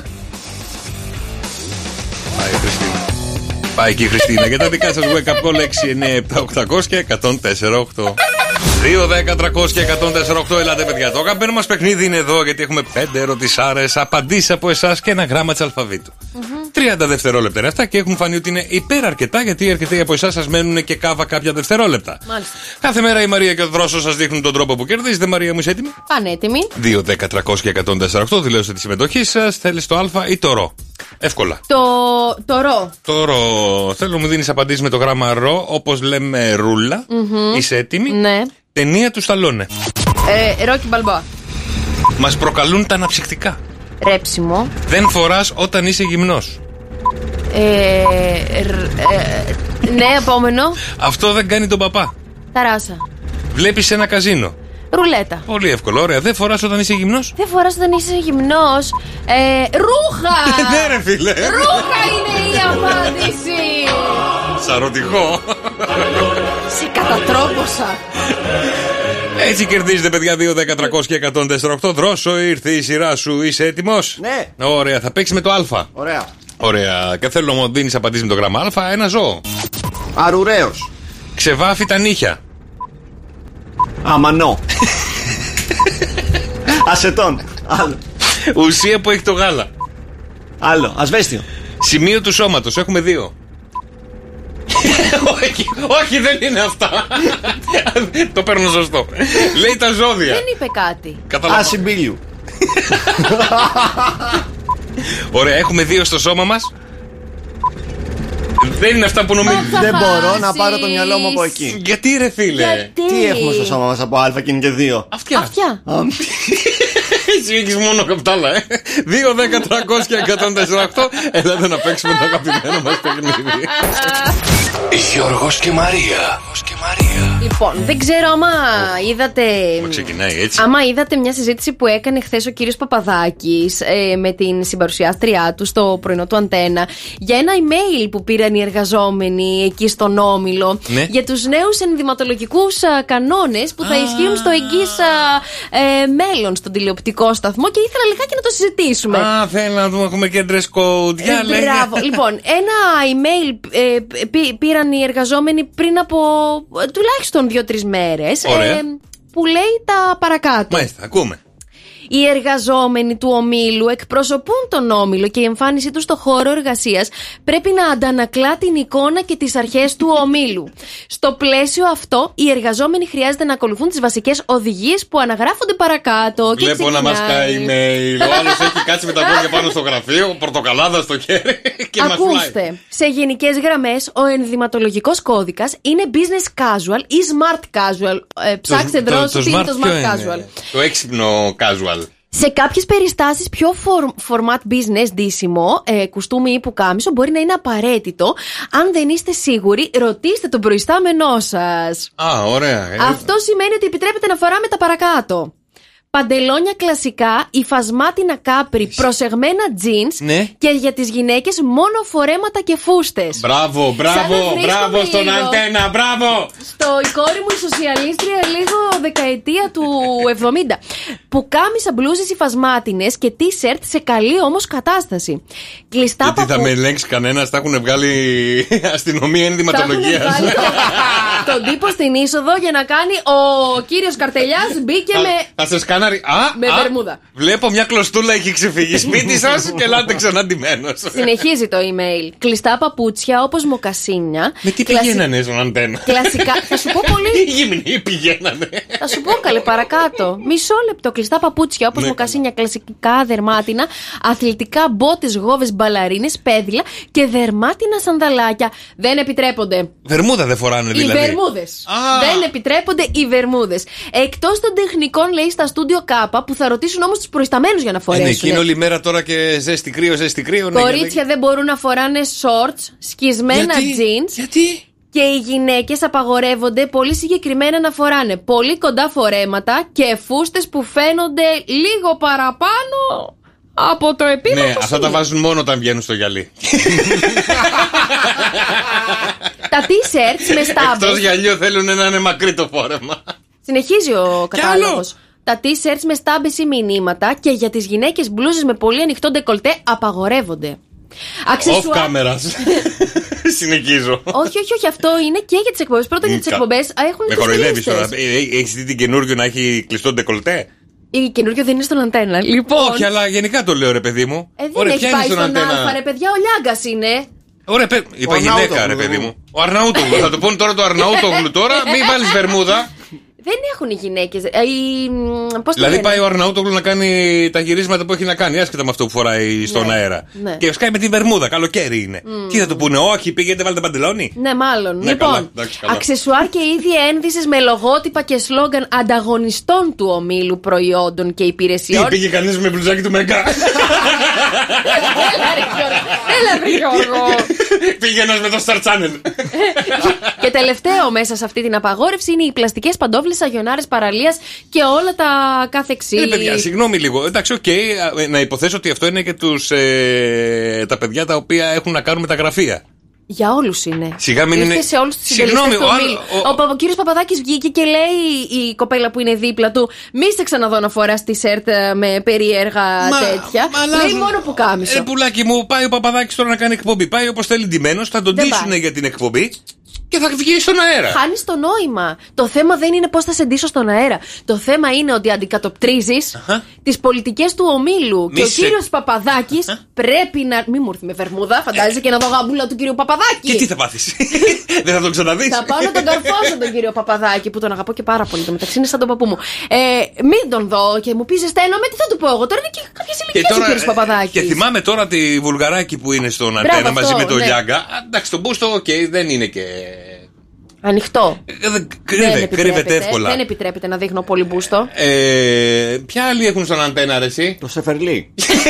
[SPEAKER 1] Πάει η Χριστίνα. Πάει και η Χριστίνα. Για τα δικά σας wake up call έξι εννιά επτά οκτακόσια εκατόν τέσσερα οκτώ. δύο, δέκα, τριακόσια, εκατόν τέσσερα οκτώ. Ελάτε, παιδιά. Το αγαπημένο μας παιχνίδι είναι εδώ, γιατί έχουμε πέντε ερωτησάρες, απαντήσεις από εσάς και ένα γράμμα της αλφαβήτου. Mm-hmm. τριάντα δευτερόλεπτα είναι αυτά και έχουν φανεί ότι είναι υπεραρκετά, γιατί αρκετοί από εσάς σας μένουν και κάβα κάποια δευτερόλεπτα.
[SPEAKER 5] Μάλιστα.
[SPEAKER 1] Κάθε μέρα η Μαρία και ο Δρόσος σας δείχνουν τον τρόπο που κερδίζετε. Μαρία μου, είσαι έτοιμη?
[SPEAKER 5] Πανέτοιμη.
[SPEAKER 1] δύο, δέκα, τριακόσια, εκατόν τέσσερα οκτώ. Δηλώστε τη συμμετοχή σας. Θέλεις το Α ή το Ρο? Εύκολα.
[SPEAKER 5] Το, το Ρο.
[SPEAKER 1] Το Ρο. Θέλω να μου δίνεις απαντήσεις με το γράμμα Ρο, όπως λέμε ρούλα.
[SPEAKER 5] Mm-hmm.
[SPEAKER 1] Είσαι έτοιμη?
[SPEAKER 5] Ναι.
[SPEAKER 1] Ταινία του Σταλόνε.
[SPEAKER 5] Ε, Ρόκι Μπαλμπόα.
[SPEAKER 1] Μας προκαλούν τα αναψυκτικά.
[SPEAKER 5] Ρέψιμο.
[SPEAKER 1] Δεν φοράς όταν είσαι γυμνός.
[SPEAKER 5] Ε, ρ, ε, ναι, επόμενο.
[SPEAKER 1] Αυτό δεν κάνει τον παπά.
[SPEAKER 5] Ταράσα.
[SPEAKER 1] Βλέπεις ένα καζίνο.
[SPEAKER 5] Ρουλέτα.
[SPEAKER 1] Πολύ εύκολο, ωραία. Δεν φοράς όταν είσαι γυμνός.
[SPEAKER 5] Δεν φοράς όταν είσαι γυμνός. Ε, ρούχα!
[SPEAKER 1] Ναι, ρε φίλε.
[SPEAKER 5] Ρούχα είναι η απάντηση.
[SPEAKER 1] Σαρωτικό.
[SPEAKER 5] Σε κατατρόπωσα.
[SPEAKER 1] Έτσι κερδίζετε, παιδιά. Δύο, δέκα, τριακόσια, εκατόν τέσσερα οκτώ. Δρόσο, ήρθε η σειρά σου. Είσαι έτοιμος?
[SPEAKER 10] Ναι.
[SPEAKER 1] Ωραία, θα παίξει με το Α.
[SPEAKER 10] Ωραία.
[SPEAKER 1] Ωραία. Και θέλω να μου δίνεις απαντήσεις με το γράμμα Α. Ένα ζώο.
[SPEAKER 10] Αρουραίος.
[SPEAKER 1] Ξεβάφει τα νύχια.
[SPEAKER 10] Αμανό. Ασετών. Άλλο.
[SPEAKER 1] Ουσία που έχει το γάλα.
[SPEAKER 10] Άλλο. Ασβέστιο.
[SPEAKER 1] Σημείο του σώματος. Έχουμε δύο. όχι, όχι, δεν είναι αυτά. Το παίρνω σωστό. Λέει τα ζώδια.
[SPEAKER 5] Δεν είπε κάτι.
[SPEAKER 10] Ασυμπίλιου.
[SPEAKER 1] Ωραία, έχουμε δύο στο σώμα μας. Δεν είναι αυτά που νομίζεις.
[SPEAKER 10] Δεν μπορώ να πάρω το μυαλό μου από εκεί.
[SPEAKER 1] Γιατί, ρε φίλε?
[SPEAKER 5] Γιατί?
[SPEAKER 10] Τι έχουμε στο σώμα μας από Α και είναι και δύο?
[SPEAKER 1] Αυτιά.
[SPEAKER 5] Αυτιά.
[SPEAKER 1] Εσύ έχεις μόνο καπτάλα, ε. δύο, δέκα, τριακόσια, εκατόν τέσσερα οκτώ. Ελάτε να παίξουμε το αγαπημένο μας παιχνίδι.
[SPEAKER 3] Γιώργος και Μαρία.
[SPEAKER 5] Λοιπόν, δεν ξέρω άμα είδατε.
[SPEAKER 1] Μα ξεκινάει έτσι.
[SPEAKER 5] Άμα είδατε μια συζήτηση που έκανε χθες ο κύριος Παπαδάκης ε, με την συμπαρουσιάστριά του στο πρωινό του Αντένα για ένα email που πήραν οι εργαζόμενοι εκεί στον Όμιλο,
[SPEAKER 1] ναι,
[SPEAKER 5] για τους νέους ενδυματολογικούς α, κανόνες που θα
[SPEAKER 1] Α.
[SPEAKER 5] ισχύουν στο εγγύς ε, μέλλον στον τηλεοπτικό σταθμό, και ήθελα λιγάκι να το συζητήσουμε.
[SPEAKER 1] Α, θέλω να δούμε, έχουμε και dress code. Για
[SPEAKER 5] Ε,
[SPEAKER 1] λέγε.
[SPEAKER 5] μπράβο. Λοιπόν, ένα email ε, πή- πήραν οι εργαζόμενοι πριν από ε, τουλάχιστον δύο-τρεις μέρες.
[SPEAKER 1] Ωραία.
[SPEAKER 5] Που λέει τα παρακάτω.
[SPEAKER 1] Μάλιστα, ακούμε.
[SPEAKER 5] Οι εργαζόμενοι του ομίλου εκπροσωπούν τον όμιλο και η εμφάνισή τους στο χώρο εργασίας πρέπει να αντανακλά την εικόνα και τις αρχές του ομίλου. Στο πλαίσιο αυτό, οι εργαζόμενοι χρειάζεται να ακολουθούν τις βασικές οδηγίες που αναγράφονται παρακάτω.
[SPEAKER 1] Βλέπω
[SPEAKER 5] και
[SPEAKER 1] να μας κάει email. Ο άλλος έχει κάτσει με τα πόδια πάνω στο γραφείο, πορτοκαλάδα στο χέρι και μας φουλάει.
[SPEAKER 5] Ακούστε, σε γενικές γραμμές, ο ενδυματολογικός κώδικας είναι business casual ή smart casual. Ε, ψάξτε
[SPEAKER 1] Το-
[SPEAKER 5] δρόσο
[SPEAKER 1] το
[SPEAKER 5] τι είναι το
[SPEAKER 1] smart
[SPEAKER 5] smart
[SPEAKER 1] ποιο είναι?
[SPEAKER 5] casual.
[SPEAKER 1] Το έξυπνο casual.
[SPEAKER 5] Σε κάποιες περιστάσεις πιο for, format business ντύσιμο, ε, κουστούμι ή πουκάμισο μπορεί να είναι απαραίτητο. Αν δεν είστε σίγουροι, ρωτήστε τον προϊστάμενό σας.
[SPEAKER 1] Α, ωραία. Ε,
[SPEAKER 5] Αυτό σημαίνει ότι επιτρέπεται να φοράμε τα παρακάτω. Παντελόνια κλασικά, υφασμάτινα κάπρι, προσεγμένα jeans,
[SPEAKER 1] Ναι.
[SPEAKER 5] και για τις γυναίκες μόνο φορέματα και φούστες.
[SPEAKER 1] Μπράβο,
[SPEAKER 5] Σαν να
[SPEAKER 1] μπράβο,
[SPEAKER 5] βρίσκομαι
[SPEAKER 1] μπράβο στον
[SPEAKER 5] λίγο
[SPEAKER 1] Αντένα, μπράβο.
[SPEAKER 5] Στο η κόρη μου η σοσιαλίστρια λίγο δεκαετία του εβδομήντα. Που κάμισα μπλούζες υφασμάτινες και t-shirt σε καλή όμως κατάσταση. Κλειστά
[SPEAKER 1] Γιατί θα
[SPEAKER 5] παπου-
[SPEAKER 1] με ελέγξει κανένα, θα έχουν βγάλει αστυνομία
[SPEAKER 5] Θα έχουν
[SPEAKER 1] ενδυματολογία.
[SPEAKER 5] βάλει το- τον τύπο στην είσοδο για να κάνει ο κύριος Καρτελιάς μπήκε με.
[SPEAKER 1] Θα σε σκάναρει. Α,
[SPEAKER 5] Με
[SPEAKER 1] α,
[SPEAKER 5] βερμούδα.
[SPEAKER 1] Βλέπω μια κλωστούλα έχει ξεφύγει σπίτι σας και ελάτε ξανά ντυμένος.
[SPEAKER 5] Συνεχίζει το email. Κλειστά παπούτσια όπως μοκασίνια.
[SPEAKER 1] Με τι
[SPEAKER 5] Κλασι-
[SPEAKER 1] πηγαίνανε στον Αντένα?
[SPEAKER 5] Κλασικά. Θα σου πω πολύ.
[SPEAKER 1] Οι γυμνοί πηγαίνανε.
[SPEAKER 5] Θα σου πω καλέ παρακάτω. Μισό λεπτό. Κλειστά παπούτσια όπως
[SPEAKER 1] Ναι.
[SPEAKER 5] μοκασίνια, κλασικά δερμάτινα, αθλητικά μπότες, γόβες, μπαλαρίνες, πέδιλα και δερμάτινα σανδαλάκια. Δεν επιτρέπονται.
[SPEAKER 1] Βερμούδα δεν φοράνε
[SPEAKER 5] Οι
[SPEAKER 1] δηλαδή.
[SPEAKER 5] βερμούδες.
[SPEAKER 1] Α.
[SPEAKER 5] Δεν επιτρέπονται οι βερμούδες. Εκτός των τεχνικών, λέει, στα στούντιο Κάπα, που θα ρωτήσουν όμως τους προϊσταμένους για να
[SPEAKER 1] Ε, ναι,
[SPEAKER 5] φορέσουν.
[SPEAKER 1] εκείνη όλη μέρα τώρα και ζέστη κρύο, ζέστη κρύο. ναι,
[SPEAKER 5] Κορίτσια δεν μπορούν να φοράνε shorts, σκισμένα
[SPEAKER 1] Γιατί?
[SPEAKER 5] jeans.
[SPEAKER 1] Γιατί?
[SPEAKER 5] Και οι γυναίκες απαγορεύονται πολύ συγκεκριμένα να φοράνε πολύ κοντά φορέματα και φούστες που φαίνονται λίγο παραπάνω από το επίμαχο.
[SPEAKER 1] Ναι, αυτά τα βάζουν μόνο όταν βγαίνουν στο γυαλί.
[SPEAKER 5] Τα t-shirts με
[SPEAKER 1] Εκτός
[SPEAKER 5] στάμπες.
[SPEAKER 1] γυαλιού θέλουν να είναι μακρύ το φόρεμα.
[SPEAKER 5] Συνεχίζει ο κατάλογος. Τα t-shirts με στάμπες ή μηνύματα και για τις γυναίκες μπλούζες με πολύ ανοιχτό ντεκολτέ απαγορεύονται.
[SPEAKER 1] Off cameras. Συνεχίζω.
[SPEAKER 5] Όχι, όχι, όχι, αυτό είναι και για τις εκπομπές. Πρώτα για τις εκπομπές έχουν.
[SPEAKER 1] Με κοροϊδεύεις τώρα. Έχεις δει την καινούργιο να έχει κλειστό ντεκολτέ?
[SPEAKER 5] Η καινούργιο δεν είναι στον αντένα. Λοιπόν.
[SPEAKER 1] Όχι, αλλά γενικά το λέω, ρε παιδί μου.
[SPEAKER 5] Ε, δεν Ωραία, έχει πάει στον Αλφα, ρε παιδιά, ο Λιάγκας είναι.
[SPEAKER 1] Ωραία, παι... είπα γυναίκα, ρε παιδί μου. Ο Αρναούτογλου. Θα το πούνε τώρα το Αρναούτογλου τώρα, μην βάλεις βερμούδα.
[SPEAKER 5] Δεν έχουν οι γυναίκες. Ε, πώς
[SPEAKER 1] δηλαδή πάει ο Αρναούτογλου να κάνει τα γυρίσματα που έχει να κάνει, άσχετα με αυτό που φοράει στον ναι, αέρα. Ναι. Και σκάει με τη βερμούδα, καλοκαίρι είναι. Mm. Τι θα του πούνε, όχι, πήγαινε, βάλτε παντελόνι.
[SPEAKER 5] Ναι, μάλλον.
[SPEAKER 1] Ναι,
[SPEAKER 5] λοιπόν,
[SPEAKER 1] καλά, εντάξει, καλά.
[SPEAKER 5] Αξεσουάρ και είδη ένδυσης με λογότυπα και σλόγγαν ανταγωνιστών του ομίλου προϊόντων και υπηρεσιών.
[SPEAKER 1] Τι πήγε κανείς με μπλουζάκι του Μέγκα?
[SPEAKER 5] Έλα, βρε Γιώργο.
[SPEAKER 1] Πήγε ένας με το Star Channel.
[SPEAKER 5] Και τελευταίο μέσα σε αυτή την απαγόρευση είναι οι πλαστικές παντόφλες, αγιονάρες παραλίας και όλα τα κάθε εξή.
[SPEAKER 1] Ε, παιδιά, συγγνώμη λίγο. Εντάξει, οκ, okay, να υποθέσω ότι αυτό είναι και τους, ε, τα παιδιά τα οποία έχουν να κάνουν με τα γραφεία.
[SPEAKER 5] Για όλους είναι.
[SPEAKER 1] Σιγά μην είναι.
[SPEAKER 5] Σε όλους τους συντελεστές του ομίλου. Ο, ο, ο κύριος Παπαδάκης βγήκε και λέει η κοπέλα που είναι δίπλα του: μη σε ξαναδώ να φοράς τη σερτ με περίεργα μα, τέτοια. Μα, λέει μόνο που κάμισο.
[SPEAKER 1] Ε, πουλάκι μου, πάει ο Παπαδάκης τώρα να κάνει εκπομπή. Πάει όπως θέλει ντυμένος, θα τον ντύσουν για την εκπομπή. Και θα βγει στον αέρα.
[SPEAKER 5] Χάνεις το νόημα. Το θέμα δεν είναι πώς θα σε ντύσω στον αέρα. Το θέμα είναι ότι αντικατοπτρίζεις uh-huh. τις πολιτικές του ομίλου. Μη και σε... ο κύριος Παπαδάκης uh-huh. πρέπει να. Μη μου έρθει με βερμούδα, φαντάζεσαι, και να δω γαμπούλα του κύριου Παπαδάκη.
[SPEAKER 1] Και τι θα πάθεις? Δεν θα τον ξαναδείς?
[SPEAKER 5] Θα πάω να τον καρφώσω τον κύριο Παπαδάκη, που τον αγαπώ και πάρα πολύ. Το μεταξύ είναι σαν τον παππού μου. Ε, μην τον δω και μου πει ζεσταίνομαι, τι θα του πω εγώ. Τώρα είναι και κάποιες ηλικίες ο κύριος Παπαδάκης.
[SPEAKER 1] Και θυμάμαι τώρα τη Βουλγαράκη που είναι στον Αντένα μαζί με τον Λιάγκα. Εντάξει, τον μπούστο, οκ, δεν είναι και.
[SPEAKER 5] Ανοιχτό.
[SPEAKER 1] Δεν κρύβεται εύκολα.
[SPEAKER 5] Δεν επιτρέπεται να δείχνω πολύ μπούστο.
[SPEAKER 1] Ε, ποια άλλοι έχουν στον Αντένα, ρε εσύ?
[SPEAKER 10] Το Σεφερλί.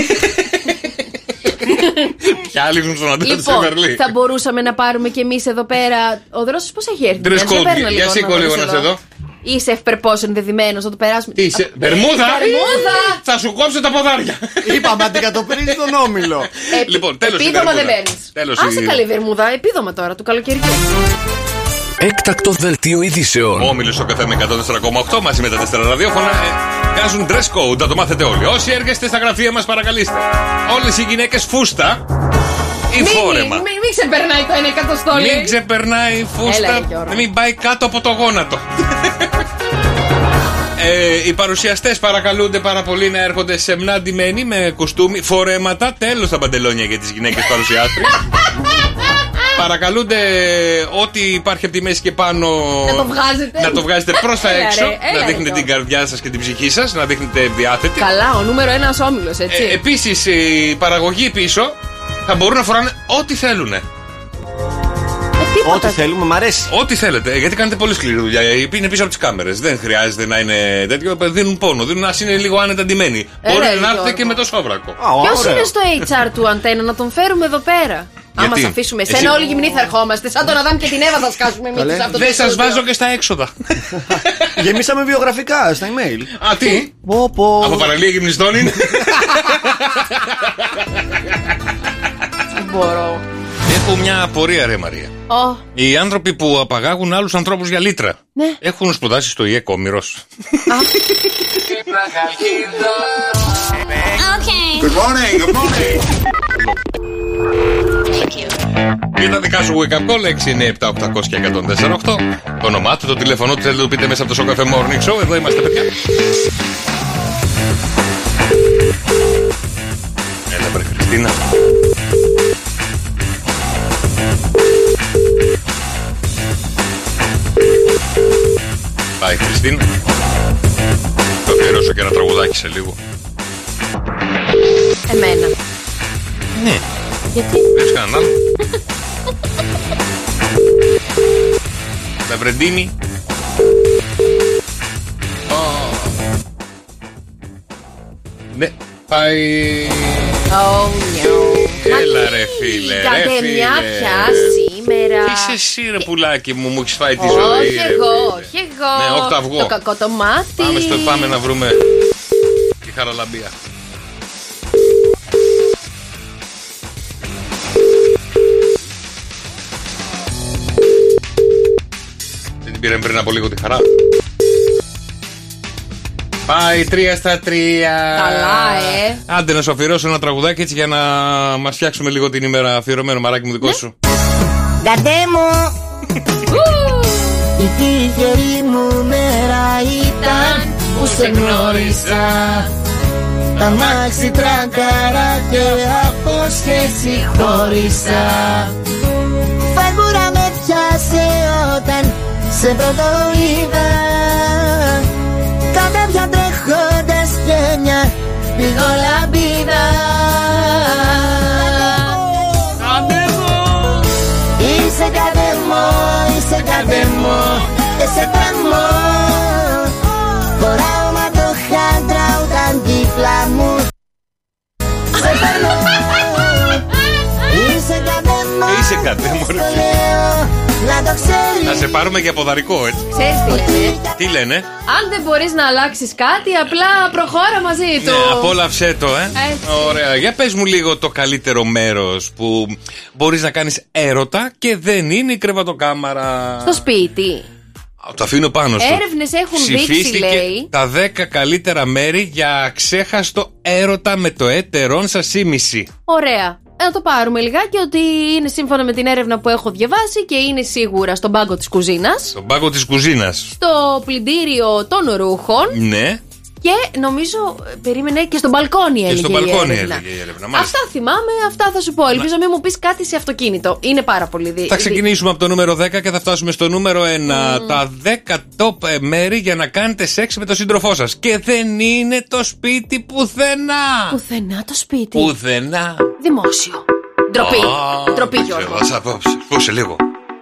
[SPEAKER 1] Ποια άλλοι έχουν στον Αντένα,
[SPEAKER 5] λοιπόν,
[SPEAKER 1] το Σεφερλί.
[SPEAKER 5] Θα μπορούσαμε να πάρουμε κι εμείς εδώ πέρα. Ο Δρόσος πώς έχει έρθει?
[SPEAKER 1] Dress code. Για σήκω λίγο να σε δω.
[SPEAKER 5] Είσαι ευπερπώς ενδεδειμένος να το περάσουμε.
[SPEAKER 1] Τι είσαι, Μπερμούδα! Θα σου κόψω τα ποδάρια.
[SPEAKER 10] Είπαμε, αντικατοπτρίζει τον όμιλο.
[SPEAKER 1] Λοιπόν, τέλος.
[SPEAKER 5] Επίδομα δεν παίρνεις. Άσε καλή Βερμούδα, επίδομα τώρα του καλοκαιριού.
[SPEAKER 3] Έκτακτο δελτίο ειδήσεων.
[SPEAKER 1] Ο Όμιλος στο καφέ με εκατόν τέσσερα κόμμα οκτώ μαζί με τα τέσσερα ραδιόφωνα βγάζουν dress code, θα το μάθετε όλοι. Όσοι έρχεστε στα γραφεία μας, παρακαλείστε. Όλες οι γυναίκες φούστα ή
[SPEAKER 5] μη,
[SPEAKER 1] φόρεμα.
[SPEAKER 5] Μην μη, μη ξεπερνάει το ένα εκατοστόλι.
[SPEAKER 1] Μην ξεπερνάει φούστα. Έλα, μην πάει κάτω από το γόνατο. Ε, οι παρουσιαστές παρακαλούνται πάρα πολύ να έρχονται σεμνά ντυμένοι με κοστούμι, φορέματα. Τέλος τα παντελόνια για τις γυναίκες παρουσιάστριες. Παρακαλούνται ό,τι υπάρχει από τη μέση και πάνω
[SPEAKER 5] να το βγάζετε,
[SPEAKER 1] να το βγάζετε προς τα έξω. Έλα, ρε, να έλα, δείχνετε την καρδιά σας και την ψυχή σας, να δείχνετε διάθετη.
[SPEAKER 5] Καλά, ο νούμερο ένας όμιλος, έτσι.
[SPEAKER 1] Ε, επίσης, η παραγωγή πίσω θα μπορούν να φοράνε ό,τι θέλουν. Ε,
[SPEAKER 10] ό,τι θέλουμε, μ' αρέσει.
[SPEAKER 1] Ό,τι θέλετε, γιατί κάνετε πολύ σκληρή δουλειά. Είναι πίσω από τις κάμερες. Δεν χρειάζεται να είναι τέτοιο. Δίνουν πόνο. Δίνουν να είναι λίγο άνετα ντυμένοι. Μπορεί να έρθετε και με το σόβρακο.
[SPEAKER 5] Ποιος είναι στο έιτς αρ του Αντένα, να τον φέρουμε εδώ πέρα. Άμα μας αφήσουμε εσένα, εσύ... όλοι γυμνοί θα ερχόμαστε. Σαν τον Αδάμ και την Εύα θα σκάσουμε εμείς από το.
[SPEAKER 1] Δεν σας βάζω και στα έξοδα.
[SPEAKER 10] Γεμίσαμε βιογραφικά στα email.
[SPEAKER 1] Α, τι?
[SPEAKER 10] Πω, πω.
[SPEAKER 1] Από παραλία γυμνιστών είναι.
[SPEAKER 5] Δεν μπορώ.
[SPEAKER 1] Έχω μια απορία, ρε Μαρία.
[SPEAKER 5] Oh.
[SPEAKER 1] Οι άνθρωποι που απαγάγουν άλλους ανθρώπους για λίτρα,
[SPEAKER 5] ναι,
[SPEAKER 1] έχουν σπουδάσει στο ΙΕΚ Όμηρος.
[SPEAKER 2] Okay.
[SPEAKER 1] Good morning, good morning. Για τα δικά σου wake up call έξι εννιά επτά οκτακόσια και εκατόν τέσσερα οκτώ. Το όνομά του, το τηλέφωνο του, θέλετε να το πείτε μέσα από το Show Cafe Morning Show. Εδώ είμαστε, παιδιά. Έλα, βρε Χριστίνα. Πάει Χριστίνα. Θα αφιερώσω και ένα τραγουδάκι σε λίγο.
[SPEAKER 5] Εμένα.
[SPEAKER 1] Ναι.
[SPEAKER 5] Γιατί?
[SPEAKER 1] Πες κανέναν άλλο. Τα βρεντίνι. Ναι, πάει.
[SPEAKER 5] Oh, no.
[SPEAKER 1] Έλα ρε φίλε, ρε φίλε.
[SPEAKER 5] Μια πια σήμερα.
[SPEAKER 1] Είσαι εσύ ρε πουλάκι μου, μου έχεις φάει τη
[SPEAKER 5] όχι
[SPEAKER 1] ζωή.
[SPEAKER 5] Όχι εγώ, όχι εγώ.
[SPEAKER 1] Ναι, οκταυγό.
[SPEAKER 5] Το κακό το μάτι.
[SPEAKER 1] Πάμε, στο, πάμε να βρούμε τη χαραλαμπία. Δεν την πήρε πριν από λίγο τη χαρά. Πάει τρία στα τρία.
[SPEAKER 5] Καλά, ε.
[SPEAKER 1] Άντε να σου αφιερώσω ένα τραγουδάκι έτσι για να μας φτιάξουμε λίγο την ημέρα. Αφιερωμένο, μαράκι μου, δικό σου.
[SPEAKER 20] Γκαντέ μου. Η τυχερή μου μέρα ήταν που σε γνώρισα. Τα μάξι τρακαρά και από σχέση χώρισα. Φαγούρα με πιάσε όταν σε πρώτο είδα. Κάνα πια τρέχοντας και μια πηγολαμπίδα. Είσαι καδεμό, είσαι καδεμό, είσαι τρεμό. Φοράω ματοχά, τραούταν δίπλα μου. Σε παίρνω. Είσαι καδεμό,
[SPEAKER 1] είσαι καδεμό, ρε.
[SPEAKER 20] Να το ξέρεις.
[SPEAKER 1] Να σε πάρουμε για ποδαρικό, έτσι.
[SPEAKER 5] Ξέρεις τι λένε?
[SPEAKER 1] Τι λένε?
[SPEAKER 5] Αν δεν μπορείς να αλλάξεις κάτι, απλά προχώρα μαζί του.
[SPEAKER 1] Ναι, απόλαυσέ το, ε.
[SPEAKER 5] Έτσι.
[SPEAKER 1] Ωραία. Για πες μου λίγο το καλύτερο μέρος που μπορείς να κάνεις έρωτα και δεν είναι η κρεβατοκάμαρα.
[SPEAKER 5] Στο σπίτι.
[SPEAKER 1] Το αφήνω πάνω σου.
[SPEAKER 5] Έρευνες έχουν δείξει, λέει,
[SPEAKER 1] τα δέκα καλύτερα μέρη για αξέχαστο έρωτα με το έτερον σας ήμιση.
[SPEAKER 5] Ωραία. Να το πάρουμε λιγάκι ότι είναι σύμφωνα με την έρευνα που έχω διαβάσει και είναι σίγουρα στον πάγκο της κουζίνας.
[SPEAKER 1] Στον πάγκο της κουζίνας.
[SPEAKER 5] Στο πλυντήριο των ρούχων.
[SPEAKER 1] Ναι.
[SPEAKER 5] Και νομίζω, περίμενε, και στο μπαλκόνι έλεγε.
[SPEAKER 1] Και στο μπαλκόνι
[SPEAKER 5] η έρευνα.
[SPEAKER 1] έλεγε η έρευνα. Μάλιστα.
[SPEAKER 5] Αυτά θυμάμαι, αυτά θα σου πω. Ελπίζω να μην μου πεις κάτι σε αυτοκίνητο. Είναι πάρα πολύ δύσκολο.
[SPEAKER 1] Θα ξεκινήσουμε από το νούμερο δέκα και θα φτάσουμε στο νούμερο ένα. Mm. Τα δέκα top μέρη για να κάνετε σεξ με τον σύντροφό σας. Και δεν είναι το σπίτι πουθενά.
[SPEAKER 5] Πουθενά το σπίτι.
[SPEAKER 1] Πουθενά.
[SPEAKER 5] Δημόσιο. Ντροπή.
[SPEAKER 1] Oh,
[SPEAKER 5] Ντροπή, Γιώργο.
[SPEAKER 1] Θα πω, πούσε λίγο.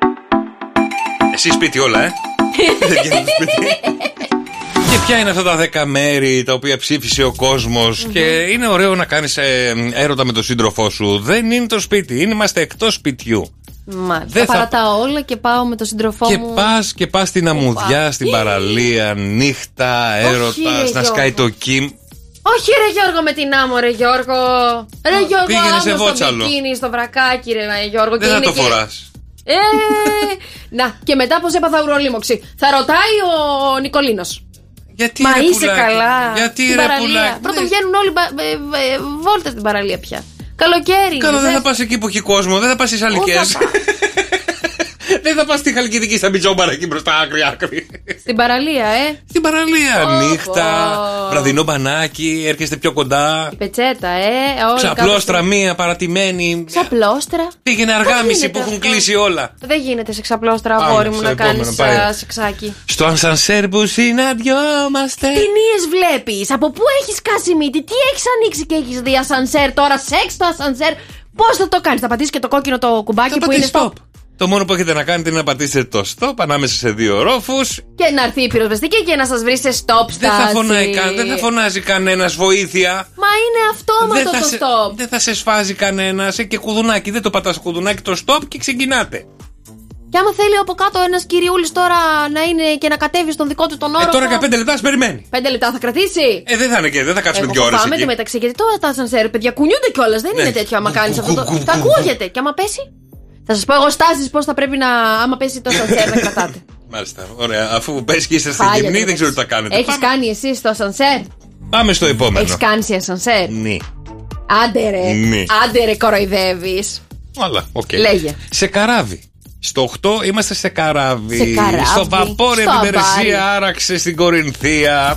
[SPEAKER 1] Εσύ σπίτι όλα, ε. Δεν γίνεται σπίτι. Και ποια είναι αυτά τα δέκα μέρη τα οποία ψήφισε ο κόσμος. Mm-hmm. Και είναι ωραίο να κάνεις ε, έρωτα με τον σύντροφό σου. Δεν είναι το σπίτι, είμαστε εκτός σπιτιού.
[SPEAKER 5] Μάλιστα. Θα παρατάω όλα και πάω με τον σύντροφό
[SPEAKER 1] και
[SPEAKER 5] μου.
[SPEAKER 1] Πας, και πας στην αμμουδιά, στην παραλία, νύχτα, έρωτα, να σκάει το κιμ.
[SPEAKER 5] Όχι ρε Γιώργο με την άμμο ρε Γιώργο. Ρε Γιώργο,
[SPEAKER 1] πήγαινε σε
[SPEAKER 5] άμμο στο
[SPEAKER 1] βότσαλο.
[SPEAKER 5] μπικίνι, στο βρακάκι ρε Γιώργο.
[SPEAKER 1] Δεν
[SPEAKER 5] και
[SPEAKER 1] θα το
[SPEAKER 5] και...
[SPEAKER 1] φοράς.
[SPEAKER 5] Ε, να, και μετά πως έπαθα ουρολίμωξη. Θα ρωτάει ο Νικολίνος.
[SPEAKER 1] Γιατί
[SPEAKER 5] Μα
[SPEAKER 1] ρε
[SPEAKER 5] είσαι
[SPEAKER 1] πουλάκι,
[SPEAKER 5] καλά.
[SPEAKER 1] γιατί
[SPEAKER 5] στην
[SPEAKER 1] ρε
[SPEAKER 5] παραλία.
[SPEAKER 1] πουλάκι.
[SPEAKER 5] Πρώτα βγαίνουν όλοι βόλτες στην παραλία πια. Καλοκαίρι.
[SPEAKER 1] Καλά, δεν θα πας εκεί που έχει κόσμο, δεν θα πας στις αλικές. Δεν θα πας στη Χαλκιδική στα μπιτζόμπαρα εκεί μπροστά, άκρη-άκρη.
[SPEAKER 5] Στην παραλία, ε.
[SPEAKER 1] Στην παραλία, oh, νύχτα, oh. βραδινό μπανάκι, έρχεσαι πιο κοντά.
[SPEAKER 5] Η πετσέτα, ε.
[SPEAKER 1] Ξαπλώστρα, κάπως... μία παρατημένη.
[SPEAKER 5] Ξαπλώστρα.
[SPEAKER 1] Πήγαινε αργάμιση που έχουν κλείσει όλα.
[SPEAKER 5] Δεν γίνεται σε ξαπλώστρα, αγόρι μου, να κάνεις σεξάκι.
[SPEAKER 1] Στο ανσανσέρ που συναντιόμαστε.
[SPEAKER 5] Τι νύες βλέπεις, από πού έχεις κάσει μύτη, τι έχεις ανοίξει και έχεις δει ασανσέρ τώρα, σεξ το ασανσέρ. Πώς θα το κάνεις, θα πατήσεις και το κόκκινο το κουμπάκι που είναι stop.
[SPEAKER 1] Το μόνο που έχετε να κάνετε είναι να πατήσετε το stop ανάμεσα σε δύο ρόφους.
[SPEAKER 5] Και να έρθει η πυροσβεστική και να σας βρει σε stop στάση.
[SPEAKER 1] Δεν θα, φωνάει, δεν θα φωνάζει κανένας βοήθεια.
[SPEAKER 5] Μα είναι αυτόματο το
[SPEAKER 1] σε,
[SPEAKER 5] stop.
[SPEAKER 1] Δεν θα σε σφάζει κανένας. Και κουδουνάκι. Δεν το πατάς κουδουνάκι το stop και ξεκινάτε.
[SPEAKER 5] Και άμα θέλει από κάτω ένας κυριούλης τώρα να είναι και να κατέβει στον δικό του τον όροφο.
[SPEAKER 1] Ε, τώρα για πέντε λεπτά ας περιμένει.
[SPEAKER 5] Πέντε λεπτά θα κρατήσει.
[SPEAKER 1] Ε, δεν θα είναι και δεν θα κάτσουμε δύο ώρες.
[SPEAKER 5] Πάμε το μεταξύ γιατί τώρα τα ασανσέρ, παιδιά, κουνιούνται κιόλας. Δεν είναι τέτοιο άμα κάνεις αυτό το. Τα ακούγεται. Και άμα πέσει. Θα σας πω εγώ στάσεις πώς θα πρέπει να. Άμα πέσει το ασανσέρ να κρατάτε.
[SPEAKER 1] Μάλιστα. Ωραία. Αφού πέσει και είστε στην γυμνή, δεν ξέρω τι θα κάνετε.
[SPEAKER 5] Έχεις κάνει εσύ στο ασανσέρ.
[SPEAKER 1] Πάμε στο επόμενο.
[SPEAKER 5] Έχεις κάνει σε ασανσέρ.
[SPEAKER 1] Ναι.
[SPEAKER 5] Άντε ρε. Άντε ρε, κοροϊδεύεις.
[SPEAKER 1] Όλα, οκ.
[SPEAKER 5] Λέγε.
[SPEAKER 1] Σε καράβι. Στο οκτώ είμαστε σε καράβι.
[SPEAKER 5] Σε καράβι.
[SPEAKER 1] Στο βαπόρι από την Περσία άραξε στην Κορινθία.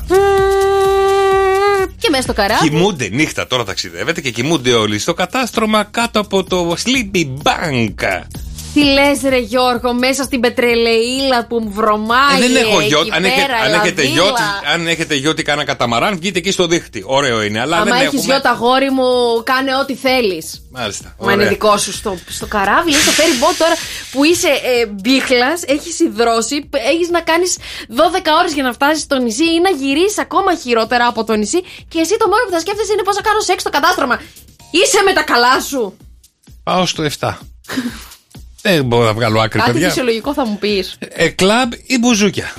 [SPEAKER 5] Και μέσα στο καράβι.
[SPEAKER 1] Κοιμούνται νύχτα, τώρα ταξιδεύετε και κοιμούνται όλοι στο κατάστρωμα κάτω από το Sleepy Bank.
[SPEAKER 5] Τι λες ρε Γιώργο, μέσα στην πετρελαίλα που μου βρωμάει.
[SPEAKER 1] Ε, δεν έχω γιότ. Αν, έχετε, αν, έχετε γιότ, αν έχετε γιότ ή κάνα καταμαράν, βγείτε εκεί στο δίχτυ. Ωραίο είναι. Αλλά
[SPEAKER 5] άμα
[SPEAKER 1] δεν
[SPEAKER 5] έχεις
[SPEAKER 1] έχουμε...
[SPEAKER 5] γιότ, αγόρι μου, κάνε ό,τι θέλεις.
[SPEAKER 1] Μάλιστα.
[SPEAKER 5] Μα είναι δικό σου στο, στο καράβι, στο ferry boat τώρα που είσαι ε, μπίχλας, έχεις υδρώσει, έχεις να κάνεις δώδεκα ώρες για να φτάσεις στο νησί ή να γυρίσεις ακόμα χειρότερα από το νησί και εσύ το μόνο που θα σκέφτεσαι είναι πώς θα κάνω σεξ στο κατάστρωμα. Είσαι με τα καλά σου.
[SPEAKER 1] Πάω στο επτά. Δεν μπορώ να βγάλω άκρη,
[SPEAKER 5] κάτι
[SPEAKER 1] παιδιά.
[SPEAKER 5] Κάτι φυσιολογικό θα μου πεις.
[SPEAKER 1] Ε, κλαμπ ή μπουζούκια.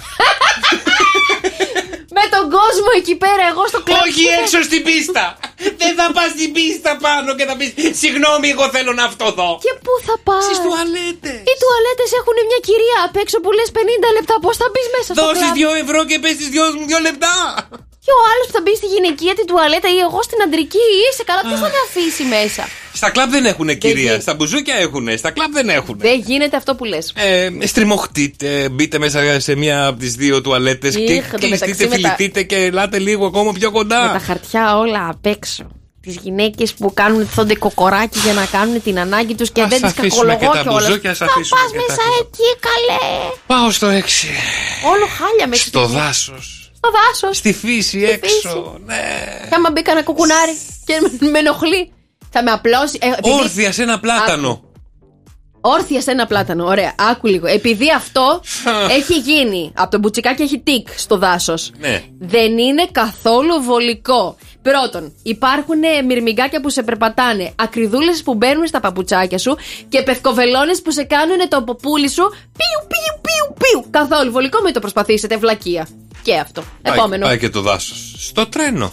[SPEAKER 5] Με τον κόσμο εκεί πέρα, εγώ στο κλαμπ.
[SPEAKER 1] Όχι έξω στην πίστα. Δεν θα πας στην πίστα πάνω και θα πεις συγγνώμη, εγώ θέλω να αυτοδώ.
[SPEAKER 5] Και πού θα πας?
[SPEAKER 1] Στις τουαλέτες.
[SPEAKER 5] Οι τουαλέτες έχουν μια κυρία απ' έξω που λες πενήντα λεπτά. Πώς θα μπεις μέσα στο κλαμπ?
[SPEAKER 1] Δώσεις δύο ευρώ και πες τις δύο, δύο λεπτά.
[SPEAKER 5] Και ο άλλος που θα μπει στη γυναικεία την τουαλέτα ή εγώ στην αντρική, είσαι καλά, ποιος θα με αφήσει μέσα.
[SPEAKER 1] Στα κλαμπ δεν έχουνε, κυρία. Δεν... Στα μπουζούκια έχουνε. Στα κλαμπ δεν έχουνε.
[SPEAKER 5] Δεν γίνεται αυτό που λες.
[SPEAKER 1] Ε, στριμωχτείτε, μπείτε μέσα σε μία από τις δύο τουαλέτες και κλειστείτε, φιληθείτε και ελάτε λίγο ακόμα πιο κοντά.
[SPEAKER 5] Με τα χαρτιά όλα απ' έξω. Τις γυναίκες που κάνουν θόνται κοκοράκι για να κάνουν την ανάγκη τους και ας δεν τις κακολογώ κιόλας. Θα πας μέσα εκεί, καλέ.
[SPEAKER 1] Πάω στο έξι.
[SPEAKER 5] Όλο χάλια μέσα.
[SPEAKER 1] Στο δάσος.
[SPEAKER 5] Στο δάσος.
[SPEAKER 1] Στη φύση,
[SPEAKER 5] στη
[SPEAKER 1] έξω.
[SPEAKER 5] Φύση.
[SPEAKER 1] Ναι.
[SPEAKER 5] Και άμα μπήκα ένα κουκουνάρι και με ενοχλεί, θα με απλώσει. Ε, επειδή...
[SPEAKER 1] Όρθια σε ένα πλάτανο. Άκου.
[SPEAKER 5] Όρθια σε ένα πλάτανο, ωραία. Άκου λίγο. Επειδή αυτό έχει γίνει από το μπουτσικάκι, έχει τικ στο δάσος.
[SPEAKER 1] Ναι.
[SPEAKER 5] Δεν είναι καθόλου βολικό. Πρώτον, υπάρχουν μυρμηγκάκια που σε περπατάνε, ακριδούλες που μπαίνουν στα παπουτσάκια σου και πευκοβελώνες που σε κάνουν το ποπούλι σου πιου πιου πιου πιου. Καθόλου βολικό, μην το προσπαθήσετε, βλακεία. Και αυτό.
[SPEAKER 1] Πάει,
[SPEAKER 5] Επόμενο.
[SPEAKER 1] Πάει και το δάσος. Στο τρένο.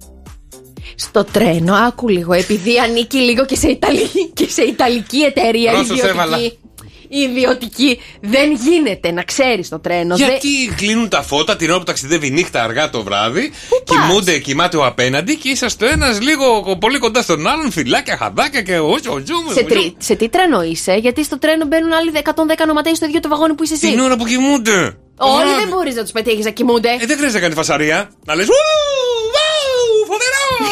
[SPEAKER 5] Στο τρένο, άκου λίγο, επειδή ανήκει λίγο και σε, Ιταλική, και σε Ιταλική εταιρεία ιδιωτική. Ιδιωτική. Δεν γίνεται να ξέρεις το τρένο.
[SPEAKER 1] Γιατί δε... κλείνουν τα φώτα την ώρα που ταξιδεύει νύχτα αργά το βράδυ, κοιμούνται, κοιμάται ο απέναντι και είσαστε ο ένας λίγο πολύ κοντά στον άλλον, φυλάκια, χαδάκια και όσο ζούμε.
[SPEAKER 5] Σε, τρι... σε τι τρένο είσαι, γιατί στο τρένο μπαίνουν άλλοι εκατόν δέκα νοματέοι στο ίδιο το βαγόνι που είσαι εσύ.
[SPEAKER 1] Την ώρα που κοιμούνται.
[SPEAKER 5] Όλοι δεν μπορείς να τους πετύχεις να κοιμούνται.
[SPEAKER 1] Ε, δεν χρειάζεται να κάνει φασαρία. Να λες φοβερό!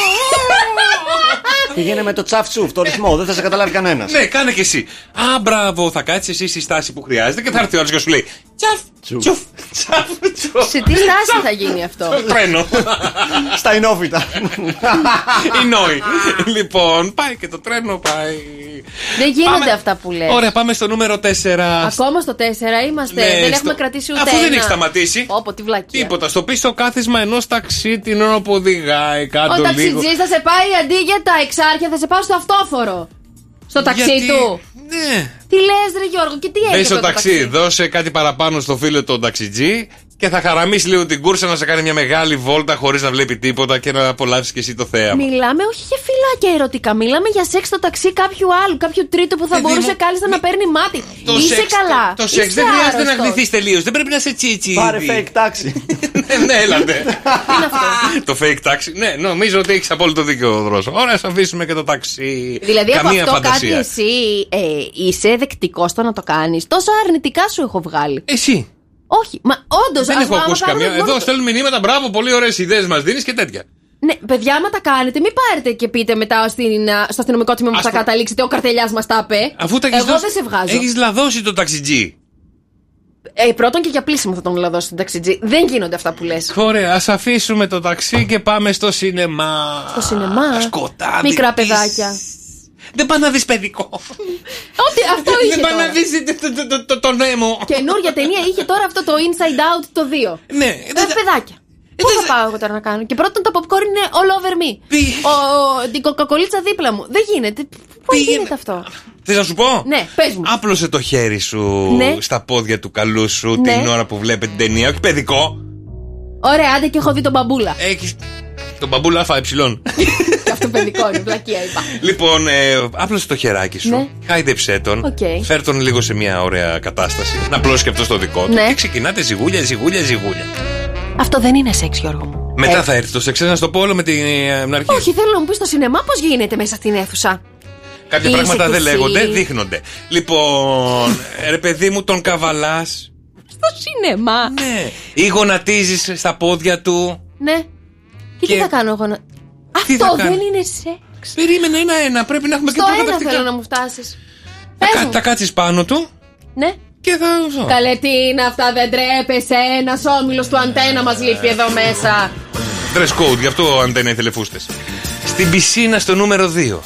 [SPEAKER 10] Πήγαινε με το τσαφτσούφ, το ρυθμό, δεν θα σε καταλάβει κανένας.
[SPEAKER 1] Ναι, κάνε και εσύ. Α, μπράβο, θα κάτσεις εσύ στη στάση που χρειάζεται και θα έρθει ο άλλος και σου λέει τσαφ, τσουφ, τσαφ, τσουφ.
[SPEAKER 5] Σε τι στάση θα γίνει αυτό?
[SPEAKER 1] Τρένο.
[SPEAKER 10] Στα Ινόφυτα.
[SPEAKER 1] Ινόη. Λοιπόν, πάει και το τρένο, πάει.
[SPEAKER 5] Δεν γίνονται αυτά που λες.
[SPEAKER 1] Ωραία, πάμε στο νούμερο τέσσερα.
[SPEAKER 5] Ακόμα στο τέσσερα είμαστε.
[SPEAKER 1] Ναι,
[SPEAKER 5] δεν
[SPEAKER 1] στο...
[SPEAKER 5] έχουμε κρατήσει ούτε
[SPEAKER 1] Αφού
[SPEAKER 5] ένα.
[SPEAKER 1] δεν έχει σταματήσει.
[SPEAKER 5] Όπο, τι βλακία.
[SPEAKER 1] Τίποτα. Στο πίσω κάθισμα ενός ταξί την ώρα που οδηγάει κάτω
[SPEAKER 5] λίγο. Ο
[SPEAKER 1] ταξιτζής
[SPEAKER 5] θα σε πάει αντί για τα εξάρχεια, θα σε πάει στο αυτόφορο. Στο ταξί
[SPEAKER 1] Γιατί...
[SPEAKER 5] του.
[SPEAKER 1] Ναι.
[SPEAKER 5] Τι λες, ρε Γιώργο, και τι έγινε?
[SPEAKER 1] Μπες στο ταξί, ταξί, δώσε κάτι παραπάνω στο φίλο τον ταξιτζή και θα χαραμίσει λίγο την κούρσα να σε κάνει μια μεγάλη βόλτα χωρίς να βλέπει τίποτα και να απολαύσεις και εσύ το θέαμα.
[SPEAKER 5] Μιλάμε όχι για φυλάκια ερωτικά, μιλάμε για σεξ στο ταξί κάποιου άλλου, κάποιου τρίτου που θα ε, μπορούσε μη... κάλλιστα μη... να παίρνει μάτι. Το είσαι σεξ, καλά.
[SPEAKER 1] Το σεξ δεν χρειάζεται να γδυθείς τελείως, δεν πρέπει να είσαι τσίτσι.
[SPEAKER 10] Πάρε fake taxi.
[SPEAKER 1] Ναι, έλατε. Τι είναι αυτό? Το fake taxi. Ναι, νομίζω ότι έχεις απόλυτο δίκιο, Δρόσο. Ωραία, ας αφήσουμε και το ταξί.
[SPEAKER 5] Δηλαδή από αυτό κάτι εσύ είσαι δεκτικός στο να το κάνεις. Τόσο αρνητικά σου έχω βγάλει.
[SPEAKER 1] Εσύ.
[SPEAKER 5] Όχι, μα όντως.
[SPEAKER 1] Δεν έχω ακούσει καμία. Εδώ μόνο... στέλνουν μηνύματα, μπράβο, πολύ ωραίες ιδέες μας δίνεις και τέτοια.
[SPEAKER 5] Ναι, παιδιά, άμα τα κάνετε, μην πάρετε και πείτε μετά στην, στο αστυνομικό τμήμα που θα το... καταλήξετε. Ο καρτελιάς μας τα είπε.
[SPEAKER 1] Αφού τα
[SPEAKER 5] Εγώ
[SPEAKER 1] δώσει...
[SPEAKER 5] δεν σε βγάζω.
[SPEAKER 1] Έχεις λαδώσει το ταξιτζή.
[SPEAKER 5] Ε, πρώτον και για πλήσιμο θα τον λαδώσει τον ταξιτζή. Δεν γίνονται αυτά που λες.
[SPEAKER 1] Ωραία, ας αφήσουμε το ταξί και πάμε στο σινεμά.
[SPEAKER 5] Στο σινεμά.
[SPEAKER 1] Σκοτάδι.
[SPEAKER 5] Μικρά παιδάκια.
[SPEAKER 1] Δεν πάνε να δεις παιδικό.
[SPEAKER 5] Ό,τι αυτό είχε.
[SPEAKER 1] Δεν πάνε να δεις τον Νέμο.
[SPEAKER 5] Καινούρια ταινία είχε τώρα αυτό το Inside Out το δύο.
[SPEAKER 1] Ναι.
[SPEAKER 5] Δεν παιδάκια. Πού θα πάω εγώ τώρα να κάνω? Και πρώτον το popcorn είναι all over me. Την κοκακολίτσα δίπλα μου. Δεν γίνεται. Πώς γίνεται αυτό?
[SPEAKER 1] Θες να σου πω?
[SPEAKER 5] Ναι, πες μου.
[SPEAKER 1] Άπλωσε το χέρι σου στα πόδια του καλού σου την ώρα που βλέπει την ταινία. Όχι παιδικό.
[SPEAKER 5] Ωραία, άντε και έχω δει τον μπαμπούλα.
[SPEAKER 1] Έχεις τον μπαμπούλα ΑΕ.
[SPEAKER 5] Και αυτό παιδικό είναι, πλακία είπα.
[SPEAKER 1] Λοιπόν, ε, άπλωσε το χεράκι σου, ναι. Χάιδεψέ τον,
[SPEAKER 5] okay.
[SPEAKER 1] Φέρ τον λίγο σε μια ωραία κατάσταση, να απλώσει και αυτό στο δικό του, ναι. Και ξεκινάτε ζυγούλια, ζυγούλια, ζυγούλια.
[SPEAKER 5] Αυτό δεν είναι σεξ, Γιώργο μου.
[SPEAKER 1] Μετά ε. θα έρθει το σεξ, να στο πω όλο με την αρχή.
[SPEAKER 5] Όχι, θέλω να μου πει στο σινεμά πώς γίνεται μέσα στην αίθουσα.
[SPEAKER 1] Κάποια Είσαι πράγματα δεν λέγονται, δείχνονται. Λοιπόν, ρε παιδί μου, τον καβαλάς
[SPEAKER 5] στο σινεμά.
[SPEAKER 1] Ναι. Ή γονατίζεις στα πόδια του.
[SPEAKER 5] Ναι. Και, και... τι θα κάνω εγώ να... Αυτό δεν είναι σεξ.
[SPEAKER 1] Περίμενε ένα-ένα, πρέπει να έχουμε
[SPEAKER 5] στο
[SPEAKER 1] και προκατακτικά.
[SPEAKER 5] Στο ένα θέλω να μου φτάσεις.
[SPEAKER 1] Θα, θα κάτσεις πάνω του.
[SPEAKER 5] Ναι.
[SPEAKER 1] Και θα...
[SPEAKER 5] Καλέ, τι είναι αυτά, δεν τρέπεσαι. Ένας όμιλος του Αντένα μας λείπει εδώ μέσα.
[SPEAKER 1] Dress code, γι' αυτό ο Αντένα ήθελε φούστες. Στην πισίνα στο νούμερο δύο.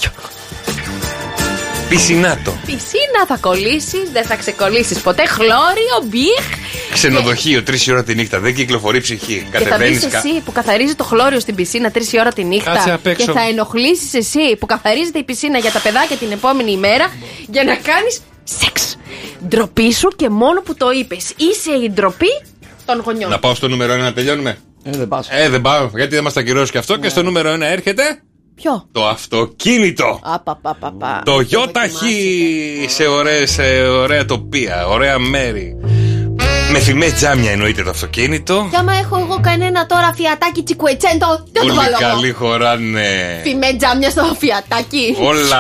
[SPEAKER 1] Πισινάτο.
[SPEAKER 5] Πισίνα θα κολλήσεις, δεν θα ξεκολλήσεις ποτέ. Χλώριο, μπιχ.
[SPEAKER 1] Ξενοδοχείο, τρεις η ώρα τη νύχτα, δεν κυκλοφορεί ψυχή.
[SPEAKER 5] Και θα μπεις κα... εσύ που καθαρίζει το χλώριο στην πισίνα τρεις η ώρα τη νύχτα. Και θα ενοχλήσεις εσύ που καθαρίζεται η πισίνα για τα παιδάκια την επόμενη ημέρα για να κάνεις σεξ. Ντροπή σου και μόνο που το είπες. Είσαι η ντροπή των γονιών.
[SPEAKER 1] Να πάω στο νούμερο ένα να τελειώνουμε.
[SPEAKER 10] Ε, δεν πάω.
[SPEAKER 1] Ε, δεν πάω, γιατί δεν μας τα κυρώσει και αυτό. Ναι. Και στο νούμερο ένα έρχεται.
[SPEAKER 5] Ποιο?
[SPEAKER 1] Το αυτοκίνητο.
[SPEAKER 5] Α, πα, πα, πα, πα.
[SPEAKER 1] Το γιοταχή σε, σε ωραία τοπία, ωραία μέρη. Με φημές τζάμια εννοείται το αυτοκίνητο.
[SPEAKER 5] Και άμα έχω εγώ κανένα τώρα φιατάκι τσικουετσέντο, δεν το βάλω.
[SPEAKER 1] Όλοι καλοί χωράνε.
[SPEAKER 5] Φημές τζάμια στο φιατάκι.
[SPEAKER 1] Όλα.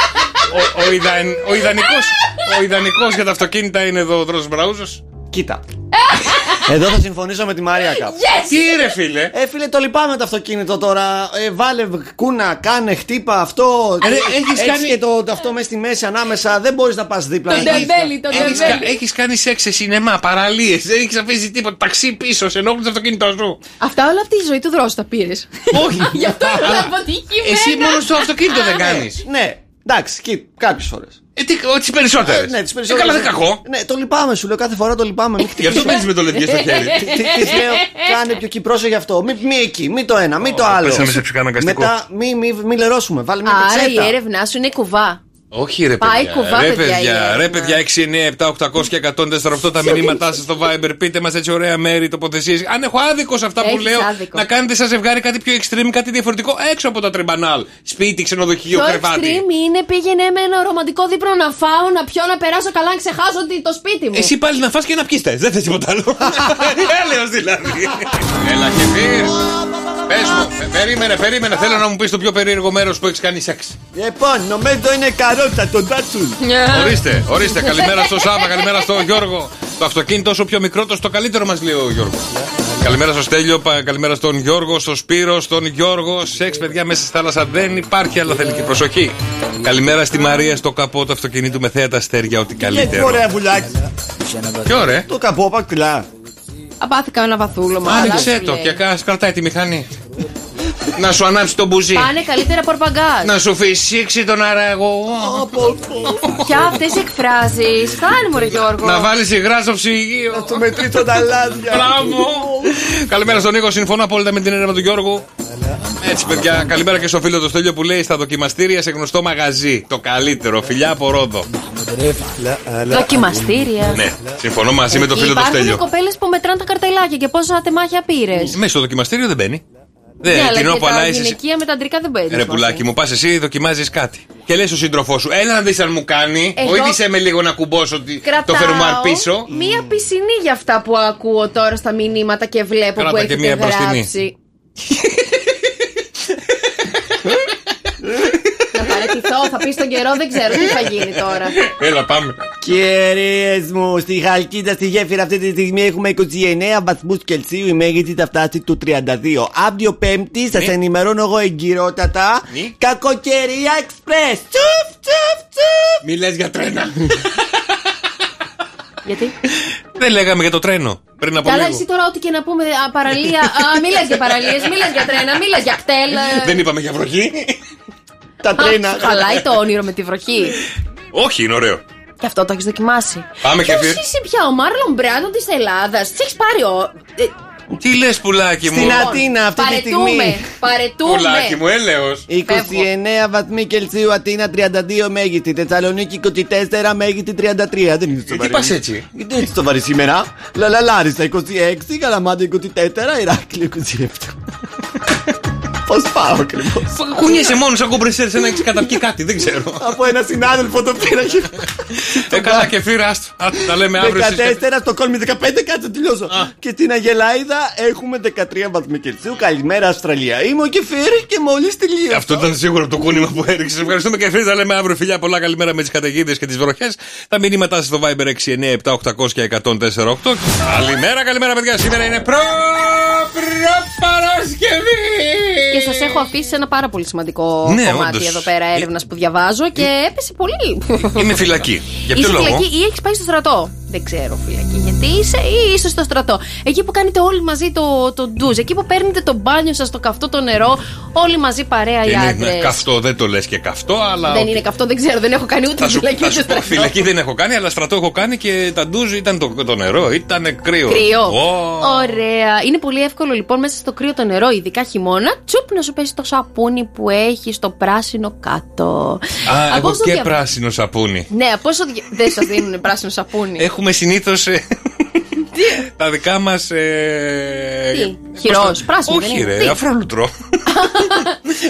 [SPEAKER 1] Ο, ο, ιδαν, ο, ιδανικός, ο ιδανικός για τα αυτοκίνητα είναι εδώ ο Δρόσος Μπραούζος.
[SPEAKER 10] Κοίτα. Εδώ θα συμφωνήσω με τη Μαρία κάπου.
[SPEAKER 5] Yes!
[SPEAKER 1] Τι ρε φίλε.
[SPEAKER 10] Ε, φίλε, το λυπάμαι το αυτοκίνητο τώρα. Ε, βάλε κούνα, κάνε, χτύπα αυτό.
[SPEAKER 1] Ε, έχεις
[SPEAKER 10] έτσι
[SPEAKER 1] κάνει...
[SPEAKER 10] και το, το αυτό μες στη μέση ανάμεσα. Δεν μπορείς να πας δίπλα.
[SPEAKER 5] Το τεμπέλι, το τεμπέλι.
[SPEAKER 1] Έχεις κάνει σεξ σε σινεμά, παραλίες. Δεν έχεις αφήσει τίποτα. Ταξί πίσω, σε ενόχλησε το αυτοκίνητο σου.
[SPEAKER 5] Αυτά όλα αυτή τη ζωή του Δρόσου τα πήρες.
[SPEAKER 1] Όχι.
[SPEAKER 5] Γι' αυτό είναι αποτυχημένα.
[SPEAKER 1] Εσύ μόνο στο αυτοκίνητο δεν κάνεις.
[SPEAKER 10] Ναι, εντάξει, κάποιες φορές.
[SPEAKER 1] Ε, τι, τις περισσότερες.
[SPEAKER 10] Ε, ναι, τις
[SPEAKER 1] περισσότερες.
[SPEAKER 10] περισσότερες.
[SPEAKER 1] Ε, καλά, δεν κακό.
[SPEAKER 10] Ναι, το λυπάμαι, σου λέω κάθε φορά το λυπάμαι.
[SPEAKER 1] Γι' αυτό παίζεις με το λεδιέ στο χέρι.
[SPEAKER 10] Της λέω, κάνε πιο εκεί, πρόσεχε αυτό. Μη, μη εκεί, μη το ένα, μη το άλλο.
[SPEAKER 1] Πέσαμε σε ψυχαναγκαστικό.
[SPEAKER 10] Μετά μη, μη, μη λερώσουμε, βάλε μια
[SPEAKER 5] Άρα
[SPEAKER 10] πετσέτα.
[SPEAKER 5] η έρευνά σου είναι κουβά.
[SPEAKER 1] Όχι ρε
[SPEAKER 5] Πάει
[SPEAKER 1] παιδιά,
[SPEAKER 5] κουβά,
[SPEAKER 1] ρε
[SPEAKER 5] παιδιά,
[SPEAKER 1] παιδιά,
[SPEAKER 5] η
[SPEAKER 1] ρε παιδιά έξι εννιά επτά οκτώ και εκατόν τέσσερα οκτώ τα μηνύματά σας στο Viber. Πείτε μας έτσι ωραία μέρη, τοποθεσίες. Αν έχω άδικο σε αυτά που
[SPEAKER 5] Έχεις
[SPEAKER 1] λέω,
[SPEAKER 5] άδικο.
[SPEAKER 1] να κάνετε σαν ζευγάρι κάτι πιο extreme, κάτι διαφορετικό έξω από τα τρεμπανάλ. Σπίτι, ξενοδοχείο,
[SPEAKER 5] Το
[SPEAKER 1] κρεβάτι.
[SPEAKER 5] extreme είναι πήγαινε με ένα ρομαντικό δείπνο να φάω, να πιω, να περάσω καλά, να ξεχάσω ότι το σπίτι μου.
[SPEAKER 1] Εσύ πάλι να φας και να πιείς τες, δεν θες τίποτα άλλο. Έλεος δηλαδή. Έλα και φύρ. Πες μου, περίμενε, περίμενε. Θέλω να μου πεις το πιο περίεργο μέρος που έχεις κάνει σεξ.
[SPEAKER 10] Λοιπόν, νομίζω είναι καρότα, τον τάτσουν.
[SPEAKER 1] Ορίστε, ορίστε. Καλημέρα στο Σάβα, καλημέρα στο Γιώργο. Το αυτοκίνητο όσο πιο μικρό, τόσο το καλύτερο μας λέει ο Γιώργος. Καλημέρα στο Στέλιο, καλημέρα στον Γιώργο, στον Σπύρο, στον Γιώργο. Σεξ, παιδιά, μέσα στη θάλασσα δεν υπάρχει, αλλά θέλει και προσοχή. Καλημέρα στη Μαρία, στο καπό του αυτοκινήτου με θέα τα αστέρια, ό,τι καλύτερο.
[SPEAKER 10] Ωραία βουλάκι.
[SPEAKER 1] Τι ωραία.
[SPEAKER 10] Το καπό πακτιλά.
[SPEAKER 5] Απάθηκα ένα βαθούλωμα.
[SPEAKER 1] Άνοιξε το και κρατάει τη μηχανή. Να σου ανάψει τον μπουζί.
[SPEAKER 5] Πάνε καλύτερα πορπαγκάζ.
[SPEAKER 1] Να σου φυσήξει τον αραγωγό.
[SPEAKER 5] Ποια αυτές οι εκφράσεις. Φτάνει μωρέ Γιώργο.
[SPEAKER 1] Να βάλεις υγρά στο ψυγείο.
[SPEAKER 10] Να του μετρήσω τα λάδια.
[SPEAKER 1] Μπράβο. Καλημέρα στον Νίκο, συμφωνώ απόλυτα με την έρευνα του Γιώργου. Έτσι παιδιά, καλημέρα και στο φίλο του Στέλιο που λέει στα δοκιμαστήρια σε γνωστό μαγαζί. Το καλύτερο, φιλιά από Ρόδο.
[SPEAKER 5] Δοκιμαστήρια.
[SPEAKER 1] Ναι, συμφωνώ μαζί με το φίλο του Στέλιο.
[SPEAKER 5] Υπάρχουν κοπέλες που μετράνε τα καρτελάκια και πόσα τεμάχια πήρες.
[SPEAKER 1] Μέσα στο δοκιμαστήριο δεν μπαίνει.
[SPEAKER 5] Ναι,
[SPEAKER 1] Δεν,
[SPEAKER 5] αλλά
[SPEAKER 1] την
[SPEAKER 5] και
[SPEAKER 1] όπου
[SPEAKER 5] τα
[SPEAKER 1] ανάεσαι.
[SPEAKER 5] γυναικεία με τα αντρικά δεν μπαίνει.
[SPEAKER 1] Ρε πουλάκι μου, πας εσύ, δοκιμάζεις κάτι. Και λες στον σύντροφό σου, έλα να δεις αν μου κάνει.
[SPEAKER 5] Εγώ
[SPEAKER 1] Βοήθησε με λίγο να κουμπώσω ότι το φερμουάρ πίσω.
[SPEAKER 5] Μία πισινή για αυτά που ακούω τώρα στα μηνύματα και βλέπω.
[SPEAKER 1] Κράτα
[SPEAKER 5] που
[SPEAKER 1] και
[SPEAKER 5] έχετε
[SPEAKER 1] μία μπροστινή.
[SPEAKER 5] γράψει. Να παραιτηθώ, θα πει στον καιρό, δεν ξέρω τι θα γίνει τώρα.
[SPEAKER 1] Έλα, πάμε.
[SPEAKER 10] Κυρίες μου, στη Χαλκίδα, στη γέφυρα αυτή τη στιγμή έχουμε είκοσι εννέα βαθμούς Κελσίου. Η μέγιστη θα φτάσει του τριάντα δύο. Αύριο Πέμπτη, σας
[SPEAKER 1] Ναι.
[SPEAKER 10] ενημερώνω εγώ εγκυρότατα.
[SPEAKER 1] Ναι.
[SPEAKER 10] Κακοκαιρία Express. Τσουφ, τσουφ, τσουφ.
[SPEAKER 1] Μη λες για τρένα.
[SPEAKER 5] Γιατί?
[SPEAKER 1] Δεν λέγαμε για το τρένο πριν από
[SPEAKER 5] Καλά,
[SPEAKER 1] λίγο.
[SPEAKER 5] εσύ τώρα ό,τι και να πούμε α, παραλία. Α, μη λες για παραλίες, μη λες για τρένα, μη λες για κτέλ. ε.
[SPEAKER 1] Δεν είπαμε για βροχή.
[SPEAKER 10] Τα τρένα.
[SPEAKER 5] Α, χαλάει το όνειρο με τη βροχή.
[SPEAKER 1] Όχι, είναι ωραίο.
[SPEAKER 5] Και αυτό το έχεις δοκιμάσει.
[SPEAKER 1] Πάμε και
[SPEAKER 5] Ποιος
[SPEAKER 1] φύρ.
[SPEAKER 5] είσαι πια, ο Μάρλον Μπράντον της Ελλάδας. Τι έχεις πάρει ο... ε,
[SPEAKER 1] Τι λες πουλάκι μου.
[SPEAKER 10] Στην Αθήνα αυτή τη στιγμή.
[SPEAKER 5] Παρετούμε, παρετούμε.
[SPEAKER 1] Πουλάκι μου, έλεος.
[SPEAKER 10] είκοσι εννέα βαθμοί Κελσίου, Αθήνα τριάντα δύο μέγιστη, Θεσσαλονίκη είκοσι τέσσερα μέγιστη, τριάντα τρία. Δεν είναι σοβαρή.
[SPEAKER 1] Τι πας έτσι.
[SPEAKER 10] Δεν είναι σοβαρή σήμερα. Λαλαλάρισα είκοσι έξι, Καλαμάτα είκοσι τέσσερα, Ηράκλειο είκοσι επτά. Πώς πάω ακριβώς.
[SPEAKER 1] Κουνιέσαι μόνο σαν κομπρεσέρ, σαν να έχεις καταπιεί κάτι, δεν ξέρω.
[SPEAKER 10] Από ένα συνάδελφο το πήρα και.
[SPEAKER 1] Ε, καλά και φύρα, άστο. Τα λέμε αύριο στις
[SPEAKER 10] δεκατέσσερα, στο Κόλμη δεκαπέντε, κάτσε τελειώσω. Και στην Αγελάιδα έχουμε δεκατρία βαθμοί Κελσίου. Καλημέρα Αυστραλία. Είμαι ο Κεφίρ και μόλις τελείωσα.
[SPEAKER 1] Αυτό ήταν σίγουρο το κούνημα που έριξες. Ευχαριστούμε και φίλοι. Τα λέμε αύριο, φιλιά. Πολλά καλημέρα με τις καταιγίδες και τις βροχές. Τα μηνύματά σας στο Viber έξι εννιά επτά οκτώ και εκατόν τέσσερα οκτώ. Καλημέρα, καλημέρα, παιδιά. Σήμερα είναι προ. Παρασκευή!
[SPEAKER 5] Και σας έχω αφήσει ένα πάρα πολύ σημαντικό
[SPEAKER 1] Ναι,
[SPEAKER 5] κομμάτι
[SPEAKER 1] όντως.
[SPEAKER 5] εδώ πέρα έρευνας που διαβάζω και έπεσε πολύ.
[SPEAKER 1] Είμαι φυλακή. Για ποιο
[SPEAKER 5] Είσαι
[SPEAKER 1] λόγο?
[SPEAKER 5] φυλακή ή έχεις πάει στο στρατό. Δεν ξέρω φυλακή γιατί είσαι ή είσαι στο στρατό. Εκεί που κάνετε όλοι μαζί το, το ντουζ. Εκεί που παίρνετε το μπάνιο σας, το καυτό, το νερό. Όλοι μαζί παρέα οι
[SPEAKER 1] Είναι
[SPEAKER 5] άντρες.
[SPEAKER 1] καυτό, δεν το λες και καυτό, αλλά.
[SPEAKER 5] Δεν είναι καυτό, δεν ξέρω, δεν έχω κάνει ούτε
[SPEAKER 1] Θα σου,
[SPEAKER 5] φυλακή
[SPEAKER 1] θα
[SPEAKER 5] ούτε
[SPEAKER 1] σου πω,
[SPEAKER 5] στρατό.
[SPEAKER 1] φυλακή δεν έχω κάνει, αλλά στρατό έχω κάνει και τα ντουζ ήταν το, το νερό, ήταν κρύο.
[SPEAKER 5] Κρύο.
[SPEAKER 1] Oh.
[SPEAKER 5] Ωραία. Είναι πολύ εύκολο λοιπόν μέσα στο κρύο το νερό, ειδικά χειμώνα, τσουπ να σου πέσει το σαπούνι που έχει στο πράσινο κάτω.
[SPEAKER 1] Α,
[SPEAKER 5] Από
[SPEAKER 1] εγώ
[SPEAKER 5] όσο
[SPEAKER 1] και
[SPEAKER 5] δια-
[SPEAKER 1] πράσινο σαπούνι.
[SPEAKER 5] Ναι, από όσο δια- δεν σας δίνουν πράσινο σαπούνι.
[SPEAKER 1] Έχουμε συνήθως ε, τα δικά μας. Ε,
[SPEAKER 5] Τι, χειρός, πράσινο δεν
[SPEAKER 1] Όχι,
[SPEAKER 5] είναι.
[SPEAKER 1] ρε,
[SPEAKER 5] Τι?
[SPEAKER 1] αφρόλουτρο.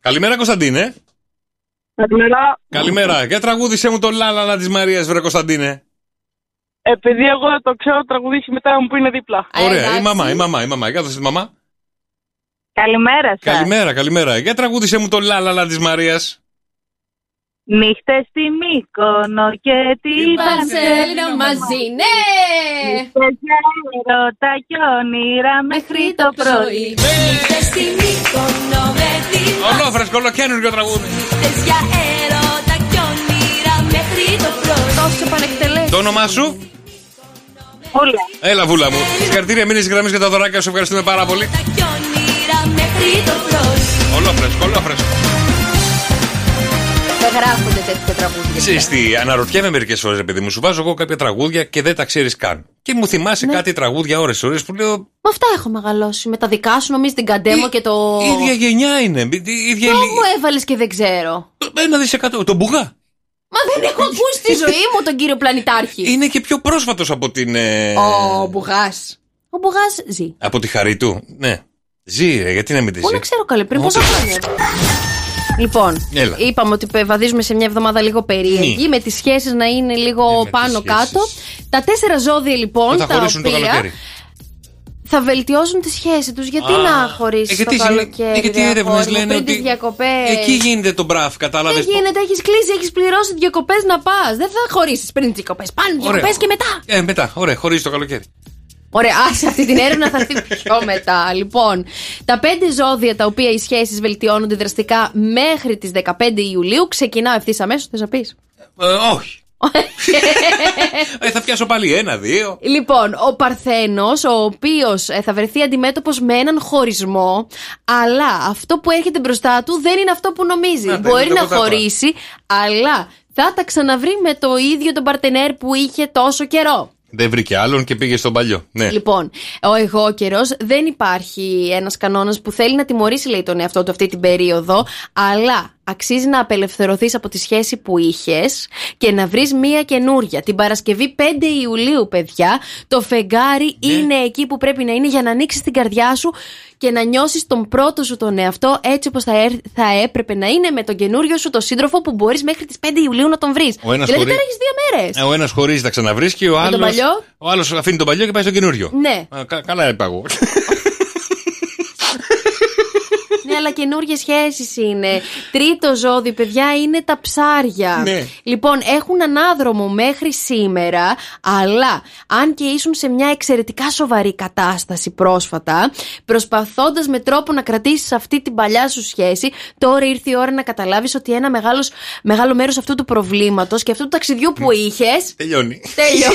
[SPEAKER 1] Καλημέρα, Κωνσταντίνε.
[SPEAKER 11] Καλημέρα.
[SPEAKER 1] Καλημέρα. Για τραγούδισε μου το λάλαλα της Μαρίας, βρε Κωνσταντίνε.
[SPEAKER 11] Επειδή εγώ δεν το ξέρω, τραγουδήσει μετά μου που είναι δίπλα.
[SPEAKER 1] Ωραία, η μαμά, η μαμά, η μαμά. Για δώσε τη μαμά.
[SPEAKER 18] Καλημέρα σας.
[SPEAKER 1] Καλημέρα, καλημέρα. Για τραγούδισε μου το λάλαλα της Μαρίας.
[SPEAKER 18] Νύχτες στη Μύκονο και την
[SPEAKER 5] Παρσέλινο μαζί, ναι!
[SPEAKER 18] Νύχτες για έρωτα κι όνειρα μέχρι το πρωί.
[SPEAKER 2] Νύχτες στη Μύκονο με την
[SPEAKER 1] Ολόφρεσκο, ολοκαίνουργιο τραγούδι.
[SPEAKER 2] Νύχτες για έρωτα κι όνειρα μέχρι το πρωί.
[SPEAKER 5] Τόσο πανεκτελές.
[SPEAKER 1] Το όνομά σου?
[SPEAKER 18] Βούλα.
[SPEAKER 1] Έλα, Βούλα μου. Συγχαρητήρια, μείνεις στις γραμμές για τα δωράκια σου. Ευχαριστούμε πάρα πολύ. Ολόφρεσκο, ολόφρεσκο.
[SPEAKER 5] Δεν γράφονται τέτοια τραγούδια.
[SPEAKER 1] Ξέρεις τι, αναρωτιέμαι μερικές φορές, επειδή μου σου βάζω εγώ κάποια τραγούδια και δεν τα ξέρεις καν. Και μου θυμάσαι
[SPEAKER 5] Ναι.
[SPEAKER 1] κάτι τραγούδια ώρες-ώρες που λέω.
[SPEAKER 5] Με αυτά έχω μεγαλώσει. Με τα δικά σου, νομίζεις την Καντέμο και το.
[SPEAKER 1] Η ίδια γενιά είναι. Η ίδια
[SPEAKER 5] Ποιο
[SPEAKER 1] ηλι-
[SPEAKER 5] μου έβαλες και δεν ξέρω.
[SPEAKER 1] Ένα δισεκατό. Τον Μπουγά.
[SPEAKER 5] Μα δεν έχω ακούσει τη ζωή μου τον κύριο Πλανητάρχη.
[SPEAKER 1] Είναι και πιο πρόσφατος από την. Ε...
[SPEAKER 5] Ο Μπουγάς. Ο Μπουγάς ζει.
[SPEAKER 1] Από τη χαρή του. Ναι. Ζει, ρε, γιατί να μην τη ζει.
[SPEAKER 5] Πού να ξέρω καλέ, πριν πόσα
[SPEAKER 1] Ούτε.
[SPEAKER 5] χρόνια. Λοιπόν,
[SPEAKER 1] Έλα.
[SPEAKER 5] είπαμε ότι βαδίζουμε σε μια εβδομάδα λίγο περίεργη,
[SPEAKER 1] Ναι.
[SPEAKER 5] με τις σχέσεις να είναι λίγο πάνω κάτω. Τα τέσσερα ζώδια λοιπόν,
[SPEAKER 1] Που θα
[SPEAKER 5] τα
[SPEAKER 1] χωρίσουν το
[SPEAKER 5] οποία
[SPEAKER 1] καλοκαίρι.
[SPEAKER 5] θα βελτιώσουν τη σχέση τους. Γιατί
[SPEAKER 1] Α,
[SPEAKER 5] να
[SPEAKER 1] ε,
[SPEAKER 5] χωρίσεις
[SPEAKER 1] γιατί
[SPEAKER 5] το
[SPEAKER 1] ζει-
[SPEAKER 5] καλοκαίρι,
[SPEAKER 1] ε, γιατί
[SPEAKER 5] ρε
[SPEAKER 1] έρευνες
[SPEAKER 5] αγόρι μου,
[SPEAKER 1] λένε
[SPEAKER 5] πριν
[SPEAKER 1] ότι
[SPEAKER 5] τις διακοπές.
[SPEAKER 1] Εκεί γίνεται το μπραφ, κατάλαβες.
[SPEAKER 5] Δεν γίνεται, έχεις κλείσει, έχεις πληρώσει διακοπές να πας. Δεν θα χωρίσεις πριν τις διακοπές. Πάνε διακοπές και μετά.
[SPEAKER 1] Ε, μετά, ωραία, χωρίς το καλοκαίρι.
[SPEAKER 5] Ωραία, άσε αυτή την έρευνα θα έρθει πιο μετά. Λοιπόν, τα πέντε ζώδια τα οποία οι σχέσεις βελτιώνονται δραστικά μέχρι τις δεκαπέντε Ιουλίου. Ξεκινάω ευθύς αμέσως, θες να πεις?
[SPEAKER 1] Ε, όχι. ε, θα πιάσω πάλι ένα, δύο.
[SPEAKER 5] Λοιπόν, ο Παρθένος, ο οποίος ε, θα βρεθεί αντιμέτωπος με έναν χωρισμό, αλλά αυτό που έρχεται μπροστά του δεν είναι αυτό που νομίζει.
[SPEAKER 1] Να,
[SPEAKER 5] Μπορεί
[SPEAKER 1] είναι
[SPEAKER 5] να
[SPEAKER 1] το ποτάπα.
[SPEAKER 5] χωρίσει, αλλά θα τα ξαναβρει με το ίδιο τον παρτενέρ που είχε τόσο καιρό.
[SPEAKER 1] Δεν βρήκε άλλον και πήγε στον παλιό. Ναι.
[SPEAKER 5] Λοιπόν, ο εγώ καιρός δεν υπάρχει ένας κανόνας που θέλει να τιμωρήσει, λέει, τον εαυτό του αυτή την περίοδο, αλλά αξίζει να απελευθερωθείς από τη σχέση που είχες και να βρεις μία καινούρια. Την Παρασκευή πέντε Ιουλίου, παιδιά, το φεγγάρι
[SPEAKER 1] Ναι.
[SPEAKER 5] είναι εκεί που πρέπει να είναι για να ανοίξεις την καρδιά σου και να νιώσεις τον πρώτο σου τον εαυτό έτσι όπως θα, έρ- θα έπρεπε να είναι με τον καινούριο σου το σύντροφο που μπορείς μέχρι τις πέντε Ιουλίου να τον βρεις.
[SPEAKER 1] Ο ένας
[SPEAKER 5] Δηλαδή
[SPEAKER 1] χωρί-
[SPEAKER 5] τώρα έχεις δύο μέρες.
[SPEAKER 1] Ε, Ο ένας χωρίζει, τα ξαναβρίσκει, ο
[SPEAKER 5] τον
[SPEAKER 1] άλλος.
[SPEAKER 5] παλιό?
[SPEAKER 1] Ο άλλος αφήνει τον παλιό και πάει στο καινούριο.
[SPEAKER 5] Ναι.
[SPEAKER 1] Α, κα- καλά είπα εγώ.
[SPEAKER 5] Ναι, αλλά καινούργιες σχέσεις είναι. Τρίτο ζώδιο, παιδιά, είναι τα ψάρια.
[SPEAKER 1] Ναι.
[SPEAKER 5] Λοιπόν, έχουν ανάδρομο μέχρι σήμερα, αλλά αν και ήσουν σε μια εξαιρετικά σοβαρή κατάσταση πρόσφατα, προσπαθώντας με τρόπο να κρατήσεις αυτή την παλιά σου σχέση, τώρα ήρθε η ώρα να καταλάβεις ότι ένα μεγάλος, μεγάλο μέρος αυτού του προβλήματος και αυτού του ταξιδιού που είχες.
[SPEAKER 1] Τελειώνει.
[SPEAKER 5] Τέλειο.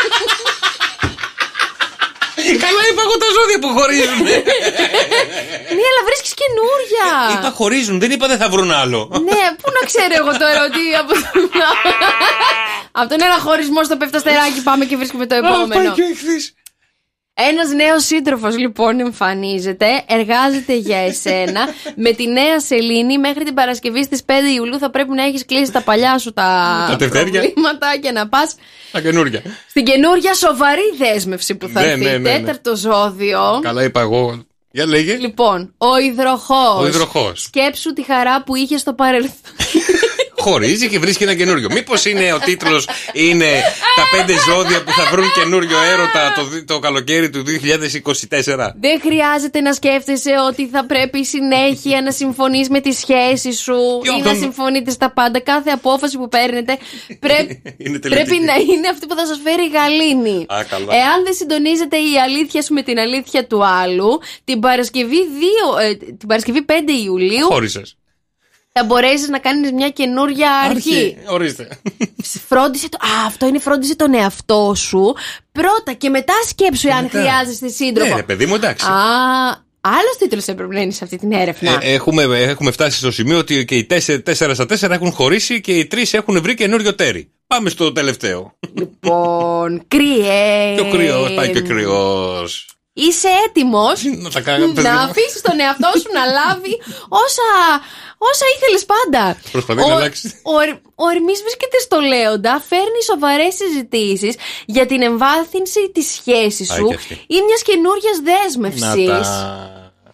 [SPEAKER 1] Καλά είπα εγώ τα ζώδια που χωρίζουν.
[SPEAKER 5] Ναι, αλλά βρίσκεις καινούρια.
[SPEAKER 1] Είπα χωρίζουν, δεν είπα δεν θα βρουν άλλο.
[SPEAKER 5] Ναι, πού να ξέρω εγώ τώρα ότι από, από τον ένα χωρισμό στο πεφταστεράκι πάμε και βρίσκουμε το επόμενο. Ένας νέος σύντροφος λοιπόν εμφανίζεται, εργάζεται για εσένα. Με τη νέα σελήνη μέχρι την Παρασκευή στις πέντε Ιουλίου θα πρέπει να έχεις κλείσει τα παλιά σου τα,
[SPEAKER 1] Τα τευτέρια.
[SPEAKER 5] προβλήματα και να πας
[SPEAKER 1] Τα καινούρια.
[SPEAKER 5] στην καινούρια σοβαρή δέσμευση που θα
[SPEAKER 1] Ναι,
[SPEAKER 5] έρθει.
[SPEAKER 1] ναι, ναι, ναι.
[SPEAKER 5] Τέταρτο ζώδιο.
[SPEAKER 1] Καλά είπα εγώ. Για λέγε.
[SPEAKER 5] Λοιπόν, ο υδροχός.
[SPEAKER 1] Ο υδροχός.
[SPEAKER 5] Σκέψου τη χαρά που είχε στο παρελθόν.
[SPEAKER 1] Χωρίζει και βρίσκει ένα καινούριο. Μήπως είναι ο τίτλος είναι τα πέντε ζώδια που θα βρουν καινούριο έρωτα το, δι- το καλοκαίρι του δύο χιλιάδες είκοσι τέσσερα.
[SPEAKER 5] Δεν χρειάζεται να σκέφτεσαι ότι θα πρέπει συνέχεια να συμφωνείς με τη σχέση σου ή να
[SPEAKER 1] τον-
[SPEAKER 5] συμφωνείτε στα πάντα. Κάθε απόφαση που παίρνετε πρέ-
[SPEAKER 1] Είναι τελετική.
[SPEAKER 5] πρέπει να είναι αυτή που θα σας φέρει γαλήνη.
[SPEAKER 1] Α, καλά.
[SPEAKER 5] Εάν δεν συντονίζεται η αλήθεια σου με την αλήθεια του άλλου, την Παρασκευή, δύο, ε, την Παρασκευή πέντε Ιουλίου
[SPEAKER 1] Χώρισες.
[SPEAKER 5] θα μπορέσεις να κάνεις μια καινούρια αρχή.
[SPEAKER 1] Ορίστε.
[SPEAKER 5] Φρόντισε το, α, αυτό είναι φρόντισε τον εαυτό σου πρώτα και μετά σκέψου εάν
[SPEAKER 1] μετά.
[SPEAKER 5] χρειάζεσαι σύντροφο.
[SPEAKER 1] Ναι, ρε παιδί μου, εντάξει.
[SPEAKER 5] Α, άλλος τίτλος έπρεπε να είναι σε αυτή την έρευνα.
[SPEAKER 1] Ε, έχουμε, έχουμε φτάσει στο σημείο ότι και οι τέσσερα στα τέσσερα έχουν χωρίσει και οι τρεις έχουν βρει καινούριο τέρι. Πάμε στο τελευταίο.
[SPEAKER 5] Λοιπόν, κρυέ.
[SPEAKER 1] Και ο κρυός, πάει και ο κρυός.
[SPEAKER 5] Είσαι έτοιμος
[SPEAKER 1] Να τα κάνω, παιδί
[SPEAKER 5] να
[SPEAKER 1] μου.
[SPEAKER 5] αφήσεις τον εαυτό σου να λάβει όσα, όσα ήθελες πάντα.
[SPEAKER 1] Προσπαθεί να αλλάξει.
[SPEAKER 5] Ο, ο Ερμής βρίσκεται στο Λέοντα, φέρνει σοβαρές συζητήσεις για την εμβάθυνση της σχέσης
[SPEAKER 1] Πάει
[SPEAKER 5] σου
[SPEAKER 1] και αυτή.
[SPEAKER 5] ή μιας καινούριας
[SPEAKER 1] Να
[SPEAKER 5] δέσμευσης.
[SPEAKER 1] τα.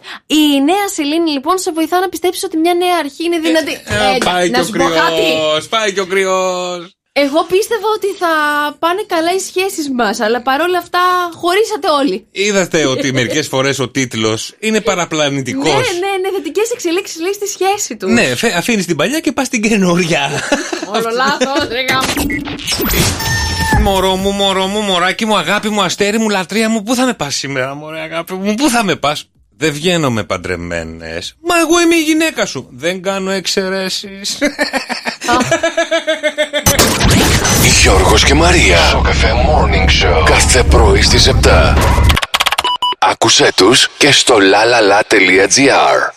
[SPEAKER 5] Η νέα σελήνη λοιπόν σε βοηθά να πιστέψεις ότι μια νέα αρχή είναι δυνατή.
[SPEAKER 1] Ε, ε, πάει, και πάει και ο κρυός.
[SPEAKER 5] Εγώ πίστευα ότι θα πάνε καλά οι σχέσεις μας, αλλά παρόλα αυτά χωρίσατε όλοι.
[SPEAKER 1] Είδατε ότι μερικές φορές ο τίτλος είναι παραπλανητικός.
[SPEAKER 5] Ναι, ναι, ναι, θετικές εξελίξεις λέει στη σχέση του.
[SPEAKER 1] Ναι, αφήνεις την παλιά και πας στην καινούρια.
[SPEAKER 5] Όλο λάθος, ρε γάμο.
[SPEAKER 1] Μωρό μου, μωρό μου, μωράκι μου, αγάπη μου, αστέρι μου, λατρεία μου, πού θα με πας σήμερα, μωρέ αγάπη μου, πού θα με πας? Δεν βγαίνω με παντρεμένες. Μα εγώ είμαι η γυναίκα σου. Δεν κάνω εξαιρέσεις.
[SPEAKER 3] Γιώργος και Μαρία. Στο Καφέ Morning Show. Κάθε πρωί στις επτά. Άκουσέ τους και στο lalala.gr.